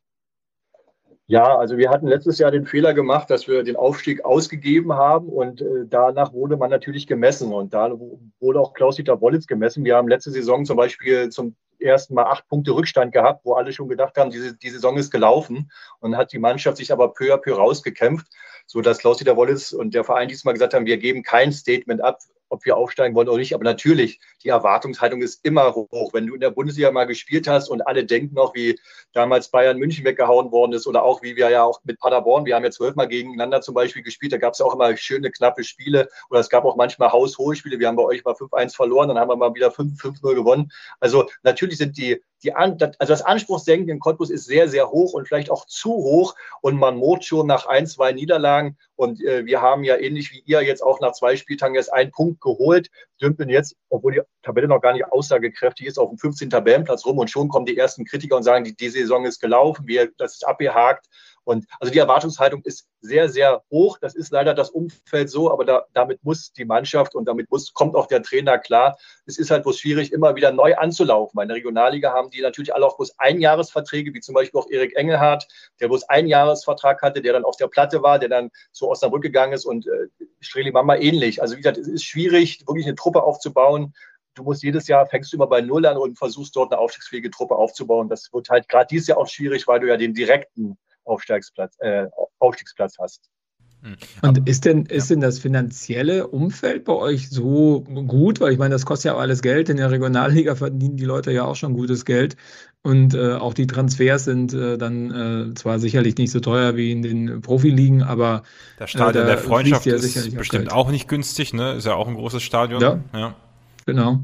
[SPEAKER 4] Ja, also wir hatten letztes Jahr den Fehler gemacht, dass wir den Aufstieg ausgegeben haben und danach wurde man natürlich gemessen und da wurde auch Klaus-Dieter Wollitz gemessen. Wir haben letzte Saison zum Beispiel zum ersten Mal 8 Punkte Rückstand gehabt, wo alle schon gedacht haben, die Saison ist gelaufen und hat die Mannschaft sich aber peu à peu rausgekämpft, sodass Klaus-Dieter Wollitz und der Verein diesmal gesagt haben, wir geben kein Statement ab, ob wir aufsteigen wollen oder nicht. Aber natürlich, die Erwartungshaltung ist immer hoch. Wenn du in der Bundesliga mal gespielt hast und alle denken noch, wie damals Bayern München weggehauen worden ist oder auch wie wir ja auch mit Paderborn, wir haben ja 12 Mal gegeneinander zum Beispiel gespielt, da gab es auch immer schöne, knappe Spiele oder es gab auch manchmal haushohe Spiele. Wir haben bei euch mal 5-1 verloren, dann haben wir mal wieder 5-0 gewonnen. Also natürlich sind das Anspruchsdenken in Cottbus ist sehr, sehr hoch und vielleicht auch zu hoch und man murrt schon nach 1-2 Niederlagen und wir haben ja ähnlich wie ihr jetzt auch nach 2 Spieltagen erst 1 Punkt geholt, dümpeln jetzt, obwohl die Tabelle noch gar nicht aussagekräftig ist, auf dem 15. Tabellenplatz rum und schon kommen die ersten Kritiker und sagen, die Saison ist gelaufen, das ist abgehakt. Und also die Erwartungshaltung ist sehr, sehr hoch. Das ist leider das Umfeld so, aber damit muss die Mannschaft und kommt auch der Trainer klar. Es ist halt bloß schwierig, immer wieder neu anzulaufen. In der Regionalliga haben die natürlich alle auch bloß Einjahresverträge, wie zum Beispiel auch Erik Engelhardt, der bloß einen Jahresvertrag hatte, der dann auf der Platte war, der dann zu Osnabrück gegangen ist und Streli Mama ähnlich. Also wie gesagt, es ist schwierig, wirklich eine Truppe aufzubauen. Du musst jedes Jahr, fängst du immer bei Null an und versuchst dort eine aufstiegsfähige Truppe aufzubauen. Das wird halt gerade dieses Jahr auch schwierig, weil du ja den direkten Aufstiegsplatz hast.
[SPEAKER 1] Und ist denn das finanzielle Umfeld bei euch so gut? Weil ich meine, das kostet ja auch alles Geld. In der Regionalliga verdienen die Leute ja auch schon gutes Geld. Und auch die Transfers sind dann zwar sicherlich nicht so teuer wie in den Profiligen, aber
[SPEAKER 3] das Stadion der Freundschaft
[SPEAKER 1] ja
[SPEAKER 3] ist bestimmt auch nicht günstig, ne? Ist ja auch ein großes Stadion.
[SPEAKER 1] Ja. Genau.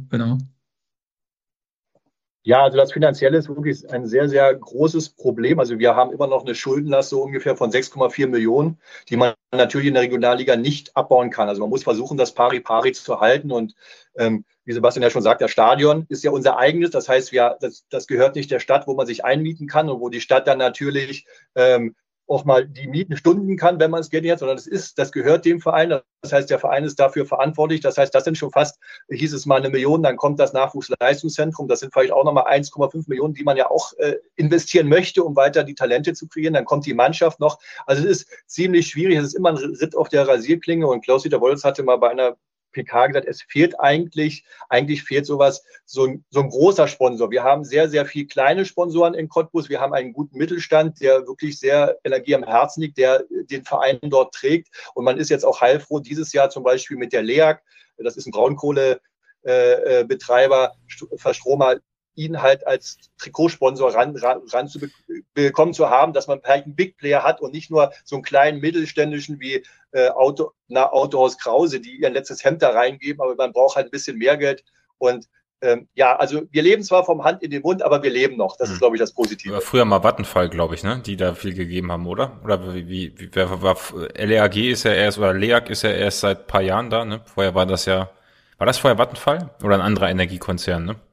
[SPEAKER 4] Ja, also das Finanzielle ist wirklich ein sehr, sehr großes Problem. Also wir haben immer noch eine Schuldenlast so ungefähr von 6,4 Millionen, die man natürlich in der Regionalliga nicht abbauen kann. Also man muss versuchen, das pari zu halten. Und wie Sebastian ja schon sagt, das Stadion ist ja unser eigenes. Das heißt, das gehört nicht der Stadt, wo man sich einmieten kann und wo die Stadt dann natürlich auch mal die Mieten stunden kann, wenn man es Geld nicht hat, sondern das gehört dem Verein. Das heißt, der Verein ist dafür verantwortlich. Das heißt, das sind schon fast, hieß es mal 1 Million, dann kommt das Nachwuchsleistungszentrum. Das sind vielleicht auch nochmal 1,5 Millionen, die man ja auch investieren möchte, um weiter die Talente zu kreieren. Dann kommt die Mannschaft noch. Also es ist ziemlich schwierig. Es ist immer ein Ritt auf der Rasierklinge. Und Klaus-Dieter Wollitz hatte mal bei einer PK gesagt, es fehlt eigentlich fehlt sowas, so ein großer Sponsor. Wir haben sehr, sehr viele kleine Sponsoren in Cottbus. Wir haben einen guten Mittelstand, der wirklich sehr Energie am Herzen liegt, der den Verein dort trägt. Und man ist jetzt auch heilfroh, dieses Jahr zum Beispiel mit der LEAG, das ist ein Braunkohlebetreiber, Verstromer, ihn halt als Trikotsponsor bekommen zu haben, dass man halt einen Big Player hat und nicht nur so einen kleinen mittelständischen wie Autohaus Krause, die ihr letztes Hemd da reingeben, aber man braucht halt ein bisschen mehr Geld. Und also wir leben zwar vom Hand in den Mund, aber wir leben noch. Das ist, glaube ich, das Positive.
[SPEAKER 3] Früher mal Vattenfall, glaube ich, ne? Die da viel gegeben haben, oder? Oder wer war LEAG ist ja erst, oder LEAG ist ja erst seit ein paar Jahren da, ne? Vorher war das vorher Vattenfall? Oder ein anderer Energiekonzern, ne?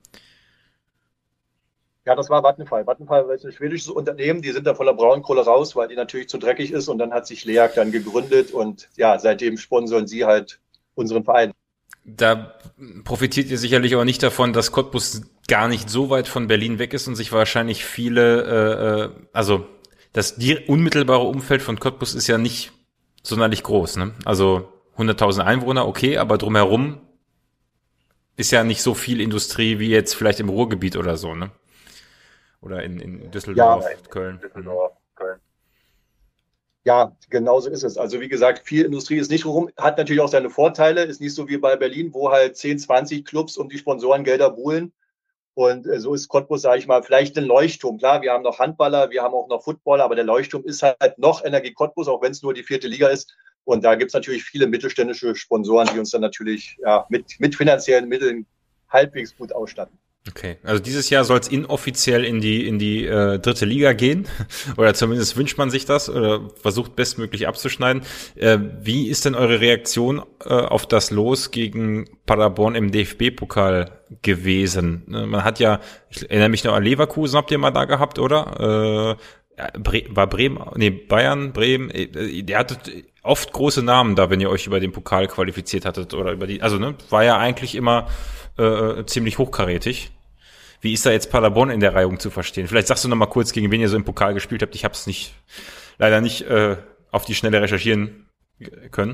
[SPEAKER 4] Ja, das war Vattenfall. Vattenfall ist ein schwedisches Unternehmen, die sind da von der Braunkohle raus, weil die natürlich zu dreckig ist und dann hat sich LEAG dann gegründet und ja, seitdem sponsoren sie halt unseren Verein.
[SPEAKER 3] Da profitiert ihr sicherlich auch nicht davon, dass Cottbus gar nicht so weit von Berlin weg ist und sich wahrscheinlich viele, also das unmittelbare Umfeld von Cottbus ist ja nicht sonderlich groß, ne? Also 100.000 Einwohner, okay, aber drumherum ist ja nicht so viel Industrie wie jetzt vielleicht im Ruhrgebiet oder so, ne? Oder in Düsseldorf, Köln.
[SPEAKER 4] Düsseldorf, Köln. Ja, genau so ist es. Also wie gesagt, viel Industrie ist nicht rum, hat natürlich auch seine Vorteile, ist nicht so wie bei Berlin, wo halt 10, 20 Clubs um die Sponsorengelder buhlen. Und so ist Cottbus, sage ich mal, vielleicht ein Leuchtturm. Klar, wir haben noch Handballer, wir haben auch noch Footballer, aber der Leuchtturm ist halt noch Energie Cottbus, auch wenn es nur die 4. Liga ist. Und da gibt es natürlich viele mittelständische Sponsoren, die uns dann natürlich mit finanziellen Mitteln halbwegs gut ausstatten.
[SPEAKER 3] Okay, also dieses Jahr soll es inoffiziell in die 3. Liga gehen, oder zumindest wünscht man sich das oder versucht bestmöglich abzuschneiden. Wie ist denn eure Reaktion auf das Los gegen Paderborn im DFB-Pokal gewesen? Man hat ja, ich erinnere mich noch an Leverkusen, habt ihr mal da gehabt, oder? War Bayern, Bremen, ihr hattet oft große Namen da, wenn ihr euch über den Pokal qualifiziert hattet oder war ja eigentlich immer ziemlich hochkarätig. Wie ist da jetzt Paderborn in der Reihung zu verstehen? Vielleicht sagst du noch mal kurz, gegen wen ihr so im Pokal gespielt habt. Ich habe es leider nicht auf die Schnelle recherchieren können.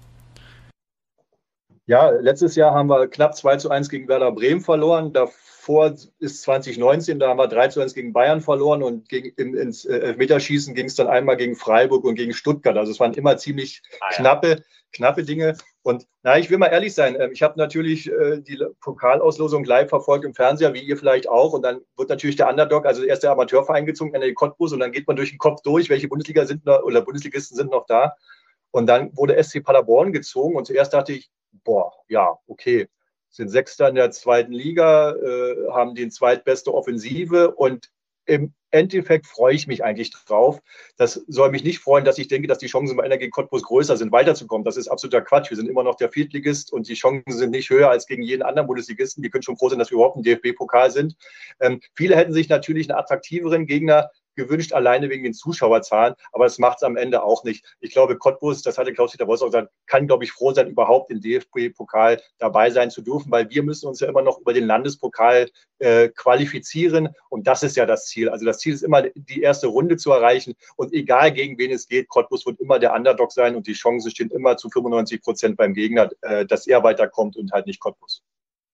[SPEAKER 4] Ja, letztes Jahr haben wir knapp 2:1 gegen Werder Bremen verloren. Davor ist 2019, da haben wir 3:1 gegen Bayern verloren und ins Elfmeterschießen ging es dann einmal gegen Freiburg und gegen Stuttgart. Also es waren immer ziemlich knappe Dinge. Und ich will mal ehrlich sein, ich habe natürlich die Pokalauslosung live verfolgt im Fernseher, wie ihr vielleicht auch. Und dann wird natürlich der Underdog, also erst der Amateurverein gezogen, NRW Cottbus, und dann geht man durch den Kopf durch, welche Bundesligisten sind noch da. Und dann wurde SC Paderborn gezogen und zuerst dachte ich, okay, sind Sechster in der 2. Liga, haben die zweitbeste Offensive und im Endeffekt freue ich mich eigentlich drauf. Das soll mich nicht freuen, dass ich denke, dass die Chancen bei NRW Cottbus größer sind, weiterzukommen. Das ist absoluter Quatsch. Wir sind immer noch der Viertligist und die Chancen sind nicht höher als gegen jeden anderen Bundesligisten. Die können schon froh sein, dass wir überhaupt im DFB-Pokal sind. Viele hätten sich natürlich einen attraktiveren Gegner gewünscht, alleine wegen den Zuschauerzahlen, aber das macht es am Ende auch nicht. Ich glaube, Cottbus, das hatte Klaus-Dieter Wolf auch gesagt, kann, glaube ich, froh sein, überhaupt im DFB-Pokal dabei sein zu dürfen, weil wir müssen uns ja immer noch über den Landespokal qualifizieren und das ist ja das Ziel. Also das Ziel ist immer, die erste Runde zu erreichen und egal gegen wen es geht, Cottbus wird immer der Underdog sein und die Chancen stehen immer zu 95% beim Gegner, dass er weiterkommt und halt nicht Cottbus.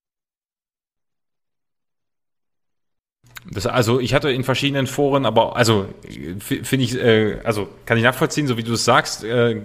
[SPEAKER 3] Also ich hatte in verschiedenen Foren, aber finde ich, kann ich nachvollziehen, so wie du es sagst.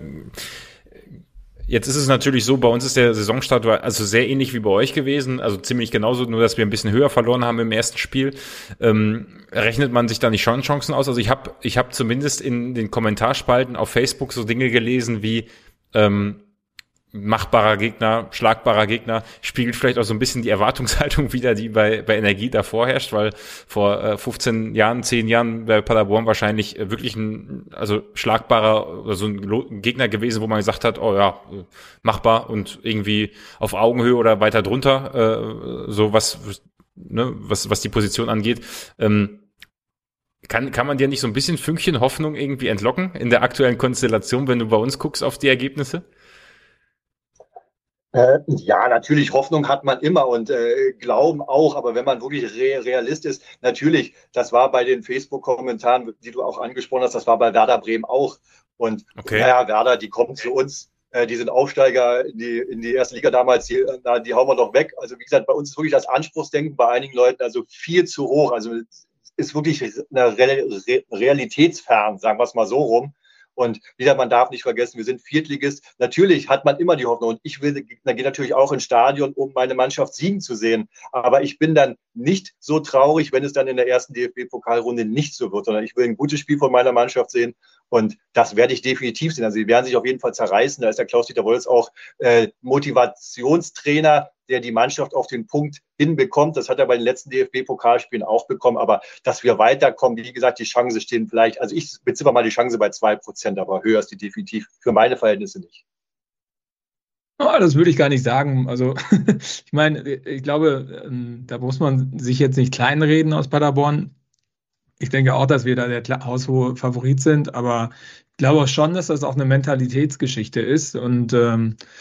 [SPEAKER 3] Jetzt ist es natürlich so, bei uns ist der Saisonstart also sehr ähnlich wie bei euch gewesen, also ziemlich genauso, nur dass wir ein bisschen höher verloren haben im ersten Spiel. Rechnet man sich da nicht schon Chancen aus? Also ich hab zumindest in den Kommentarspalten auf Facebook so Dinge gelesen wie machbarer Gegner, schlagbarer Gegner, spiegelt vielleicht auch so ein bisschen die Erwartungshaltung wider, die bei Energie davor herrscht, weil vor 10 Jahren bei Paderborn wahrscheinlich wirklich ein schlagbarer oder so ein Gegner gewesen, wo man gesagt hat, oh ja, machbar und irgendwie auf Augenhöhe oder weiter drunter, so was die Position angeht. Kann man dir nicht so ein bisschen Fünkchen Hoffnung irgendwie entlocken in der aktuellen Konstellation, wenn du bei uns guckst auf die Ergebnisse?
[SPEAKER 4] Ja, natürlich, Hoffnung hat man immer und Glauben auch, aber wenn man wirklich Realist ist, natürlich, das war bei den Facebook-Kommentaren, die du auch angesprochen hast, das war bei Werder Bremen auch. Und Werder, die kommen zu uns, die sind Aufsteiger in die erste Liga damals, die hauen wir doch weg. Also wie gesagt, bei uns ist wirklich das Anspruchsdenken bei einigen Leuten also viel zu hoch. Also ist wirklich realitätsfern, sagen wir es mal so rum. Und wieder, man darf nicht vergessen, wir sind Viertligist. Natürlich hat man immer die Hoffnung. Und ich gehe natürlich auch ins Stadion, um meine Mannschaft siegen zu sehen. Aber ich bin dann nicht so traurig, wenn es dann in der ersten DFB-Pokalrunde nicht so wird, sondern ich will ein gutes Spiel von meiner Mannschaft sehen. Und das werde ich definitiv sehen. Also sie werden sich auf jeden Fall zerreißen. Da ist der Klaus-Dieter Wolz auch Motivationstrainer, der die Mannschaft auf den Punkt hinbekommt. Das hat er bei den letzten DFB-Pokalspielen auch bekommen. Aber dass wir weiterkommen, wie gesagt, die Chancen stehen vielleicht, also ich beziffer mal die Chance bei 2%, aber höher ist die definitiv für meine Verhältnisse nicht.
[SPEAKER 1] Oh, das würde ich gar nicht sagen. Also ich meine, ich glaube, da muss man sich jetzt nicht kleinreden aus Paderborn. Ich denke auch, dass wir da der haushohe Favorit sind, aber ich glaube auch schon, dass das auch eine Mentalitätsgeschichte ist und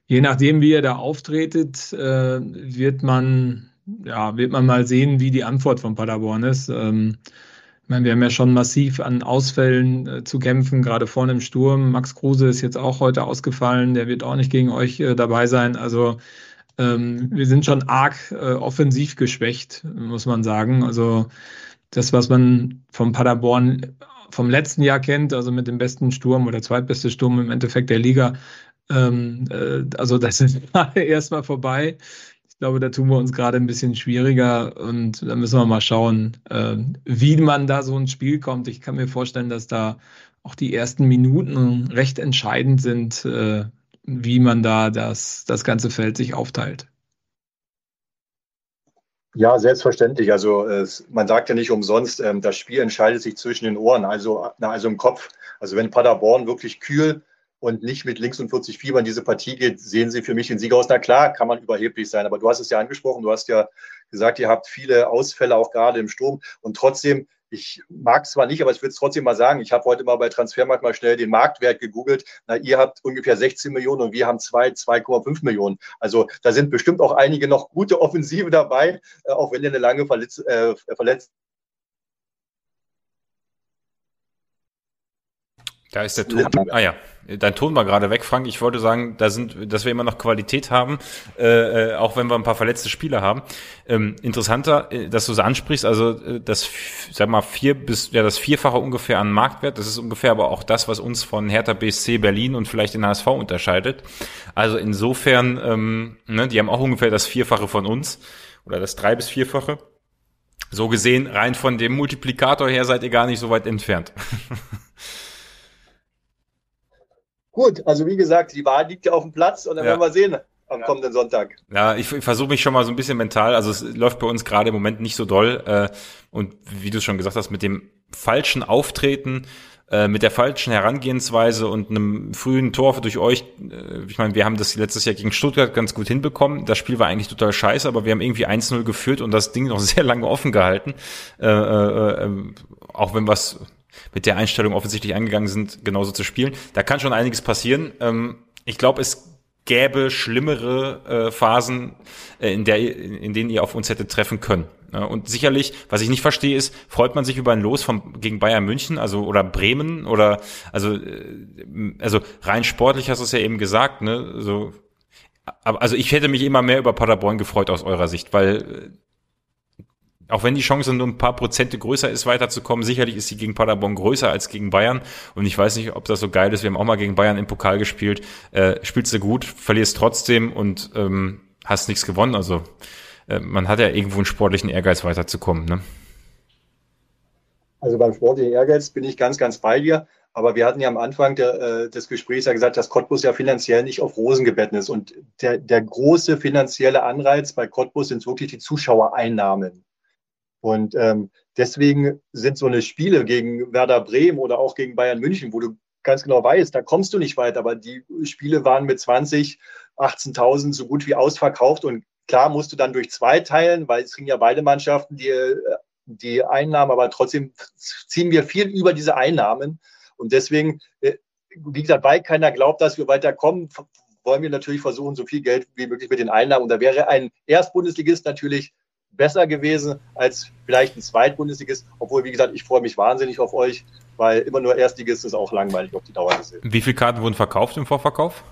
[SPEAKER 1] je nachdem, wie ihr da auftretet, wird man mal sehen, wie die Antwort von Paderborn ist. Ich meine, wir haben ja schon massiv an Ausfällen zu kämpfen, gerade vorne im Sturm. Max Kruse ist jetzt auch heute ausgefallen, der wird auch nicht gegen euch dabei sein. Also wir sind schon arg offensiv geschwächt, muss man sagen. Also das, was man vom Paderborn vom letzten Jahr kennt, also mit dem besten Sturm oder zweitbeste Sturm im Endeffekt der Liga, also das ist erstmal vorbei. Ich glaube, da tun wir uns gerade ein bisschen schwieriger und da müssen wir mal schauen, wie man da so ins Spiel kommt. Ich kann mir vorstellen, dass da auch die ersten Minuten recht entscheidend sind, wie man da das ganze Feld sich aufteilt.
[SPEAKER 4] Ja, selbstverständlich. Also man sagt ja nicht umsonst, das Spiel entscheidet sich zwischen den Ohren, also im Kopf. Also wenn Paderborn wirklich kühl und nicht mit links und 40 Fieber in diese Partie geht, sehen sie für mich den Sieg aus. Na klar, kann man überheblich sein, aber du hast es ja angesprochen, du hast ja gesagt, ihr habt viele Ausfälle auch gerade im Sturm und trotzdem, ich mag es zwar nicht, aber ich will es trotzdem mal sagen, ich habe heute mal bei Transfermarkt mal schnell den Marktwert gegoogelt. Na, ihr habt ungefähr 16 Millionen und wir haben 2,5 Millionen. Also da sind bestimmt auch einige noch gute Offensive dabei, auch wenn ihr eine lange verletzt.
[SPEAKER 3] Da ist der Ton. Ah ja, dein Ton war gerade weg, Frank. Ich wollte sagen, dass wir immer noch Qualität haben, auch wenn wir ein paar verletzte Spieler haben. Interessanter, dass du es ansprichst, also das Vierfache ungefähr an Marktwert. Das ist ungefähr aber auch das, was uns von Hertha BSC Berlin und vielleicht den HSV unterscheidet. Also insofern, die haben auch ungefähr das Vierfache von uns oder das 3- bis 4-fache. So gesehen, rein von dem Multiplikator her seid ihr gar nicht so weit entfernt.
[SPEAKER 4] Gut, also wie gesagt, die Wahl liegt ja auf dem Platz und dann werden wir sehen am kommenden Sonntag.
[SPEAKER 3] Ja, ich versuche mich schon mal so ein bisschen mental, also es läuft bei uns gerade im Moment nicht so doll und wie du schon gesagt hast, mit dem falschen Auftreten, mit der falschen Herangehensweise und einem frühen Tor durch euch, ich meine, wir haben das letztes Jahr gegen Stuttgart ganz gut hinbekommen, das Spiel war eigentlich total scheiße, aber wir haben irgendwie 1-0 geführt und das Ding noch sehr lange offen gehalten, auch wenn was mit der Einstellung offensichtlich angegangen sind, genauso zu spielen. Da kann schon einiges passieren. Ich glaube, es gäbe schlimmere Phasen, in denen ihr auf uns hättet treffen können. Und sicherlich, was ich nicht verstehe, ist, freut man sich über ein Los gegen Bayern München, oder Bremen, also rein sportlich hast du es ja eben gesagt, ne? Also ich hätte mich immer mehr über Paderborn gefreut aus eurer Sicht, weil auch wenn die Chance nur ein paar Prozente größer ist, weiterzukommen, sicherlich ist sie gegen Paderborn größer als gegen Bayern. Und ich weiß nicht, ob das so geil ist. Wir haben auch mal gegen Bayern im Pokal gespielt. Spielst du gut, verlierst trotzdem und hast nichts gewonnen. Also man hat ja irgendwo einen sportlichen Ehrgeiz, weiterzukommen. Ne?
[SPEAKER 4] Also beim sportlichen Ehrgeiz bin ich ganz, ganz bei dir. Aber wir hatten ja am Anfang des Gesprächs ja gesagt, dass Cottbus ja finanziell nicht auf Rosen gebettet ist. Und der große finanzielle Anreiz bei Cottbus sind wirklich die Zuschauereinnahmen. Und deswegen sind so eine Spiele gegen Werder Bremen oder auch gegen Bayern München, wo du ganz genau weißt, da kommst du nicht weiter, aber die Spiele waren mit 18.000 so gut wie ausverkauft und klar musst du dann durch 2 teilen, weil es kriegen ja beide Mannschaften die Einnahmen, aber trotzdem ziehen wir viel über diese Einnahmen und deswegen, wie gesagt, weil keiner glaubt, dass wir weiterkommen, wollen wir natürlich versuchen, so viel Geld wie möglich mit den Einnahmen und da wäre ein Erstbundesligist natürlich besser gewesen als vielleicht ein Zweitbundesligist, obwohl, wie gesagt, ich freue mich wahnsinnig auf euch, weil immer nur Erstligist ist auch langweilig auf die Dauer gesehen.
[SPEAKER 3] Wie viele Karten wurden verkauft im Vorverkauf?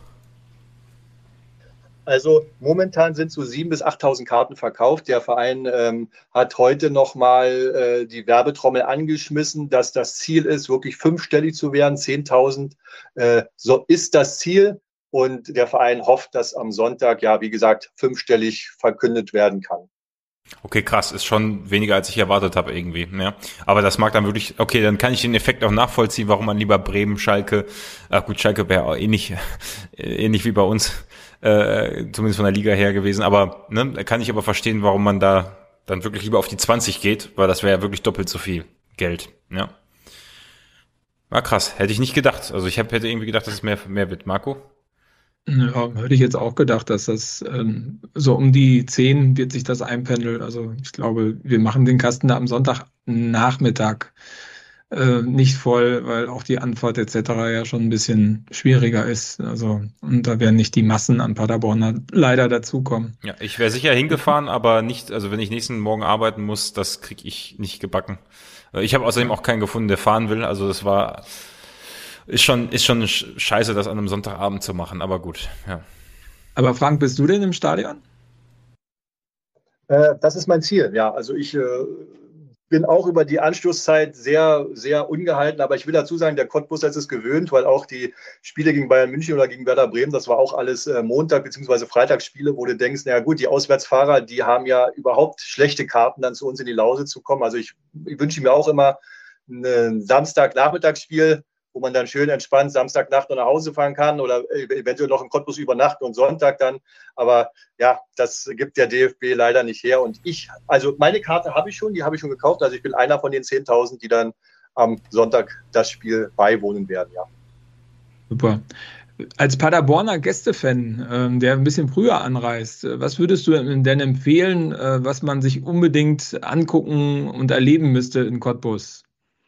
[SPEAKER 4] Also momentan sind so 7.000 bis 8.000 Karten verkauft. Der Verein hat heute nochmal die Werbetrommel angeschmissen, dass das Ziel ist, wirklich 5-stellig zu werden, 10.000. So ist das Ziel und der Verein hofft, dass am Sonntag, ja, wie gesagt, 5-stellig verkündet werden kann.
[SPEAKER 3] Okay, krass, ist schon weniger, als ich erwartet habe irgendwie, ja. Aber das mag dann wirklich, okay, dann kann ich den Effekt auch nachvollziehen, warum man lieber Bremen, Schalke, Schalke wäre auch ähnlich wie bei uns, zumindest von der Liga her gewesen, aber, ne, kann ich aber verstehen, warum man da dann wirklich lieber auf die 20 geht, weil das wäre ja wirklich doppelt so viel Geld, ja. War krass, hätte ich nicht gedacht, also ich hätte irgendwie gedacht, dass es mehr wird, Marco?
[SPEAKER 1] Ja, hätte ich jetzt auch gedacht, dass das so um die 10 wird sich das einpendeln. Also ich glaube, wir machen den Kasten da am Sonntagnachmittag nicht voll, weil auch die Anfahrt etc. ja schon ein bisschen schwieriger ist. Also, und da werden nicht die Massen an Paderborner leider dazukommen.
[SPEAKER 3] Ja, ich wäre sicher hingefahren, aber nicht, also wenn ich nächsten Morgen arbeiten muss, das kriege ich nicht gebacken. Ich habe außerdem auch keinen gefunden, der fahren will. Also das ist schon scheiße, das an einem Sonntagabend zu machen, aber gut, ja.
[SPEAKER 1] Aber Frank, bist du denn im Stadion?
[SPEAKER 4] Das ist mein Ziel, ja. Also ich bin auch über die Anstoßzeit sehr, sehr ungehalten, aber ich will dazu sagen, der Cottbusser ist es gewöhnt, weil auch die Spiele gegen Bayern München oder gegen Werder Bremen, das war auch alles Montag- bzw. Freitagsspiele, wo du denkst, naja gut, die Auswärtsfahrer, die haben ja überhaupt schlechte Karten, dann zu uns in die Lausitz zu kommen. Also ich wünsche mir auch immer ein Samstag-Nachmittagsspiel, wo man dann schön entspannt Samstagnacht noch nach Hause fahren kann oder eventuell noch im Cottbus übernachten und Sonntag dann. Aber ja, das gibt der DFB leider nicht her. Und also meine Karte habe ich schon, die habe ich schon gekauft. Also ich bin einer von den 10.000, die dann am Sonntag das Spiel beiwohnen werden, ja.
[SPEAKER 1] Super. Als Paderborner Gästefan, der ein bisschen früher anreist, was würdest du denn empfehlen, was man sich unbedingt angucken und erleben müsste in Cottbus?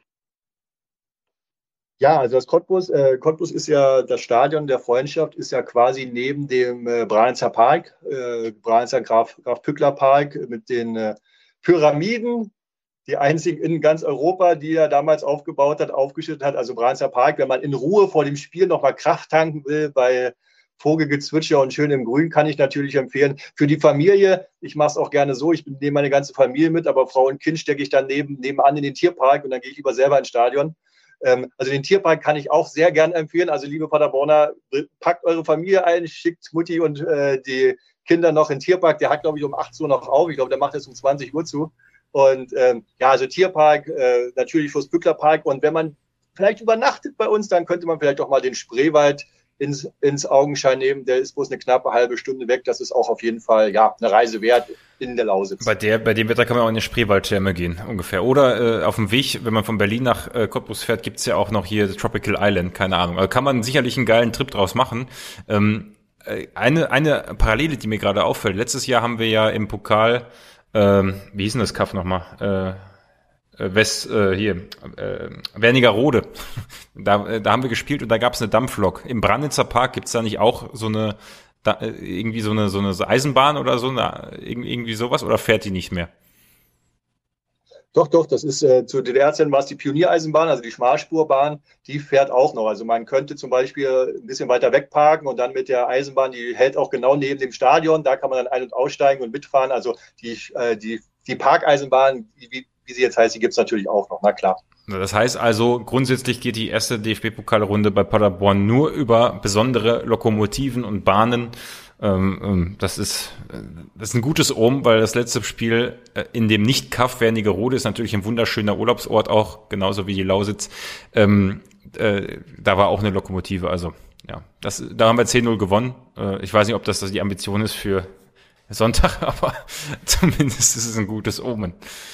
[SPEAKER 4] Ja, also das Cottbus ist ja das Stadion der Freundschaft, ist ja quasi neben dem Branizer Park, Branizer Graf Pückler Park mit den Pyramiden, die einzigen in ganz Europa, die er damals aufgebaut hat, aufgeschüttet hat. Also Branizer Park, wenn man in Ruhe vor dem Spiel nochmal Kraft tanken will bei Vogelgezwitscher und schön im Grün, kann ich natürlich empfehlen. Für die Familie, ich mache es auch gerne so, ich nehme meine ganze Familie mit, aber Frau und Kind stecke ich dann nebenan in den Tierpark und dann gehe ich lieber selber ins Stadion. Also den Tierpark kann ich auch sehr gern empfehlen. Also liebe Paderborner, packt eure Familie ein, schickt Mutti und die Kinder noch in den Tierpark. Der hat, glaube ich, um 18 Uhr noch auf. Ich glaube, der macht es um 20 Uhr zu. Und ja, also Tierpark, natürlich fürs Bücklerpark. Und wenn man vielleicht übernachtet bei uns, dann könnte man vielleicht auch mal den Spreewald ins Augenschein nehmen. Der ist bloß eine knappe halbe Stunde weg. Das ist auch auf jeden Fall ja eine Reise wert in der Lausitz.
[SPEAKER 3] Bei dem Wetter kann man auch in eine Spreewaldtherme gehen, ungefähr. Oder auf dem Weg, wenn man von Berlin nach Cottbus fährt, gibt's ja auch noch hier Tropical Island, keine Ahnung. Also kann man sicherlich einen geilen Trip draus machen. Eine Parallele, die mir gerade auffällt. Letztes Jahr haben wir ja im Pokal, wie hieß denn das Kaff nochmal? Wernigerode. Da haben wir gespielt und da gab es eine Dampflok. Im Brandnitzer Park gibt's da nicht auch so eine irgendwie so eine Eisenbahn oder so, irgendwie sowas, oder fährt die nicht mehr?
[SPEAKER 4] Doch, das ist zu DDR-Zeiten war es die Pioniereisenbahn, also die Schmalspurbahn, die fährt auch noch. Also man könnte zum Beispiel ein bisschen weiter weg parken und dann mit der Eisenbahn, die hält auch genau neben dem Stadion, da kann man dann ein- und aussteigen und mitfahren. Also die Parkeisenbahn, wie sie jetzt heißt, die gibt's natürlich auch noch, na klar.
[SPEAKER 3] Das heißt also, grundsätzlich geht die erste DFB-Pokalrunde bei Paderborn nur über besondere Lokomotiven und Bahnen. Das ist ein gutes Omen, weil das letzte Spiel in dem Nicht-Kaff Wernigerode ist natürlich ein wunderschöner Urlaubsort auch, genauso wie die Lausitz. Da war auch eine Lokomotive, also ja, da haben wir 10-0 gewonnen. Ich weiß nicht, ob das die Ambition ist für Sonntag, aber zumindest ist es ein gutes Omen.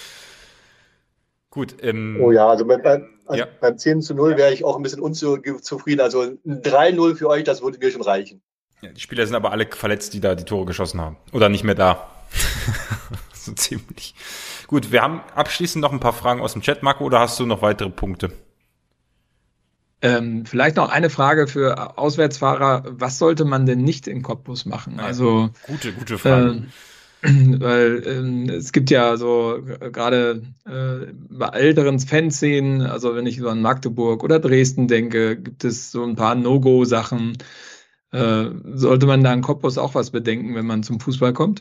[SPEAKER 3] Gut.
[SPEAKER 4] Oh ja, also beim 10-0 wäre ich auch ein bisschen unzufrieden. Also ein 3-0 für euch, das würde mir schon reichen.
[SPEAKER 3] Ja, die Spieler sind aber alle verletzt, die da die Tore geschossen haben. Oder nicht mehr da. So ziemlich. Gut, wir haben abschließend noch ein paar Fragen aus dem Chat, Marco, oder hast du noch weitere Punkte?
[SPEAKER 1] Vielleicht noch eine Frage für Auswärtsfahrer. Was sollte man denn nicht in Cottbus machen? Also
[SPEAKER 3] gute Frage.
[SPEAKER 1] Weil es gibt ja so gerade bei älteren Fanszenen, also wenn ich so an Magdeburg oder Dresden denke, gibt es so ein paar No-Go-Sachen. Sollte man da in Cottbus auch was bedenken, wenn man zum Fußball kommt?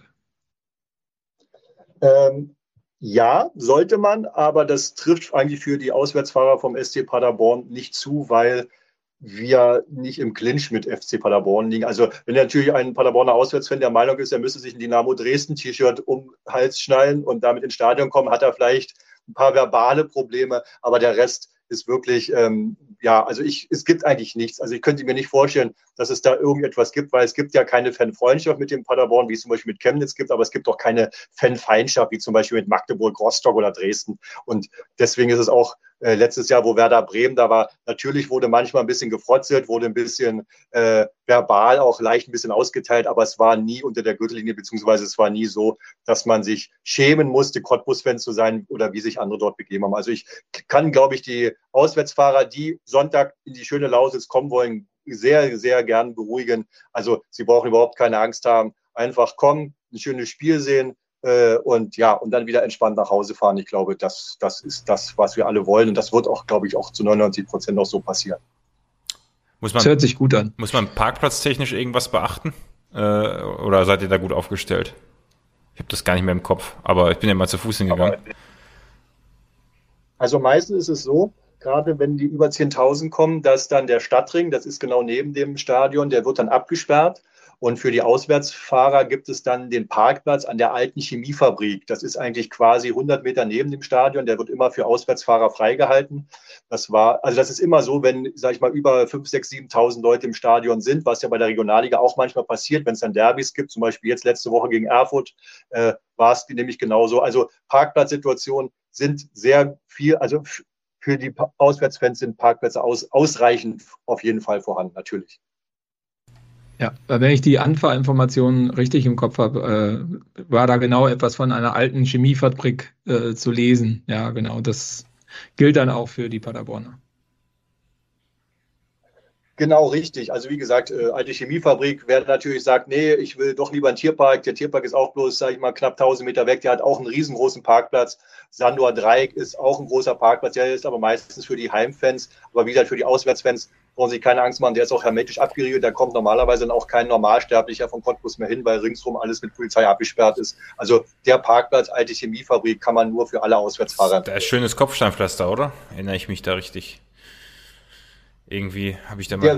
[SPEAKER 4] Ja, sollte man, aber das trifft eigentlich für die Auswärtsfahrer vom SC Paderborn nicht zu, weil wir nicht im Clinch mit FC Paderborn liegen. Also wenn natürlich ein Paderborner Auswärtsfan der Meinung ist, er müsste sich ein Dynamo Dresden T-Shirt um den Hals schnallen und damit ins Stadion kommen, hat er vielleicht ein paar verbale Probleme, aber der Rest ist wirklich, also es gibt eigentlich nichts. Also ich könnte mir nicht vorstellen, dass es da irgendetwas gibt, weil es gibt ja keine Fanfreundschaft mit dem Paderborn, wie es zum Beispiel mit Chemnitz gibt, aber es gibt auch keine Fanfeindschaft, wie zum Beispiel mit Magdeburg, Rostock oder Dresden. Und deswegen ist es auch letztes Jahr, wo Werder Bremen da war, natürlich wurde manchmal ein bisschen gefrotzelt, wurde ein bisschen verbal auch leicht ein bisschen ausgeteilt, aber es war nie unter der Gürtellinie, beziehungsweise es war nie so, dass man sich schämen musste, Cottbus-Fan zu sein oder wie sich andere dort begeben haben. Also ich kann, glaube ich, die Auswärtsfahrer, die Sonntag in die schöne Lausitz kommen wollen, sehr, sehr gern beruhigen. Also sie brauchen überhaupt keine Angst haben. Einfach kommen, ein schönes Spiel sehen, und dann wieder entspannt nach Hause fahren. Ich glaube, das ist das, was wir alle wollen. Und das wird auch, glaube ich, auch zu 99% auch so passieren.
[SPEAKER 1] Das hört sich gut an.
[SPEAKER 3] Muss man parkplatztechnisch irgendwas beachten? Oder seid ihr da gut aufgestellt? Ich habe das gar nicht mehr im Kopf, aber ich bin ja mal zu Fuß hingegangen.
[SPEAKER 4] Also meistens ist es so, gerade wenn die über 10.000 kommen, dass dann der Stadtring, das ist genau neben dem Stadion, der wird dann abgesperrt. Und für die Auswärtsfahrer gibt es dann den Parkplatz an der alten Chemiefabrik. Das ist eigentlich quasi 100 Meter neben dem Stadion. Der wird immer für Auswärtsfahrer freigehalten. Das ist immer so, wenn, sage ich mal, über 5.000, 6.000, 7.000 Leute im Stadion sind, was ja bei der Regionalliga auch manchmal passiert, wenn es dann Derbys gibt, zum Beispiel jetzt letzte Woche gegen Erfurt, war es nämlich genauso. Also Parkplatzsituationen sind sehr viel, also für die Auswärtsfans sind Parkplätze ausreichend auf jeden Fall vorhanden, natürlich.
[SPEAKER 1] Ja, wenn ich die Anfahrinformationen richtig im Kopf habe, war da genau etwas von einer alten Chemiefabrik zu lesen. Ja, genau, das gilt dann auch für die Paderborner.
[SPEAKER 4] Genau, richtig. Also wie gesagt, alte Chemiefabrik, wer natürlich sagt, nee, ich will doch lieber einen Tierpark. Der Tierpark ist auch bloß, sage ich mal, knapp 1.000 Meter weg. Der hat auch einen riesengroßen Parkplatz. Sandor Dreieck ist auch ein großer Parkplatz. Der ist aber meistens für die Heimfans. Aber wie gesagt, für die Auswärtsfans brauchen sich keine Angst machen. Der ist auch hermetisch abgeriegelt. Da kommt normalerweise dann auch kein Normalsterblicher von Cottbus mehr hin, weil ringsrum alles mit Polizei abgesperrt ist. Also der Parkplatz, alte Chemiefabrik, kann man nur für alle Auswärtsfahrer.
[SPEAKER 3] Da ist schönes Kopfsteinpflaster, oder? Erinnere ich mich da richtig? Irgendwie habe ich da mal...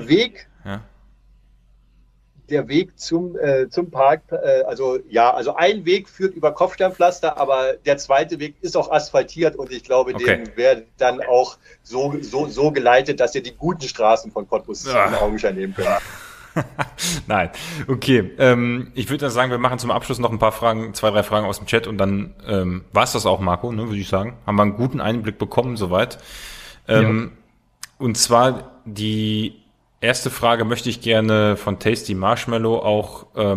[SPEAKER 4] Der Weg zum Park, also ein Weg führt über Kopfsteinpflaster, aber der zweite Weg ist auch asphaltiert und ich glaube, den wäre dann auch so geleitet, dass ihr die guten Straßen von Cottbus in Augenschein nehmen könnt.
[SPEAKER 3] Nein, okay. Ich würde dann sagen, wir machen zum Abschluss noch ein paar Fragen, 2, 3 Fragen aus dem Chat und dann war es das auch, Marco, ne, würde ich sagen. Haben wir einen guten Einblick bekommen soweit. Und zwar die erste Frage möchte ich gerne von Tasty Marshmallow auch so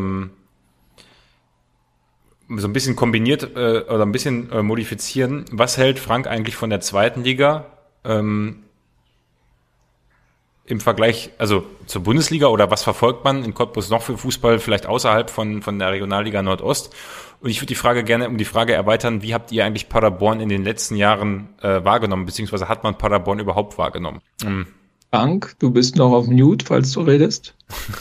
[SPEAKER 3] ein bisschen kombiniert oder ein bisschen modifizieren. Was hält Frank eigentlich von der zweiten Liga im Vergleich, also zur Bundesliga, oder was verfolgt man in Cottbus noch für Fußball, vielleicht außerhalb von der Regionalliga Nordost? Und ich würde die Frage gerne um die Frage erweitern, wie habt ihr eigentlich Paderborn in den letzten Jahren wahrgenommen, beziehungsweise hat man Paderborn überhaupt wahrgenommen?
[SPEAKER 1] Frank, du bist noch auf Mute, falls du redest.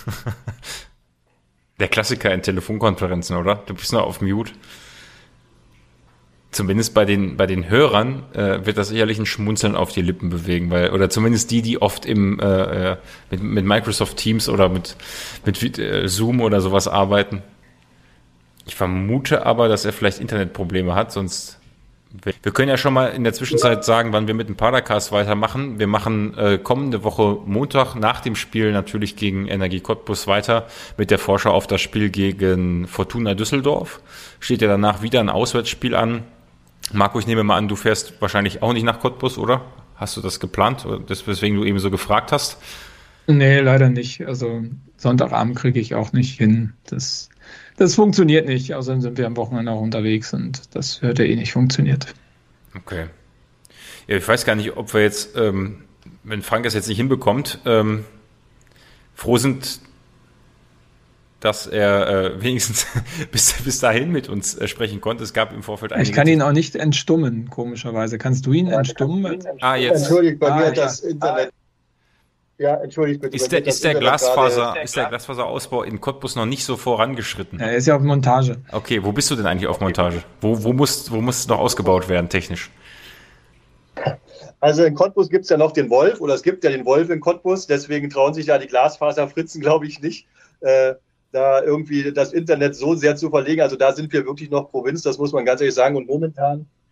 [SPEAKER 3] Der Klassiker in Telefonkonferenzen, oder? Du bist noch auf Mute. Zumindest bei den Hörern wird das sicherlich ein Schmunzeln auf die Lippen bewegen, oder zumindest die oft mit Microsoft Teams oder mit Zoom oder sowas arbeiten. Ich vermute aber, dass er vielleicht Internetprobleme hat, sonst... Wir können ja schon mal in der Zwischenzeit sagen, wann wir mit dem Padercast weitermachen. Wir machen kommende Woche Montag nach dem Spiel natürlich gegen Energie Cottbus weiter mit der Vorschau auf das Spiel gegen Fortuna Düsseldorf. Steht ja danach wieder ein Auswärtsspiel an. Marco, ich nehme mal an, du fährst wahrscheinlich auch nicht nach Cottbus, oder? Hast du das geplant, weswegen du eben so gefragt hast?
[SPEAKER 1] Nee, leider nicht. Also Sonntagabend kriege ich auch nicht hin. Das funktioniert nicht. Außerdem sind wir am Wochenende auch unterwegs und das hört ja eh nicht funktioniert.
[SPEAKER 3] Okay. Ja, ich weiß gar nicht, ob wir jetzt, wenn Frank es jetzt nicht hinbekommt, froh sind, dass er wenigstens bis dahin mit uns sprechen konnte. Es gab im Vorfeld einige...
[SPEAKER 1] Ich kann ihn auch nicht entstummen, komischerweise. Kannst du ihn entstummen?
[SPEAKER 4] Jetzt. Entschuldigt, bei mir hat das Internet... Ja, entschuldigt bitte.
[SPEAKER 3] Ist der Glasfaserausbau in Cottbus noch nicht so vorangeschritten?
[SPEAKER 1] Ja, er ist ja auf Montage.
[SPEAKER 3] Okay, wo bist du denn eigentlich auf Montage? Wo muss es noch ausgebaut werden, technisch?
[SPEAKER 4] Also in Cottbus gibt es ja noch den Wolf, oder es gibt ja den Wolf in Cottbus, deswegen trauen sich ja die Glasfaserfritzen, glaube ich, nicht, da irgendwie das Internet so sehr zu verlegen. Also da sind wir wirklich noch Provinz, das muss man ganz ehrlich sagen. Und momentan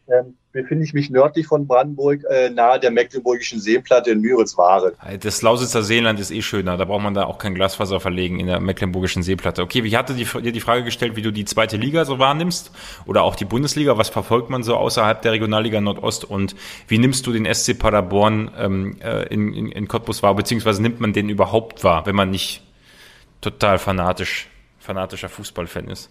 [SPEAKER 4] befinde ich mich nördlich von Brandenburg, nahe der Mecklenburgischen Seenplatte in Müritz-Waren.
[SPEAKER 3] Das Lausitzer Seenland ist schöner, da braucht man da auch kein Glasfaser verlegen in der Mecklenburgischen Seeplatte. Okay, ich hatte dir die Frage gestellt, wie du die zweite Liga so wahrnimmst oder auch die Bundesliga, was verfolgt man so außerhalb der Regionalliga Nordost und wie nimmst du den SC Paderborn in Cottbus wahr, beziehungsweise nimmt man den überhaupt wahr, wenn man nicht total fanatischer Fußballfan ist?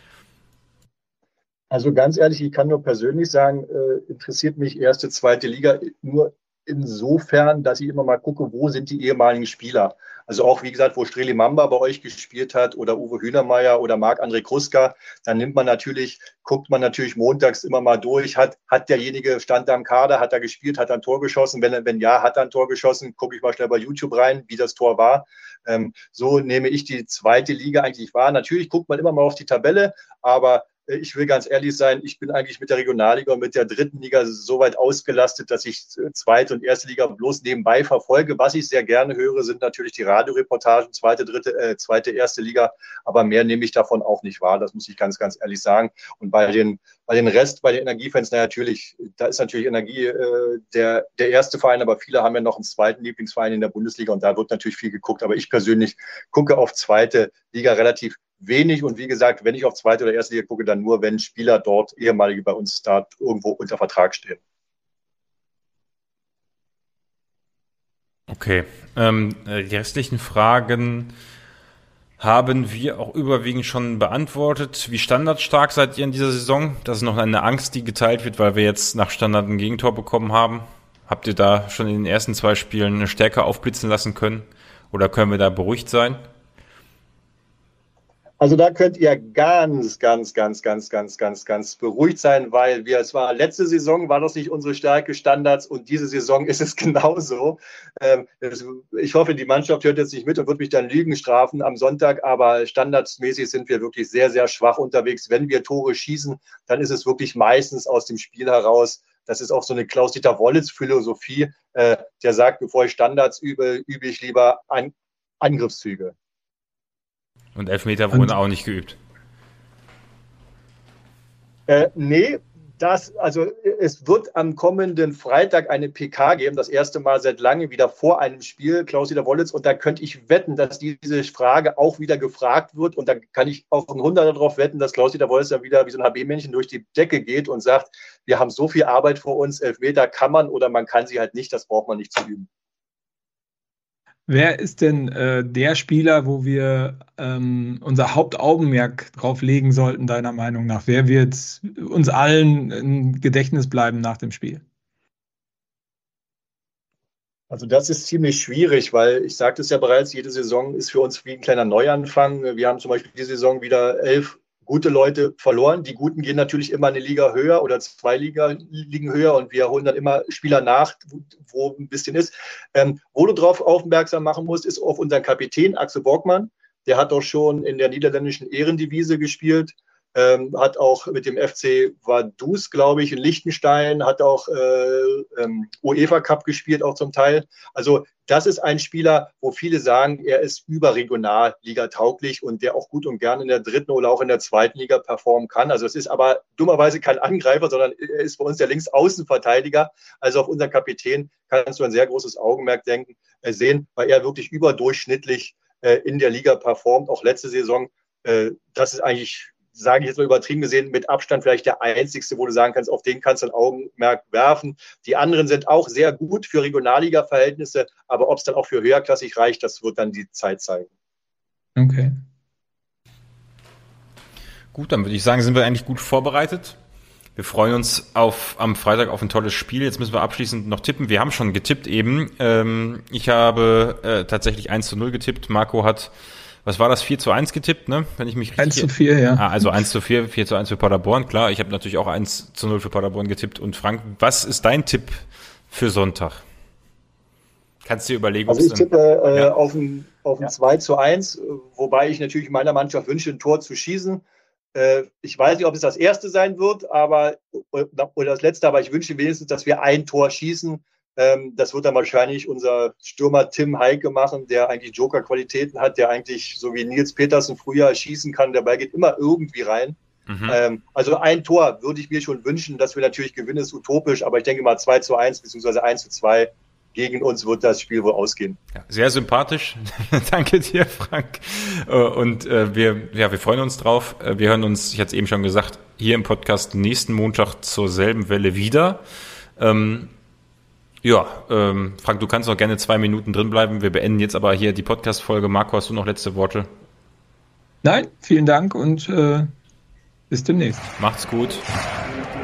[SPEAKER 4] Also ganz ehrlich, ich kann nur persönlich sagen, interessiert mich erste, zweite Liga nur insofern, dass ich immer mal gucke, wo sind die ehemaligen Spieler. Also auch, wie gesagt, wo Streli Mamba bei euch gespielt hat oder Uwe Hühnermeier oder Marc-André Kruska, dann guckt man natürlich montags immer mal durch, hat derjenige, stand da im Kader, hat er gespielt, hat er ein Tor geschossen? Wenn ja, hat er ein Tor geschossen, gucke ich mal schnell bei YouTube rein, wie das Tor war. So nehme ich die zweite Liga eigentlich wahr. Natürlich guckt man immer mal auf die Tabelle, aber ich will ganz ehrlich sein, ich bin eigentlich mit der Regionalliga und mit der dritten Liga so weit ausgelastet, dass ich zweite und erste Liga bloß nebenbei verfolge. Was ich sehr gerne höre, sind natürlich die Radioreportagen, zweite, erste Liga. Aber mehr nehme ich davon auch nicht wahr. Das muss ich ganz, ganz ehrlich sagen. Und bei den Energiefans, natürlich, da ist natürlich Energie der erste Verein, aber viele haben ja noch einen zweiten Lieblingsverein in der Bundesliga und da wird natürlich viel geguckt. Aber ich persönlich gucke auf zweite Liga relativ wenig und wie gesagt, wenn ich auf zweite oder erste Liga gucke, dann nur, wenn Spieler dort, ehemalige bei uns da irgendwo unter Vertrag stehen.
[SPEAKER 3] Okay, die restlichen Fragen haben wir auch überwiegend schon beantwortet. Wie standardstark seid ihr in dieser Saison? Das ist noch eine Angst, die geteilt wird, weil wir jetzt nach Standard ein Gegentor bekommen haben. Habt ihr da schon in den ersten 2 Spielen eine Stärke aufblitzen lassen können? Oder können wir da beruhigt sein?
[SPEAKER 4] Also da könnt ihr ganz beruhigt sein, weil letzte Saison war das nicht unsere Stärke, Standards, und diese Saison ist es genauso. Ich hoffe, die Mannschaft hört jetzt nicht mit und wird mich dann Lügen strafen am Sonntag, aber standardsmäßig sind wir wirklich sehr, sehr schwach unterwegs. Wenn wir Tore schießen, dann ist es wirklich meistens aus dem Spiel heraus. Das ist auch so eine Klaus-Dieter Wollitz-Philosophie, der sagt, bevor ich Standards übe ich lieber Angriffszüge.
[SPEAKER 3] Und Elfmeter wurden auch nicht geübt.
[SPEAKER 4] Nee, es wird am kommenden Freitag eine PK geben, das erste Mal seit langem wieder vor einem Spiel, Klaus-Dieter Wollitz, und da könnte ich wetten, dass diese Frage auch wieder gefragt wird und da kann ich auf einen Hunderter darauf wetten, dass Klaus-Dieter Wollitz dann wieder wie so ein HB-Männchen durch die Decke geht und sagt, wir haben so viel Arbeit vor uns, Elfmeter kann man oder man kann sie halt nicht, das braucht man nicht zu üben.
[SPEAKER 1] Wer ist denn der Spieler, wo wir unser Hauptaugenmerk drauf legen sollten, deiner Meinung nach? Wer wird uns allen im Gedächtnis bleiben nach dem Spiel?
[SPEAKER 4] Also das ist ziemlich schwierig, weil ich sagte es ja bereits, jede Saison ist für uns wie ein kleiner Neuanfang. Wir haben zum Beispiel diese Saison wieder 11 gute Leute verloren. Die Guten gehen natürlich immer eine Liga höher oder 2 Ligen höher und wir holen dann immer Spieler nach, wo ein bisschen ist. Wo du darauf aufmerksam machen musst, ist auf unseren Kapitän Axel Borgmann. Der hat doch schon in der niederländischen Ehrendivise gespielt, hat auch mit dem FC Vaduz, glaube ich, in Liechtenstein, hat auch UEFA Cup gespielt, auch zum Teil. Also das ist ein Spieler, wo viele sagen, er ist überregional Liga-tauglich und der auch gut und gern in der dritten oder auch in der zweiten Liga performen kann. Also es ist aber dummerweise kein Angreifer, sondern er ist bei uns der Linksaußenverteidiger. Also auf unseren Kapitän kannst du ein sehr großes Augenmerk sehen, weil er wirklich überdurchschnittlich in der Liga performt, auch letzte Saison. Das ist eigentlich, sage ich jetzt mal übertrieben gesehen, mit Abstand vielleicht der einzigste, wo du sagen kannst, auf den kannst du ein Augenmerk werfen. Die anderen sind auch sehr gut für Regionalliga-Verhältnisse, aber ob es dann auch für höherklassig reicht, das wird dann die Zeit zeigen.
[SPEAKER 1] Okay.
[SPEAKER 3] Gut, dann würde ich sagen, sind wir eigentlich gut vorbereitet. Wir freuen uns am Freitag auf ein tolles Spiel. Jetzt müssen wir abschließend noch tippen. Wir haben schon getippt eben. Ich habe tatsächlich 1:0 getippt. Marco hat, was war das, 4:1 getippt, ne? Wenn ich mich richtig...
[SPEAKER 1] 1:4, ja.
[SPEAKER 3] Also 1:4, 4:1 für Paderborn, klar. Ich habe natürlich auch 1:0 für Paderborn getippt. Und Frank, was ist dein Tipp für Sonntag? Kannst du dir überlegen,
[SPEAKER 4] also ich tippe auf ein 2:1, wobei ich natürlich meiner Mannschaft wünsche, ein Tor zu schießen. Ich weiß nicht, ob es das erste sein wird, oder das letzte, aber ich wünsche wenigstens, dass wir ein Tor schießen. Das wird dann wahrscheinlich unser Stürmer Tim Heike machen, der eigentlich Joker-Qualitäten hat, der eigentlich so wie Nils Petersen früher schießen kann. Der Ball geht immer irgendwie rein. Also ein Tor würde ich mir schon wünschen, dass wir natürlich gewinnen, ist utopisch, aber ich denke mal 2:1 bzw. 1:2 gegen uns wird das Spiel wohl ausgehen.
[SPEAKER 3] Ja, sehr sympathisch. Danke dir, Frank. Und wir freuen uns drauf. Wir hören uns, ich hatte es eben schon gesagt, hier im Podcast nächsten Montag zur selben Welle wieder. Frank, du kannst noch gerne 2 Minuten drin bleiben. Wir beenden jetzt aber hier die Podcast-Folge. Marco, hast du noch letzte Worte?
[SPEAKER 1] Nein, vielen Dank und bis demnächst.
[SPEAKER 3] Macht's gut.